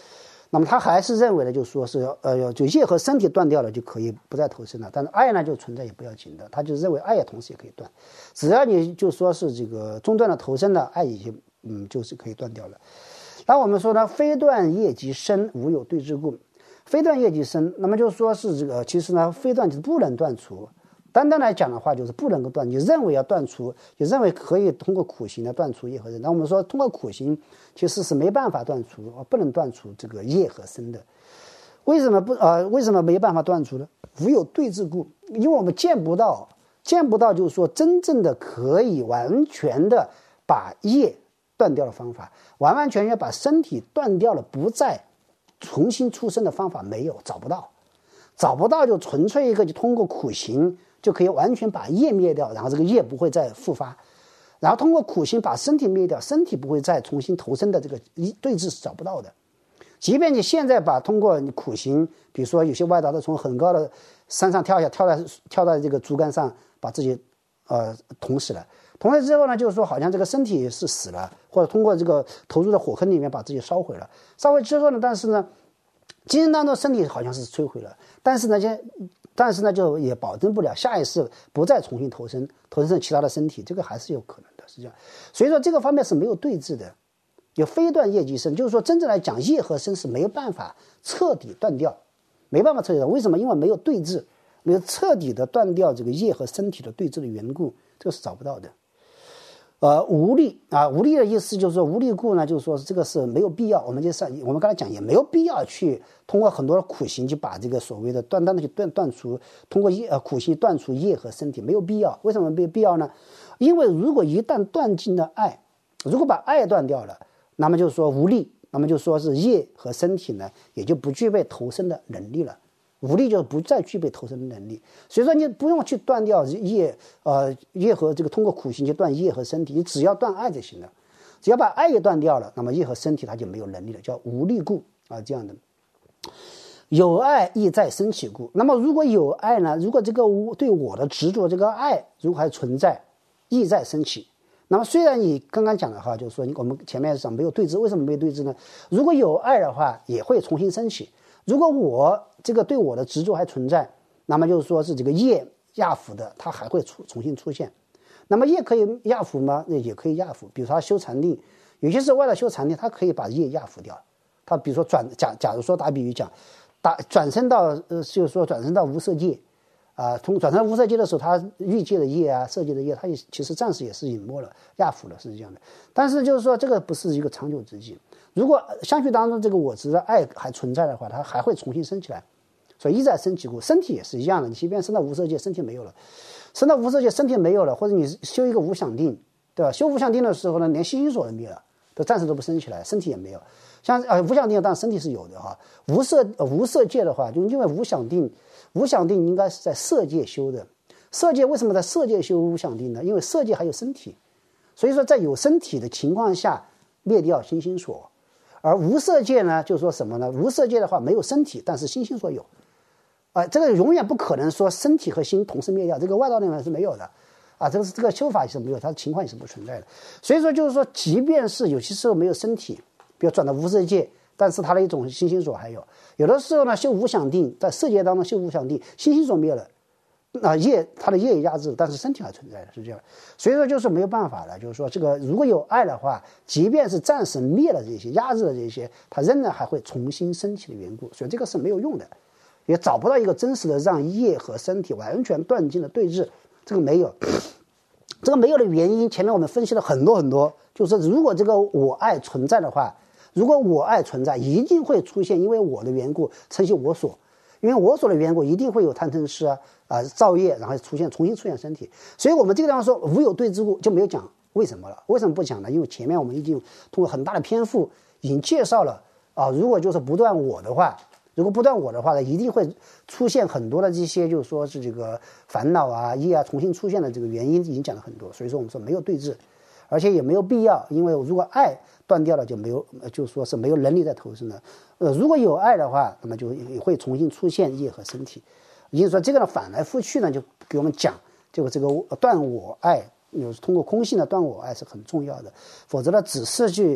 Speaker 2: 那么他还是认为呢，就说是就业和身体断掉了就可以不再投生了，但是爱呢就存在也不要紧的，他就认为爱也同时也可以断，只要你就说是这个中断了投生的爱已经就是可以断掉了。那我们说呢，非断业即生，无有对治故。非断业即生，那么就说是这个，其实呢，非断就是不能断除。单单来讲的话，就是不能够断。你认为要断除，你认为可以通过苦行来断除业和身。那我们说，通过苦行其实是没办法断除，不能断除这个业和身的。为什么不为什么没办法断除呢？无有对治故，因为我们见不到，就是说真正的可以完全的把业断掉的方法，完完全全把身体断掉了，不再重新出生的方法没有，找不到，就纯粹一个就通过苦行就可以完全把业灭掉，然后这个业不会再复发，然后通过苦行把身体灭掉，身体不会再重新投生的这个对治是找不到的。即便你现在通过你苦行，比如说有些外道的从很高的山上跳下，跳到这个竹竿上，把自己捅死了。捅死之后呢，就是说好像这个身体是死了，或者通过这个投入的火坑里面把自己烧毁了。烧毁之后呢，但是呢，精神当中身体好像是摧毁了，但是呢就也保证不了下一世不再重新投生其他的身体，这个还是有可能的，是这样。所以说这个方面是没有对治的，有非断业即生，就是说真正来讲，业和身是没有办法彻底断掉，没办法彻底断。为什么？因为没有对治，没有彻底的断掉这个业和身体的对治的缘故，这个是找不到的。无力无力的意思就是说无力故呢，就是说这个是没有必要。我们刚才讲也没有必要去通过很多的苦行就把这个所谓的单的去断除，通过苦行断除业和身体，没有必要。为什么没有必要呢？因为如果一旦断尽了爱，如果把爱断掉了，那么就是说无力，那么就说是业和身体呢也就不具备投生的能力了。无力就不再具备投生的能力，所以说你不用去断掉业和这个通过苦行去断业和身体，你只要断爱就行了。只要把爱也断掉了，那么业和身体它就没有能力了，叫无力故这样的。有爱亦在生起故，那么如果有爱呢，如果这个对我的执着这个爱如果还存在，亦在生起。那么虽然你刚刚讲的话，就是说我们前面讲没有对治，为什么没有对治呢？如果有爱的话，也会重新升起。如果我这个对我的执着还存在，那么就是说是这个业压伏的，它还会重新出现。那么业可以压伏吗？也可以压伏。比如说他修禅定，有些是为了修禅定，他可以把业压伏掉。他比如说假如说打比喻讲，转身到就是说转身到无色界从转身到无色界的时候，他欲界的业色界的业，他其实暂时也是隐没了、压伏了，是这样的。但是就是说这个不是一个长久之计。如果相续当中这个我执的爱还存在的话，它还会重新升起来，所以一再升起故，身体也是一样的。你即便升到无色界，身体没有了，升到无色界身体没有了，或者你修一个无想定，对吧？修无想定的时候呢，连心心所都灭了，都暂时都不升起来，身体也没有。像无想定当然身体是有的无色界的话，就因为无想定应该是在色界修的。色界为什么在色界修无想定呢？因为色界还有身体，所以说在有身体的情况下灭掉心心所。而无色界呢，就是说什么呢？无色界的话没有身体，但是心心所有，这个永远不可能说身体和心同时灭掉，这个外道里面是没有的，这个修法也是没有，它的情况也是不存在的。所以说就是说，即便是有些时候没有身体，比如转到无色界，但是它的一种心心所还有，有的时候呢修无想定，在色界当中修无想定，心心所灭了。它的业压制，但是身体还存在的，是这样。所以说就是没有办法了，就是说这个如果有爱的话，即便是暂时灭了这些压制了这些，它仍然还会重新升起的缘故，所以这个是没有用的，也找不到一个真实的让业和身体完全断尽的对峙，这个没有。这个没有的原因，前面我们分析了很多，就是如果这个我爱存在的话，如果我爱存在，一定会出现因为我的缘故承袭我所。因为我所的缘故，一定会有贪嗔痴造业，然后重新出现身体。所以我们这个地方说无有对治故，就没有讲为什么了。为什么不讲呢？因为前面我们已经通过很大的篇幅已经介绍了如果就是不断我的话呢，一定会出现很多的这些就是说是这个烦恼业重新出现的这个原因已经讲了很多。所以说我们说没有对治，而且也没有必要，因为如果爱断掉了，就没有，就说是没有能力再投生的。如果有爱的话，那么就也会重新出现业和身体。也就是说，这个呢反来覆去呢，就给我们讲，就这个断我爱，通过空性的断我爱是很重要的。否则呢，只是去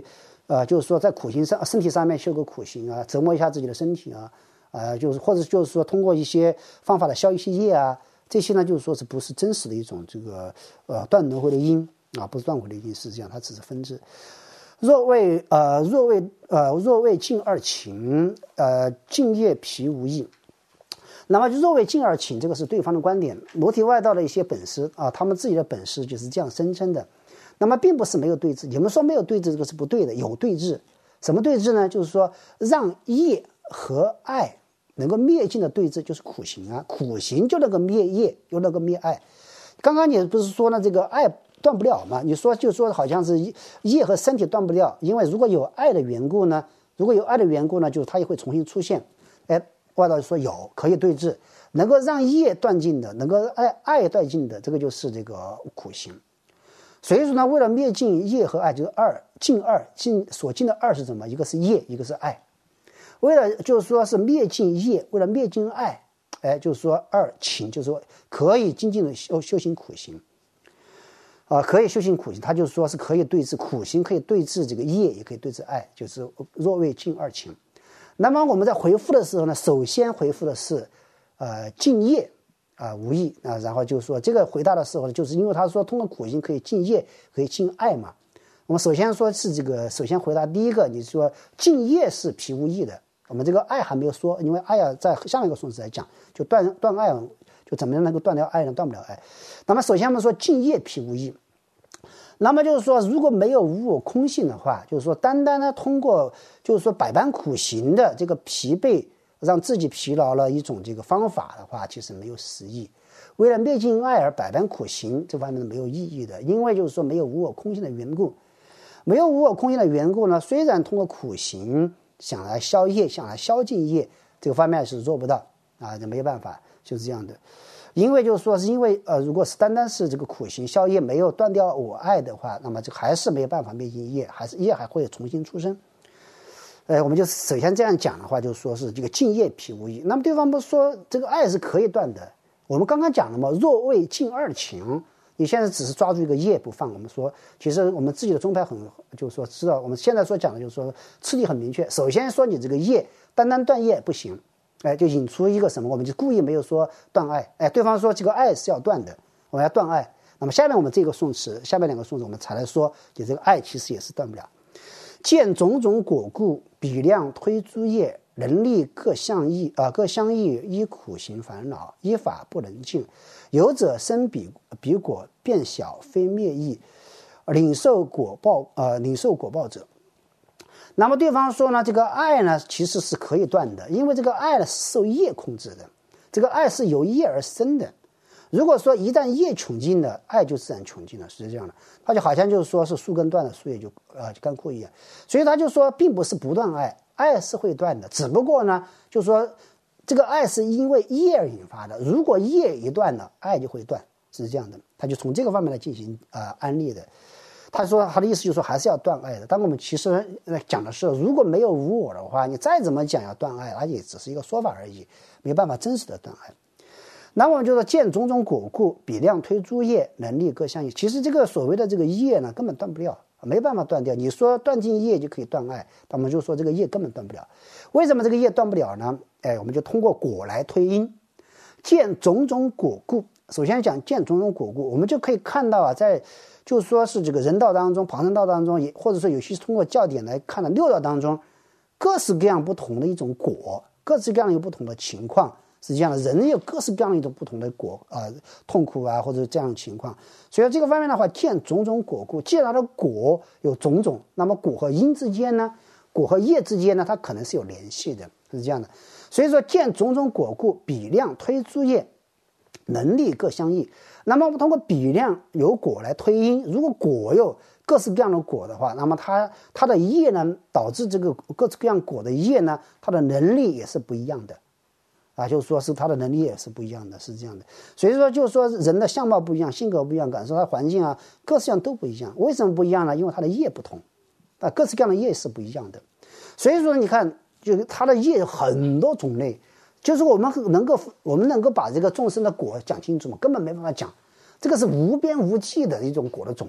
Speaker 2: 就是说在苦行上身体上面修个苦行啊，折磨一下自己的身体啊，就是或者就是说通过一些方法来消一些业啊，这些呢就是说是不是真实的一种这个断轮回的因啊，不是断回的因，是这样，它只是分支。若为尽二情，尽业皮无益。那么若为尽二情，这个是对方的观点，裸体外道的一些本师啊，他们自己的本师就是这样声称的。那么并不是没有对峙，你们说没有对峙，这个是不对的，有对峙。什么对峙呢？就是说让业和爱能够灭尽的对峙，就是苦行啊，苦行就那个灭业，又那个灭爱。刚刚你不是说呢，这个爱断不了嘛？你说就说好像是业和身体断不了，因为如果有爱的缘故呢，就是它也会重新出现。外道说有可以对峙，能够让业断尽的，能够爱断尽的，这个就是这个苦行。所以说呢，为了灭尽业和爱，就是所尽的二是什么？一个是业，一个是爱。为了就是说是灭尽业，为了灭尽爱，就是说二情，就是说可以精进的修行苦行。可以修行苦行，他就是说是可以对治苦行，可以对治这个业，也可以对治爱，就是若为尽二情。那么我们在回复的时候呢，首先回复的是尽业无益啊，然后就是说这个回答的时候呢，就是因为他说通过苦行可以尽业，可以尽爱嘛。我们首先说是这个，首先回答第一个，你说尽业是皮无益的，我们这个爱还没有说，因为爱啊在下面一个颂词来讲，就断爱，就怎么样能够断掉爱呢？断不了爱。那么首先我们说尽业皮无益。那么就是说，如果没有无我空性的话，就是说单单呢通过就是说百般苦行的这个疲惫，让自己疲劳了一种这个方法的话，其实没有实意。为了灭尽爱而百般苦行，这方面是没有意义的，因为就是说没有无我空性的缘故，没有无我空性的缘故呢，虽然通过苦行想来消业，想来消尽业，这个方面是做不到啊，这没办法，就是这样的。因为就是说是因为如果是单单是这个苦行消业没有断掉我爱的话，那么这还是没有办法灭尽业，业还会重新出生。我们就首先这样讲的话，就是说是这个尽业皮无益。那么对方不是说这个爱是可以断的？我们刚刚讲了嘛，若为尽二情，你现在只是抓住一个业不放。我们说，其实我们自己的宗派就是说知道，我们现在所讲的就是说次第很明确。首先说你这个业，单单断业不行。就引出一个什么，我们就故意没有说断爱，对方说这个爱是要断的，我们要断爱。那么下面我们这个颂词，下面两个颂词我们才来说，你这个爱其实也是断不了。见种种果故，比量推诸业，能力各相异，依苦行烦恼，依法不能尽。有者生彼果，变小非灭意，领受果报者。那么对方说呢，这个爱呢其实是可以断的，因为这个爱呢是受业控制的，这个爱是由业而生的。如果说一旦业穷尽了，爱就自然穷尽了，是这样的。他就好像就是说是树根断了，树叶就干枯一样。所以他就说，并不是不断爱，爱是会断的，只不过呢，就是说这个爱是因为业而引发的。如果业一断了，爱就会断，是这样的。他就从这个方面来进行安利的。他说他的意思就是说还是要断爱的，但我们其实讲的是，如果没有无我的话，你再怎么讲要断爱，它也只是一个说法而已，没办法真实的断爱。那我们就说见种种果故，比量推诸业，能力各相异。其实这个所谓的这个业呢，根本断不了，没办法断掉。你说断尽业就可以断爱，那我们就说这个业根本断不了。为什么这个业断不了呢？我们就通过果来推因，见种种果故。首先讲见种种果故，我们就可以看到在就是说是这个人道当中、旁生道当中，也或者说有些通过教典来看的六道当中，各式各样不同的一种果，各式各样有不同的情况，是这样的。人有各式各样一种不同的果痛苦或者这样的情况。所以这个方面的话，见种种果故，既然它的果有种种，那么果和因之间呢，果和业之间呢，它可能是有联系的，是这样的。所以说见种种果故，比量推诸业，能力各相异。那么我们通过比量由果来推因，如果果有各式各样的果的话，那么它的业呢，导致这个各式各样果的业呢，它的能力也是不一样的就是说是它的能力也是不一样的，是这样的。所以说就是说人的相貌不一样，性格不一样，感受它环境各式各样都不一样。为什么不一样呢？因为它的业不同各式各样的业是不一样的。所以说你看，就是它的业有很多种类，就是我们能够把这个众生的果讲清楚吗？根本没办法讲，这个是无边无际的一种果的种类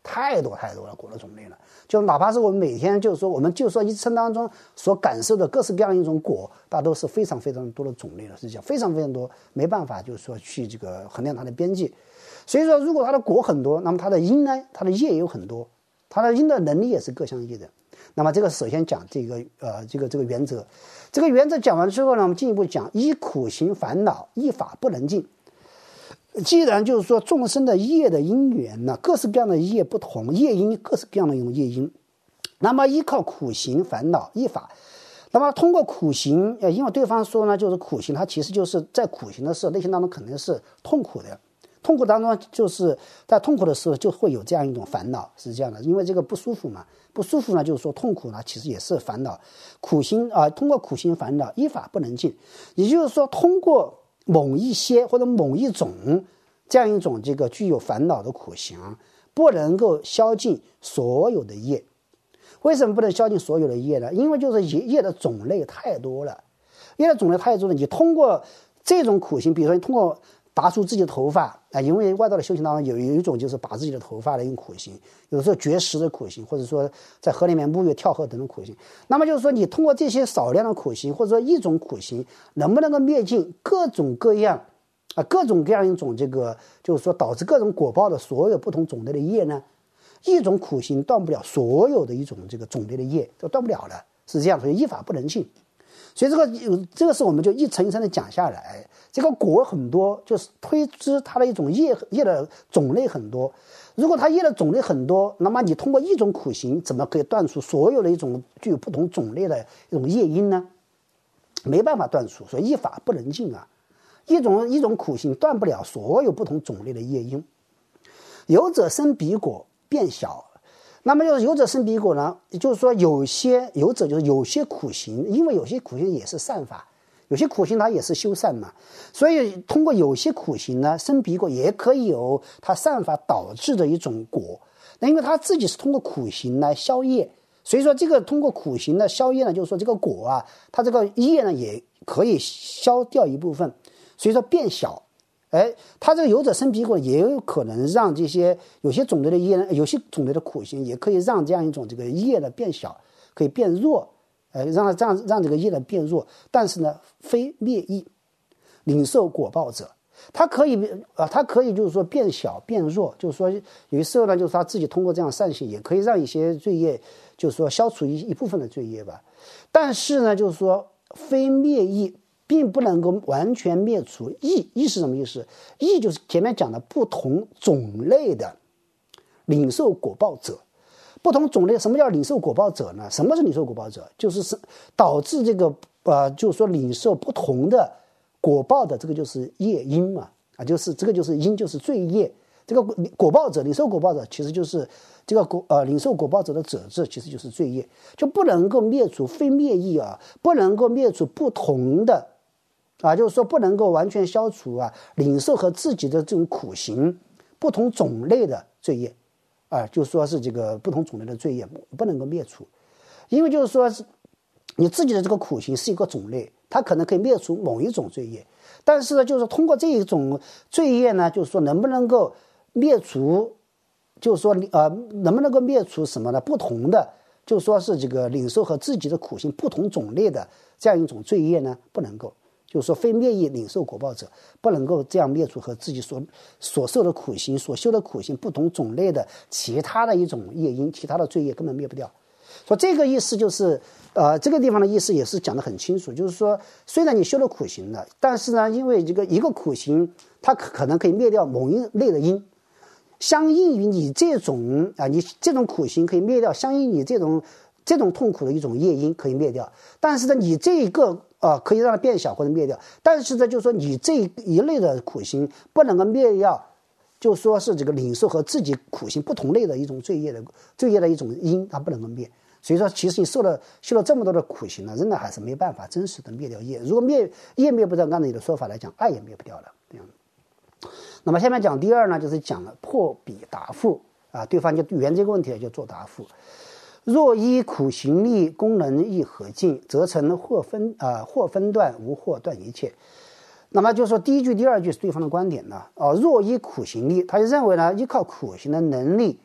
Speaker 2: 太多了果的种类了。就哪怕是我们每天我们一生当中所感受的各式各样一种果，大都是非常多的种类了，是这样，非常多，没办法去这个衡量它的边际。所以说，如果它的果很多，那么它的因呢，它的叶也有很多，它的因的能力也是各项异的。那么这个首先讲这个原则。这个原则讲完之后呢，我们进一步讲依苦行烦恼，依法不能尽。既然众生的业的因缘呢，各式各样的业不同，业因各式各样的一种业因，那么依靠苦行烦恼依法，那么通过苦行，因为对方说呢，就是苦行，它其实就是在苦行的时候，内心当中肯定是痛苦的，痛苦当中在痛苦的时候就会有这样一种烦恼，是这样的，因为这个不舒服嘛，不舒服呢，痛苦呢其实也是烦恼。苦行通过苦行烦恼依法不能尽，也就是说通过某一些或者某一种这样一种这个具有烦恼的苦行，不能够消尽所有的业。为什么不能消尽所有的业呢？因为业的种类太多了，业的种类太多了。你通过这种苦行，比如说你通过拔出自己的头发因为外道的修行当中有一种就是拔自己的头发的一种苦行，有的时候绝食的苦行，或者说在河里面沐浴跳河等等苦行。那么你通过这些少量的苦行，或者说一种苦行，能不能够灭尽各种各样一种这个导致各种果报的所有不同种类的业呢？一种苦行断不了所有的一种这个种类的业，都断不了了，是这样，所以依法不能尽。所以这个是我们就一层一层的讲下来，这个果很多，就是推知它的一种业的种类很多。如果它业的种类很多，那么你通过一种苦行，怎么可以断除所有的一种具有不同种类的一种业因呢？没办法断除，所以依法不能尽啊。一种苦行断不了所有不同种类的业因。有者生彼果变小，那么有者生彼果呢，就是说有些苦行，因为有些苦行也是善法，有些苦行它也是修善嘛，所以通过有些苦行呢，生彼果也可以有它善法导致的一种果。那因为它自己是通过苦行来消业，所以说这个通过苦行的消业呢，就是说这个果它这个业呢也可以消掉一部分，所以说变小。它这个有者生彼果也有可能让这些有些种类的业，有些种类的苦行也可以让这样一种这个业的变小，可以变弱，让这个业的变弱。但是呢，非灭意，领受果报者，它可以变小变弱，就是说有些时候呢，就是他自己通过这样善行也可以让一些罪业，就是说消除一部分的罪业吧。但是呢，就是说非灭意，并不能够完全灭除意。意是什么意思？意就是前面讲的不同种类的领受果报者。不同种类，什么叫领受果报者呢？什么是领受果报者？就是导致这个就是说领受不同的果报的，这个就是业因嘛，就是这个就是因，就是罪业。这个果报者，领受果报者，其实就是这个领受果报者的者字，其实就是罪业，就不能够灭除，非灭意不能够灭除不同的。就是说不能够完全消除领受和自己的这种苦行不同种类的罪业就说是这个不同种类的罪业不能够灭除，因为就是说是你自己的这个苦行是一个种类，它可能可以灭除某一种罪业，但是呢，就是通过这一种罪业呢，就是说能不能够灭除，就是说能不能够灭除什么呢？不同的，就是说是这个领受和自己的苦行不同种类的这样一种罪业呢，不能够。就是说非灭意领受果报者，不能够这样灭除和自己所受的苦行所修的苦行不同种类的其他的一种业因，其他的罪业根本灭不掉。所以这个意思就是这个地方的意思也是讲得很清楚，就是说虽然你修了苦行了，但是呢，因为这个一个苦行它可能可以灭掉某一类的因，相应于你这种你这种苦行可以灭掉相应于你这种痛苦的一种业因可以灭掉，但是呢你这一个可以让它变小或者灭掉，但是呢，就是说你这一类的苦行不能够灭掉，就说是这个领受和自己苦行不同类的一种罪业的一种因，它不能够灭。所以说，其实你修了这么多的苦行呢，仍然还是没办法真实的灭掉业。如果业灭不掉，按照你的说法来讲，爱也灭不掉了。这样。那么下面讲第二呢，就是讲了破彼答复对方就圆这个问题就做答复。若依苦行力功能亦合尽，则成或分段，无或断一切。那么就是说第一句第二句是对方的观点呢若依苦行力，他就认为呢依靠苦行的能力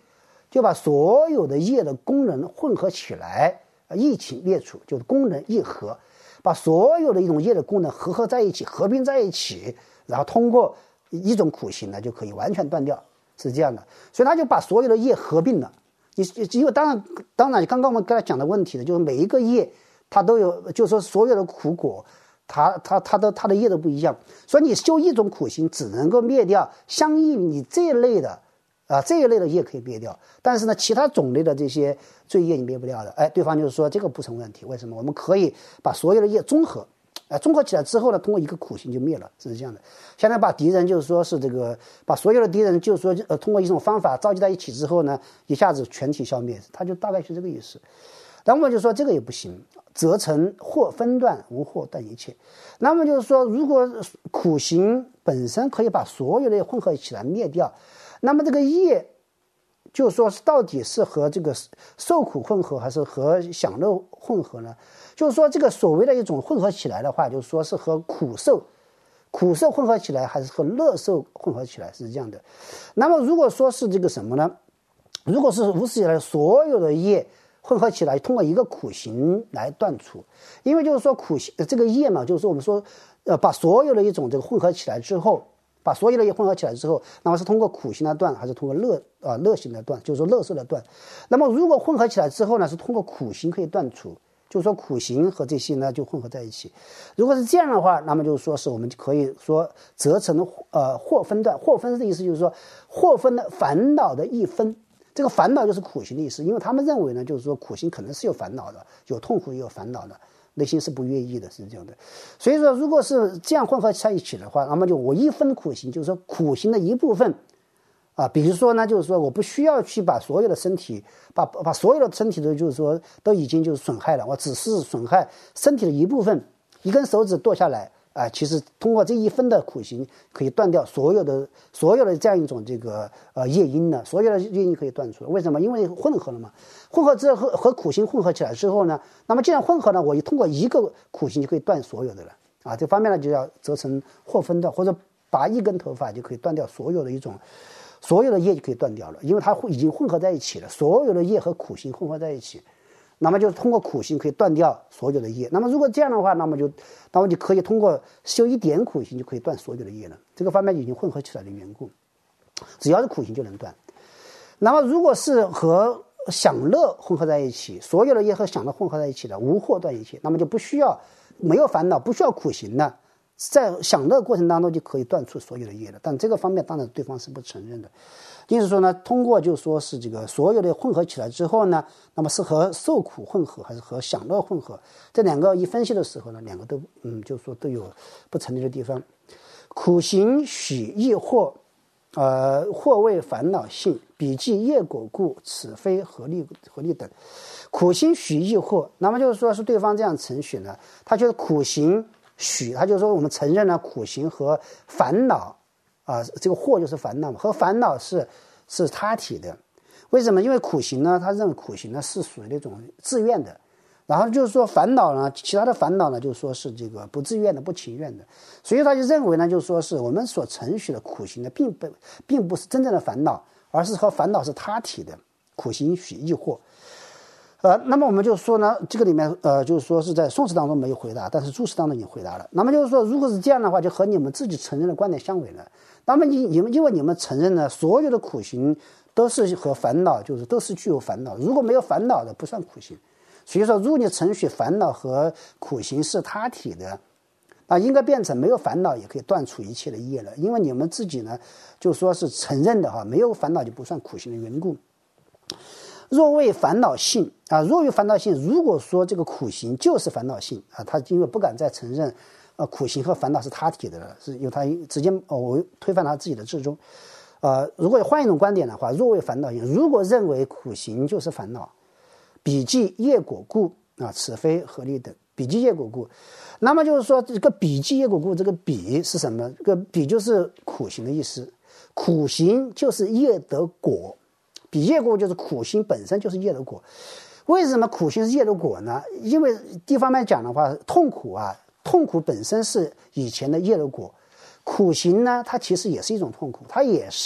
Speaker 2: 就把所有的业的功能混合起来，一起列出，就是功能一合，把所有的一种业的功能合在一起，合并在一起，然后通过一种苦行呢就可以完全断掉，是这样的。所以他就把所有的业合并了。因为当然，刚刚我们刚才讲的问题呢，就是每一个业它都有，就是说所有的苦果，它的业都不一样，所以你修一种苦行只能够灭掉相应于你这一类的业可以灭掉，但是呢，其他种类的这些罪业你灭不掉的。对方就是说这个不成问题，为什么？我们可以把所有的业综合起来之后呢，通过一个苦行就灭了，是这样的。现在把敌人就是说是这个，把所有的敌人就是说通过一种方法召集在一起之后呢，一下子全体消灭，他就大概是这个意思。然后我们就说这个也不行，则成或分段，无或断一切。那么就是说，如果苦行本身可以把所有的混合起来灭掉，那么这个业就是说是到底是和这个受苦混合还是和享乐混合呢？就是说这个所谓的一种混合起来的话，就是说是和苦受混合起来还是和乐受混合起来，是这样的。那么如果说是这个什么呢？如果是无始以来所有的业混合起来，通过一个苦行来断除，因为就是说苦行这个业嘛，就是说我们说把所有的一种这个混合起来之后，那么是通过苦行来断，还是通过乐行来断？就是说乐受来断。那么如果混合起来之后呢，是通过苦行可以断除，就是说苦行和这些呢就混合在一起。如果是这样的话，那么就是说是我们可以说则成或分段。或分的意思就是说或分的烦恼的一分。这个烦恼就是苦行的意思，因为他们认为呢，就是说苦行可能是有烦恼的，有痛苦也有烦恼的，内心是不愿意的，是这样的。所以说，如果是这样混合在一起的话，那么就我一分苦行，就是说苦行的一部分比如说呢，就是说我不需要去把所有的身体，把所有的身体就是说都已经就是损害了，我只是损害身体的一部分，一根手指剁下来。其实通过这一分的苦行可以断掉所有的这样一种这个业因呢，所有的业因可以断除。为什么？因为混合了嘛，混合之后和苦行混合起来之后呢，那么既然混合呢，我通过一个苦行就可以断所有的了这方面呢就要则成或分段，或者拔一根头发就可以断掉所有的业就可以断掉了，因为它已经混合在一起了，所有的业和苦行混合在一起。那么就通过苦行可以断掉所有的业。那么如果这样的话，那么就可以通过修一点苦行就可以断所有的业了。这个方面已经混合起来的缘故，只要是苦行就能断。那么如果是和享乐混合在一起，所有的业和享乐混合在一起的，无或断一切，那么就不需要没有烦恼，不需要苦行了，在享乐过程当中就可以断除所有的业了。但这个方面当然对方是不承认的。因此说呢，通过就说是这个所有的混合起来之后呢，那么是和受苦混合还是和享乐混合？这两个一分析的时候呢，两个都就是说都有不成立的地方。苦行许亦或谓烦恼性，彼即业果故，此非合力等。苦行许亦或，那么就是说是对方这样承许呢，他觉得苦行许，他就说我们承认了苦行和烦恼。这个惑就是烦恼嘛，和烦恼是他体的。为什么？因为苦行呢，他认为苦行呢是属于那种自愿的，然后就是说烦恼呢，其他的烦恼呢，就是说是这个不自愿的、不情愿的，所以他就认为呢，就是说是我们所承许的苦行呢，并不是真正的烦恼，而是和烦恼是他体的。苦行许亦惑。那么我们就说呢，这个里面就是说是在宋词当中没有回答，但是注释当中已经回答了。那么就是说，如果是这样的话，就和你们自己承认的观点相违了。那么因为你们承认呢，所有的苦行都是和烦恼，就是都是具有烦恼。如果没有烦恼的，不算苦行。所以说，如果你承许烦恼和苦行是他体的，那应该变成没有烦恼也可以断除一切的业了。因为你们自己呢，就说是承认的没有烦恼就不算苦行的缘故。若为烦恼性若为烦恼性，如果说这个苦行就是烦恼性他因为不敢再承认苦行和烦恼是他体的了，是因为他直接我推翻他自己的至中。如果换一种观点的话，若为烦恼性，如果认为苦行就是烦恼，彼即业果故此非合力等。彼即业果故，那么就是说这个彼即业果故，这个彼是什么？这个彼就是苦行的意思，苦行就是业得果。彼业果就是苦行本身就是业的果。为什么苦行是业的果呢？因为一方面讲的话，痛苦本身是以前的业的果，苦行呢它其实也是一种痛苦，它也是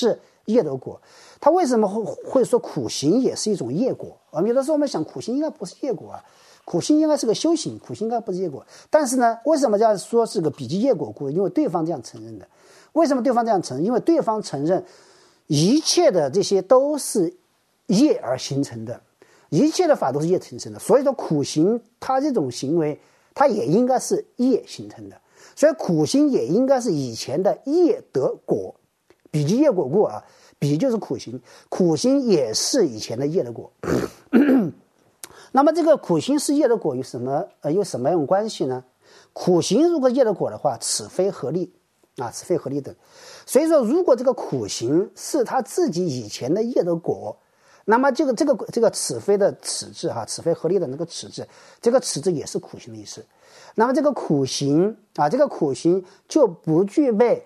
Speaker 2: 业的果。他为什么会说苦行也是一种业果？有的时候我们想苦行应该不是业果啊，苦行应该是个修行，苦行应该不是业果。但是呢，为什么要说是个比丘业果故？因为对方这样承认的。为什么对方这样承认？因为对方承认一切的这些都是业而形成的，一切的法都是业形成的，所以说苦行它这种行为它也应该是业形成的，所以苦行也应该是以前的业得果，比丘业果故啊，比就是苦行，苦行也是以前的业的果。那么这个苦行是业的果有什么样关系呢？苦行如果业的果的话，此非合力啊，此非合力等。所以说，如果这个苦行是他自己以前的业的果，那么这个此非的此字哈，此非合力的那个此字，这个此字也是苦行的意思。那么这个苦行啊，这个苦行就不具备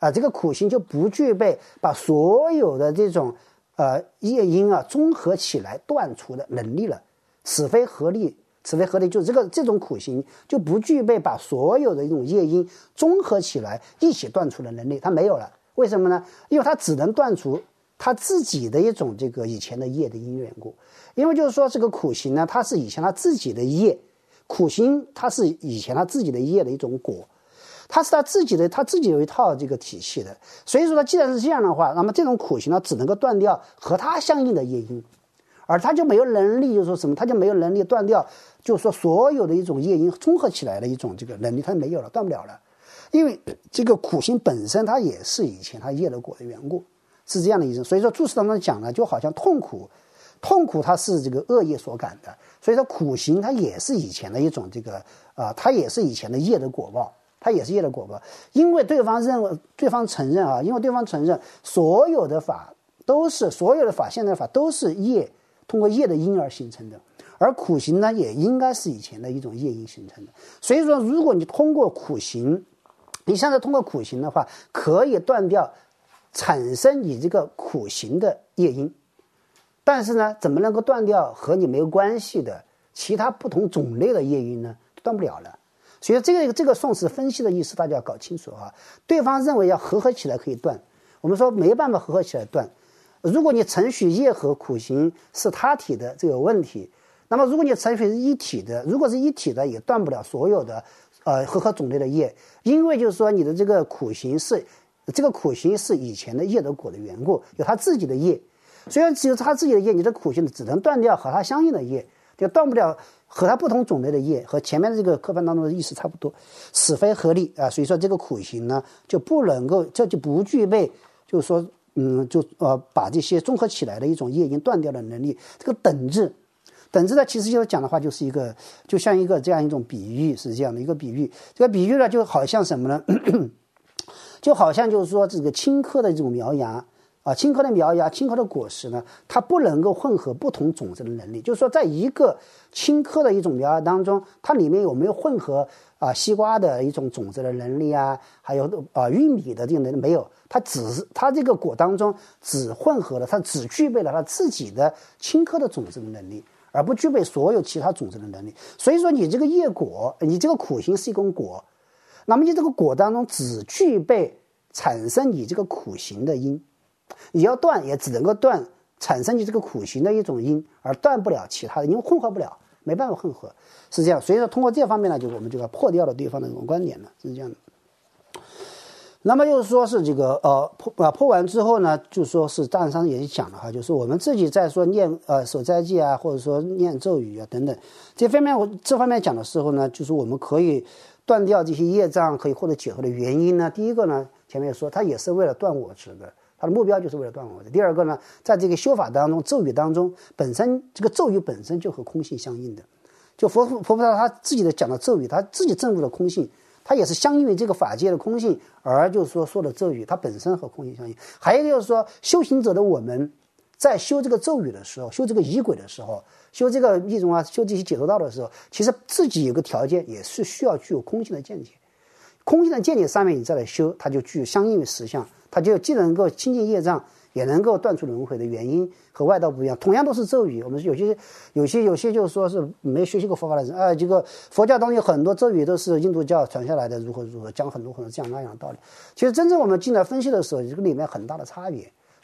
Speaker 2: 把所有的这种业因啊综合起来断除的能力了。此非合力，此非合力，就是这种苦行就不具备把所有的一种业因综合起来一起断除的能力，它没有了。为什么呢？因为它只能断除他自己的一种这个以前的业的因缘故。因为就是说这个苦行呢，它是以前他自己的业，苦行它是以前他自己的业的一种果，它是他自己有一套这个体系的。所以说既然是这样的话，那么这种苦行呢只能够断掉和它相应的业因，而他就没有能力，就是说什么，他就没有能力断掉，就是说所有的一种业因综合起来的一种这个能力，他没有了，断不了了。因为这个苦行本身它也是以前他业的果的缘故，是这样的意思。所以说注释当中讲呢，就好像痛苦它是这个恶业所感的，所以说苦行它也是以前的一种这个它也是以前的业的果报，它也是业的果报。因为对方承认所有的法现在的法都是业，通过业的因而形成的，而苦行呢也应该是以前的一种业因形成的。所以说如果你通过苦行，你现在通过苦行的话，可以断掉产生你这个苦行的业因，但是呢怎么能够断掉和你没有关系的其他不同种类的业因呢？断不了了。所以这个宋词分析的意思大家要搞清楚啊。对方认为要合合起来可以断，我们说没办法合合起来断。如果你承许业和苦行是他体的这个问题，那么如果你承许是一体的，如果是一体的也断不了所有的和种类的业，因为就是说你的这个苦行是以前的业的果的缘故，有他自己的业，虽然只有他自己的业，你的苦行只能断掉和他相应的业，就断不了和他不同种类的业，和前面的这个课本当中的意思差不多。此非合力啊，所以说这个苦行呢就不能够，这就不具备就是说把这些综合起来的一种业因断掉的能力。这个等字呢，其实就是讲的话，就是就像一个这样一种比喻，是这样的一个比喻。这个比喻呢，就好像什么呢？就好像就是说这个青稞的这种苗芽啊，青稞的苗芽、青稞的果实呢，它不能够混合不同种子的能力。就是说，在一个青稞的一种苗芽当中，它里面有没有混合西瓜的一种种子的能力啊，还有玉米的这种能力没有？它这个果当中只混合了，它只具备了它自己的青稞的种子的能力，而不具备所有其他种子的能力。所以说你这个业果，你这个苦行是一种果，那么你这个果当中只具备产生你这个苦行的因，你要断也只能够断产生你这个苦行的一种因，而断不了其他的，因为混合不了，没办法混合，是这样。所以说通过这方面呢，我们就要破掉了对方的这种观点了，是这样的。那么就是说是这个破完之后呢，就说是大上也讲了哈，就是我们自己在说念守斋戒啊，或者说念咒语啊等等这方面讲的时候呢，就是我们可以断掉这些业障，可以获得解脱的原因呢。第一个呢，前面说它也是为了断我执的，它的目标就是为了断我执。第二个呢，在这个修法当中，咒语当中本身这个咒语本身就和空性相应的，就佛菩萨他自己的讲的咒语，他自己证悟的空性。它也是相应于这个法界的空性，而就是说的咒语，它本身和空性相应。还有一个就是说，修行者的我们在修这个咒语的时候，修这个仪轨的时候，修这个密宗啊，修这些解脱道的时候，其实自己有个条件，也是需要具有空性的见解。空性的见解上面你再来修，它就具有相应于实相，它就既能够清净业障，也能够断除轮回的原因，和外道不一样。同样都是咒语，我们有些就是说是没学习过佛法的人这个佛教当中有很多咒语都是印度教传下来的，如何讲很多这样那样的道理。其实真正我们进来分析的时候，这个里面很大的差别。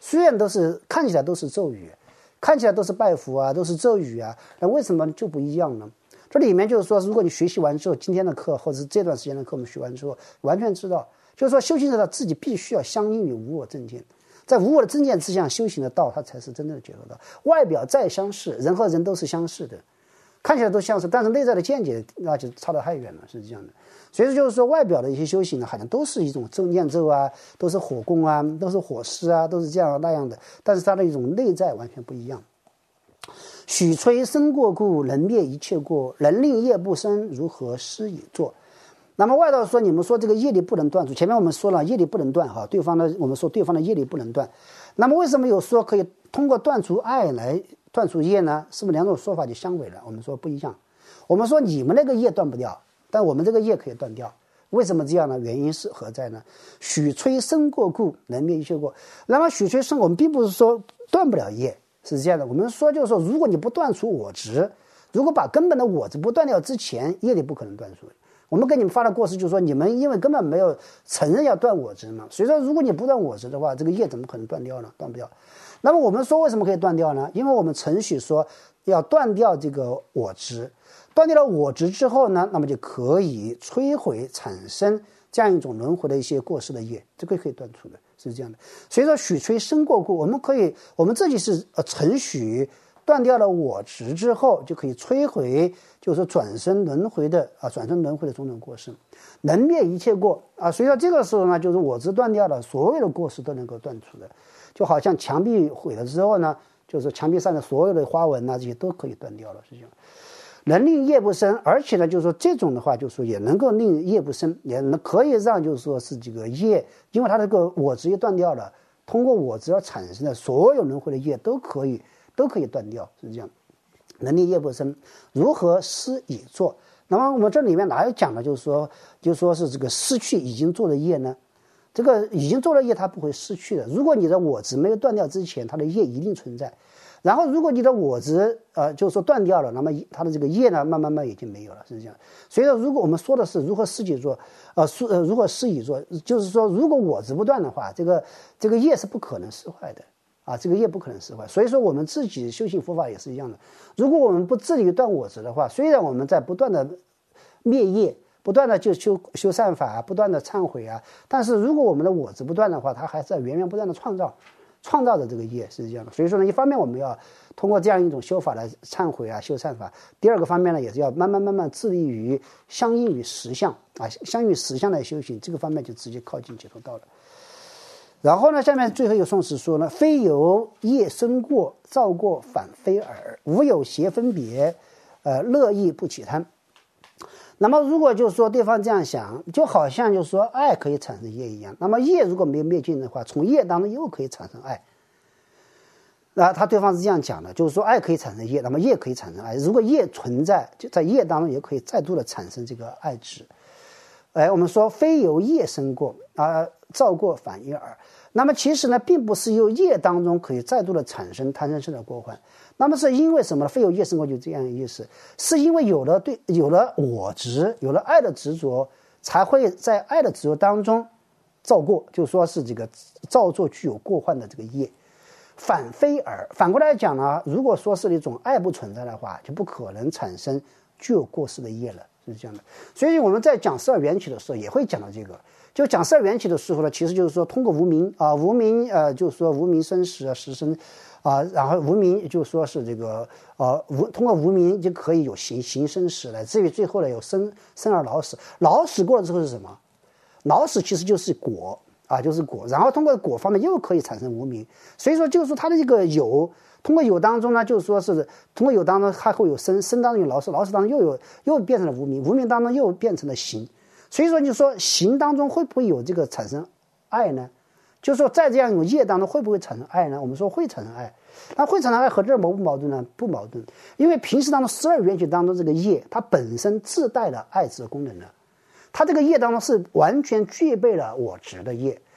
Speaker 2: 虽然看起来都是咒语，看起来都是拜佛啊，都是咒语啊，那为什么就不一样呢？这里面就是说，如果你学习完之后，今天的课或者是这段时间的课我们学完之后，完全知道，就是说修行者他自己必须要相应于无我正见，在无我的正见之下修行的道，它才是真正的解脱道。外表再相似，人和人都是相似的，看起来都相似，但是内在的见解那就差得太远了，是这样的。所以就是说，外表的一些修行呢，好像都是一种念咒啊，都是火供啊，都是火施啊，都是这样那样的，但是它的一种内在完全不一样。许吹生过故，能灭一切过，能令业不生，如何施以作？那么外道说，你们说这个业力不能断除，前面我们说了业力不能断哈，我们说对方的业力不能断，那么为什么有说可以通过断除爱来断除业呢？是不是两种说法就相违了？我们说不一样，我们说你们那个业断不掉，但我们这个业可以断掉。为什么这样呢？原因是何在呢？许吹生过故，能灭一切过。那么许吹生，我们并不是说断不了业，是这样的。我们说就是说，如果你不断除我执，如果把根本的我执不断掉之前，业力不可能断除。我们给你们发的过失就是说，你们因为根本没有承认要断我执嘛，所以说如果你不断我执的话，这个业怎么可能断掉呢？断不掉。那么我们说为什么可以断掉呢？因为我们程序说要断掉这个我执，断掉了我执之后呢，那么就可以摧毁产生这样一种轮回的一些过失的业，这个可以断除的，是这样的。所以说许吹生过故，我们这里是程序断掉了我执之后，就可以摧毁，就是说转生轮回的种种过失，能灭一切过啊。所以说这个时候呢，就是我执断掉了，所有的过失都能够断除的，就好像墙壁毁了之后呢，就是墙壁上的所有的花纹啊，这些都可以断掉了，是这样。能令业不生，而且呢，就是说这种的话，就是说也能够令业不生，也可以让就是说是这个业，因为它这个我执业断掉了，通过我执而产生的所有轮回的业都可以断掉，是这样。能令业不生，如何施以作？那么我们这里面哪有讲的，就是说是这个失去已经做的业呢？这个已经做的业它不会失去的。如果你的我执没有断掉之前，它的业一定存在。然后如果你的我执就是说断掉了，那么它的这个业呢，慢慢已经没有了，是这样。所以说，如果我们说的是如何施以作，如何施以作，就是说如果我执不断的话，这个业是不可能释怀的啊，这个业不可能释怀。所以说我们自己修行佛法也是一样的，如果我们不致力于断我执的话，虽然我们在不断的灭业，不断的就修善法，不断的忏悔啊，但是如果我们的我执不断的话，它还是在源源不断的创造的这个业，是这样的。所以说呢，一方面我们要通过这样一种修法来忏悔啊，修善法；第二个方面呢，也是要慢慢致力于相应于实相啊，相应于实相来修行，这个方面就直接靠近解脱道了。然后呢，下面最后一个颂词说呢，非由业生过，造过反非尔，无有邪分别，乐意不起贪。那么如果就是说对方这样想，就好像就是说爱可以产生业一样，那么业如果没有灭尽的话，从业当中又可以产生爱。那对方是这样讲的，就是说爱可以产生业，那么业可以产生爱。如果业存在，就在业当中也可以再度的产生这个爱执。我们说非由业生过造过反一耳。那么其实呢，并不是由业当中可以再度的产生贪嗔痴的过患。那么是因为什么呢？非由业生过就这样的意思，是因为有了我执，有了爱的执着，才会在爱的执着当中造过，就是说是这个造作具有过患的这个业。反非尔，反过来讲呢，如果说是一种爱不存在的话，就不可能产生具有过失的业了，是这样的。所以我们在讲十二缘起的时候也会讲到这个。就讲十二缘起的时候呢，其实就是说通过无明就是说无明生死识生然后无明就说是这个通过无明就可以有行生死，来至于最后呢有生而老死。老死过了之后是什么？老死其实就是果就是果，然后通过果方面又可以产生无明。所以说就是说它的这个有，通过有当中呢，就是说是通过有当中还会有生当中有老死，老死当中又变成了无明，无明当中又变成了行。所以说你说行当中会不会有这个产生爱呢？就是说在这样一种业当中会不会产生爱呢？我们说会产生爱。那会产生爱和这儿矛不矛盾呢？不矛盾。因为平时当中十二缘起当中这个业，它本身自带了爱执功能的，它这个业当中是完全具备了我执的业。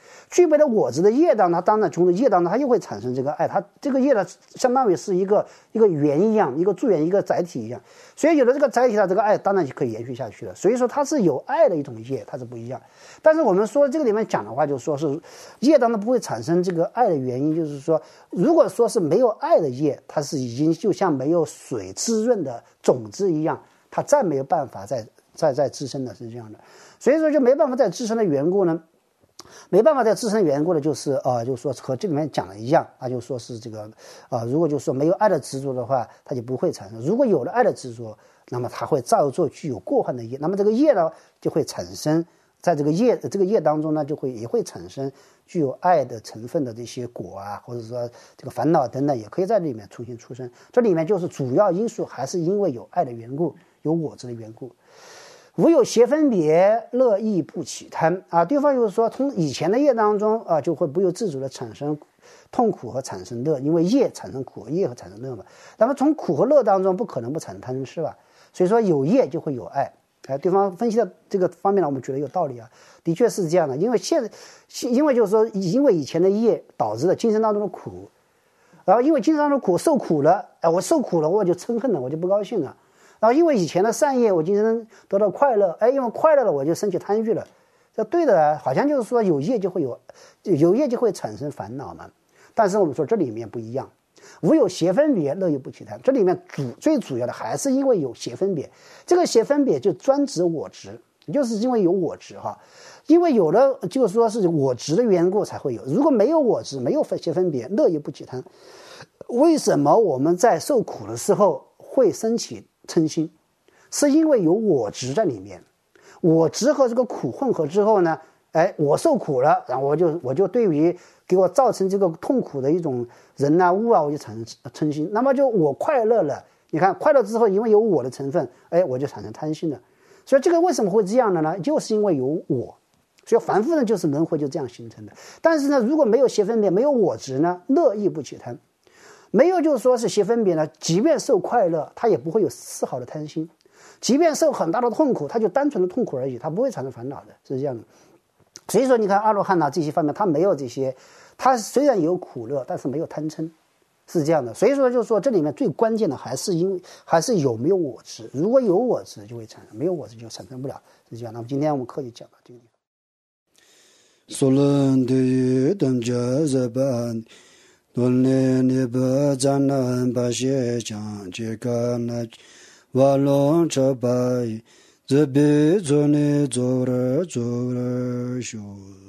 Speaker 2: 具备了我执的业当，它当然从业当中它又会产生这个爱，它这个业呢相当于是一个缘一样，一个助缘，一个载体一样，所以有了这个载体了，这个爱当然就可以延续下去了。所以说它是有爱的一种业，它是不一样。但是我们说这个里面讲的话，就是说是业当中不会产生这个爱的原因，就是说如果说是没有爱的业，它是已经就像没有水滋润的种子一样，它再没有办法再滋生的，是这样的。所以说就没办法再滋生的缘故呢，没办法再滋生缘故的就是就是说和这里面讲的一样，那就说是这个如果就是说没有爱的执着的话，它就不会产生；如果有了爱的执着，那么它会造作具有过患的业，那么这个业呢就会产生，在这个业当中呢也会产生具有爱的成分的这些果啊，或者说这个烦恼等等，也可以在里面重新出生。这里面就是主要因素还是因为有爱的缘故，有我执的缘故。无有邪分别，乐亦不起贪啊。对方就是说，从以前的业当中就会不由自主的产生痛苦和产生乐，因为业产生苦，业和产生乐嘛。那么从苦和乐当中不可能不产生贪是吧？所以说有业就会有爱。对方分析的这个方面呢，我们觉得有道理啊，的确是这样的。因为就是说，因为以前的业导致了今生当中的苦，然后因为今生当中苦受苦了，我受苦了，我就嗔恨了，我就不高兴了。然后因为以前的善业我今生得到快乐，因为快乐了我就升起贪欲了，这对的，好像就是说有业就会产生烦恼嘛。但是我们说这里面不一样，无有邪分别，乐亦不起贪。这里面最主要的还是因为有邪分别，这个邪分别就专指我执，就是因为有我执哈，因为有了就是说是我执的缘故才会有，如果没有我执，没有邪分别，乐亦不起贪。为什么我们在受苦的时候会升起嗔心？是因为有我执在里面，我执和这个苦混合之后呢，我受苦了，然后我就对于给我造成这个痛苦的一种人啊物啊，我就产生嗔心。那么就我快乐了，你看快乐之后，因为有我的成分，我就产生贪心了。所以这个为什么会这样的呢？就是因为有我，所以凡夫呢就是轮回就这样形成的。但是呢，如果没有邪分别，没有我执呢，乐亦不起贪。没有就是说是邪分别呢，即便受快乐，他也不会有丝毫的贪心；即便受很大的痛苦，他就单纯的痛苦而已，他不会产生烦恼的，是这样的。所以说，你看阿罗汉这些方面，他没有这些，他虽然有苦乐，但是没有贪嗔，是这样的。所以说，就是说这里面最关键的还是有没有我执。如果有我执，就会产生；没有我执，就产生不了，是这样。那么今天我们课就讲到这个地方。
Speaker 1: 索伦的于等家日本。顿涅涅巴赞南巴谢将杰嘎那瓦隆车巴这比做呢做了修。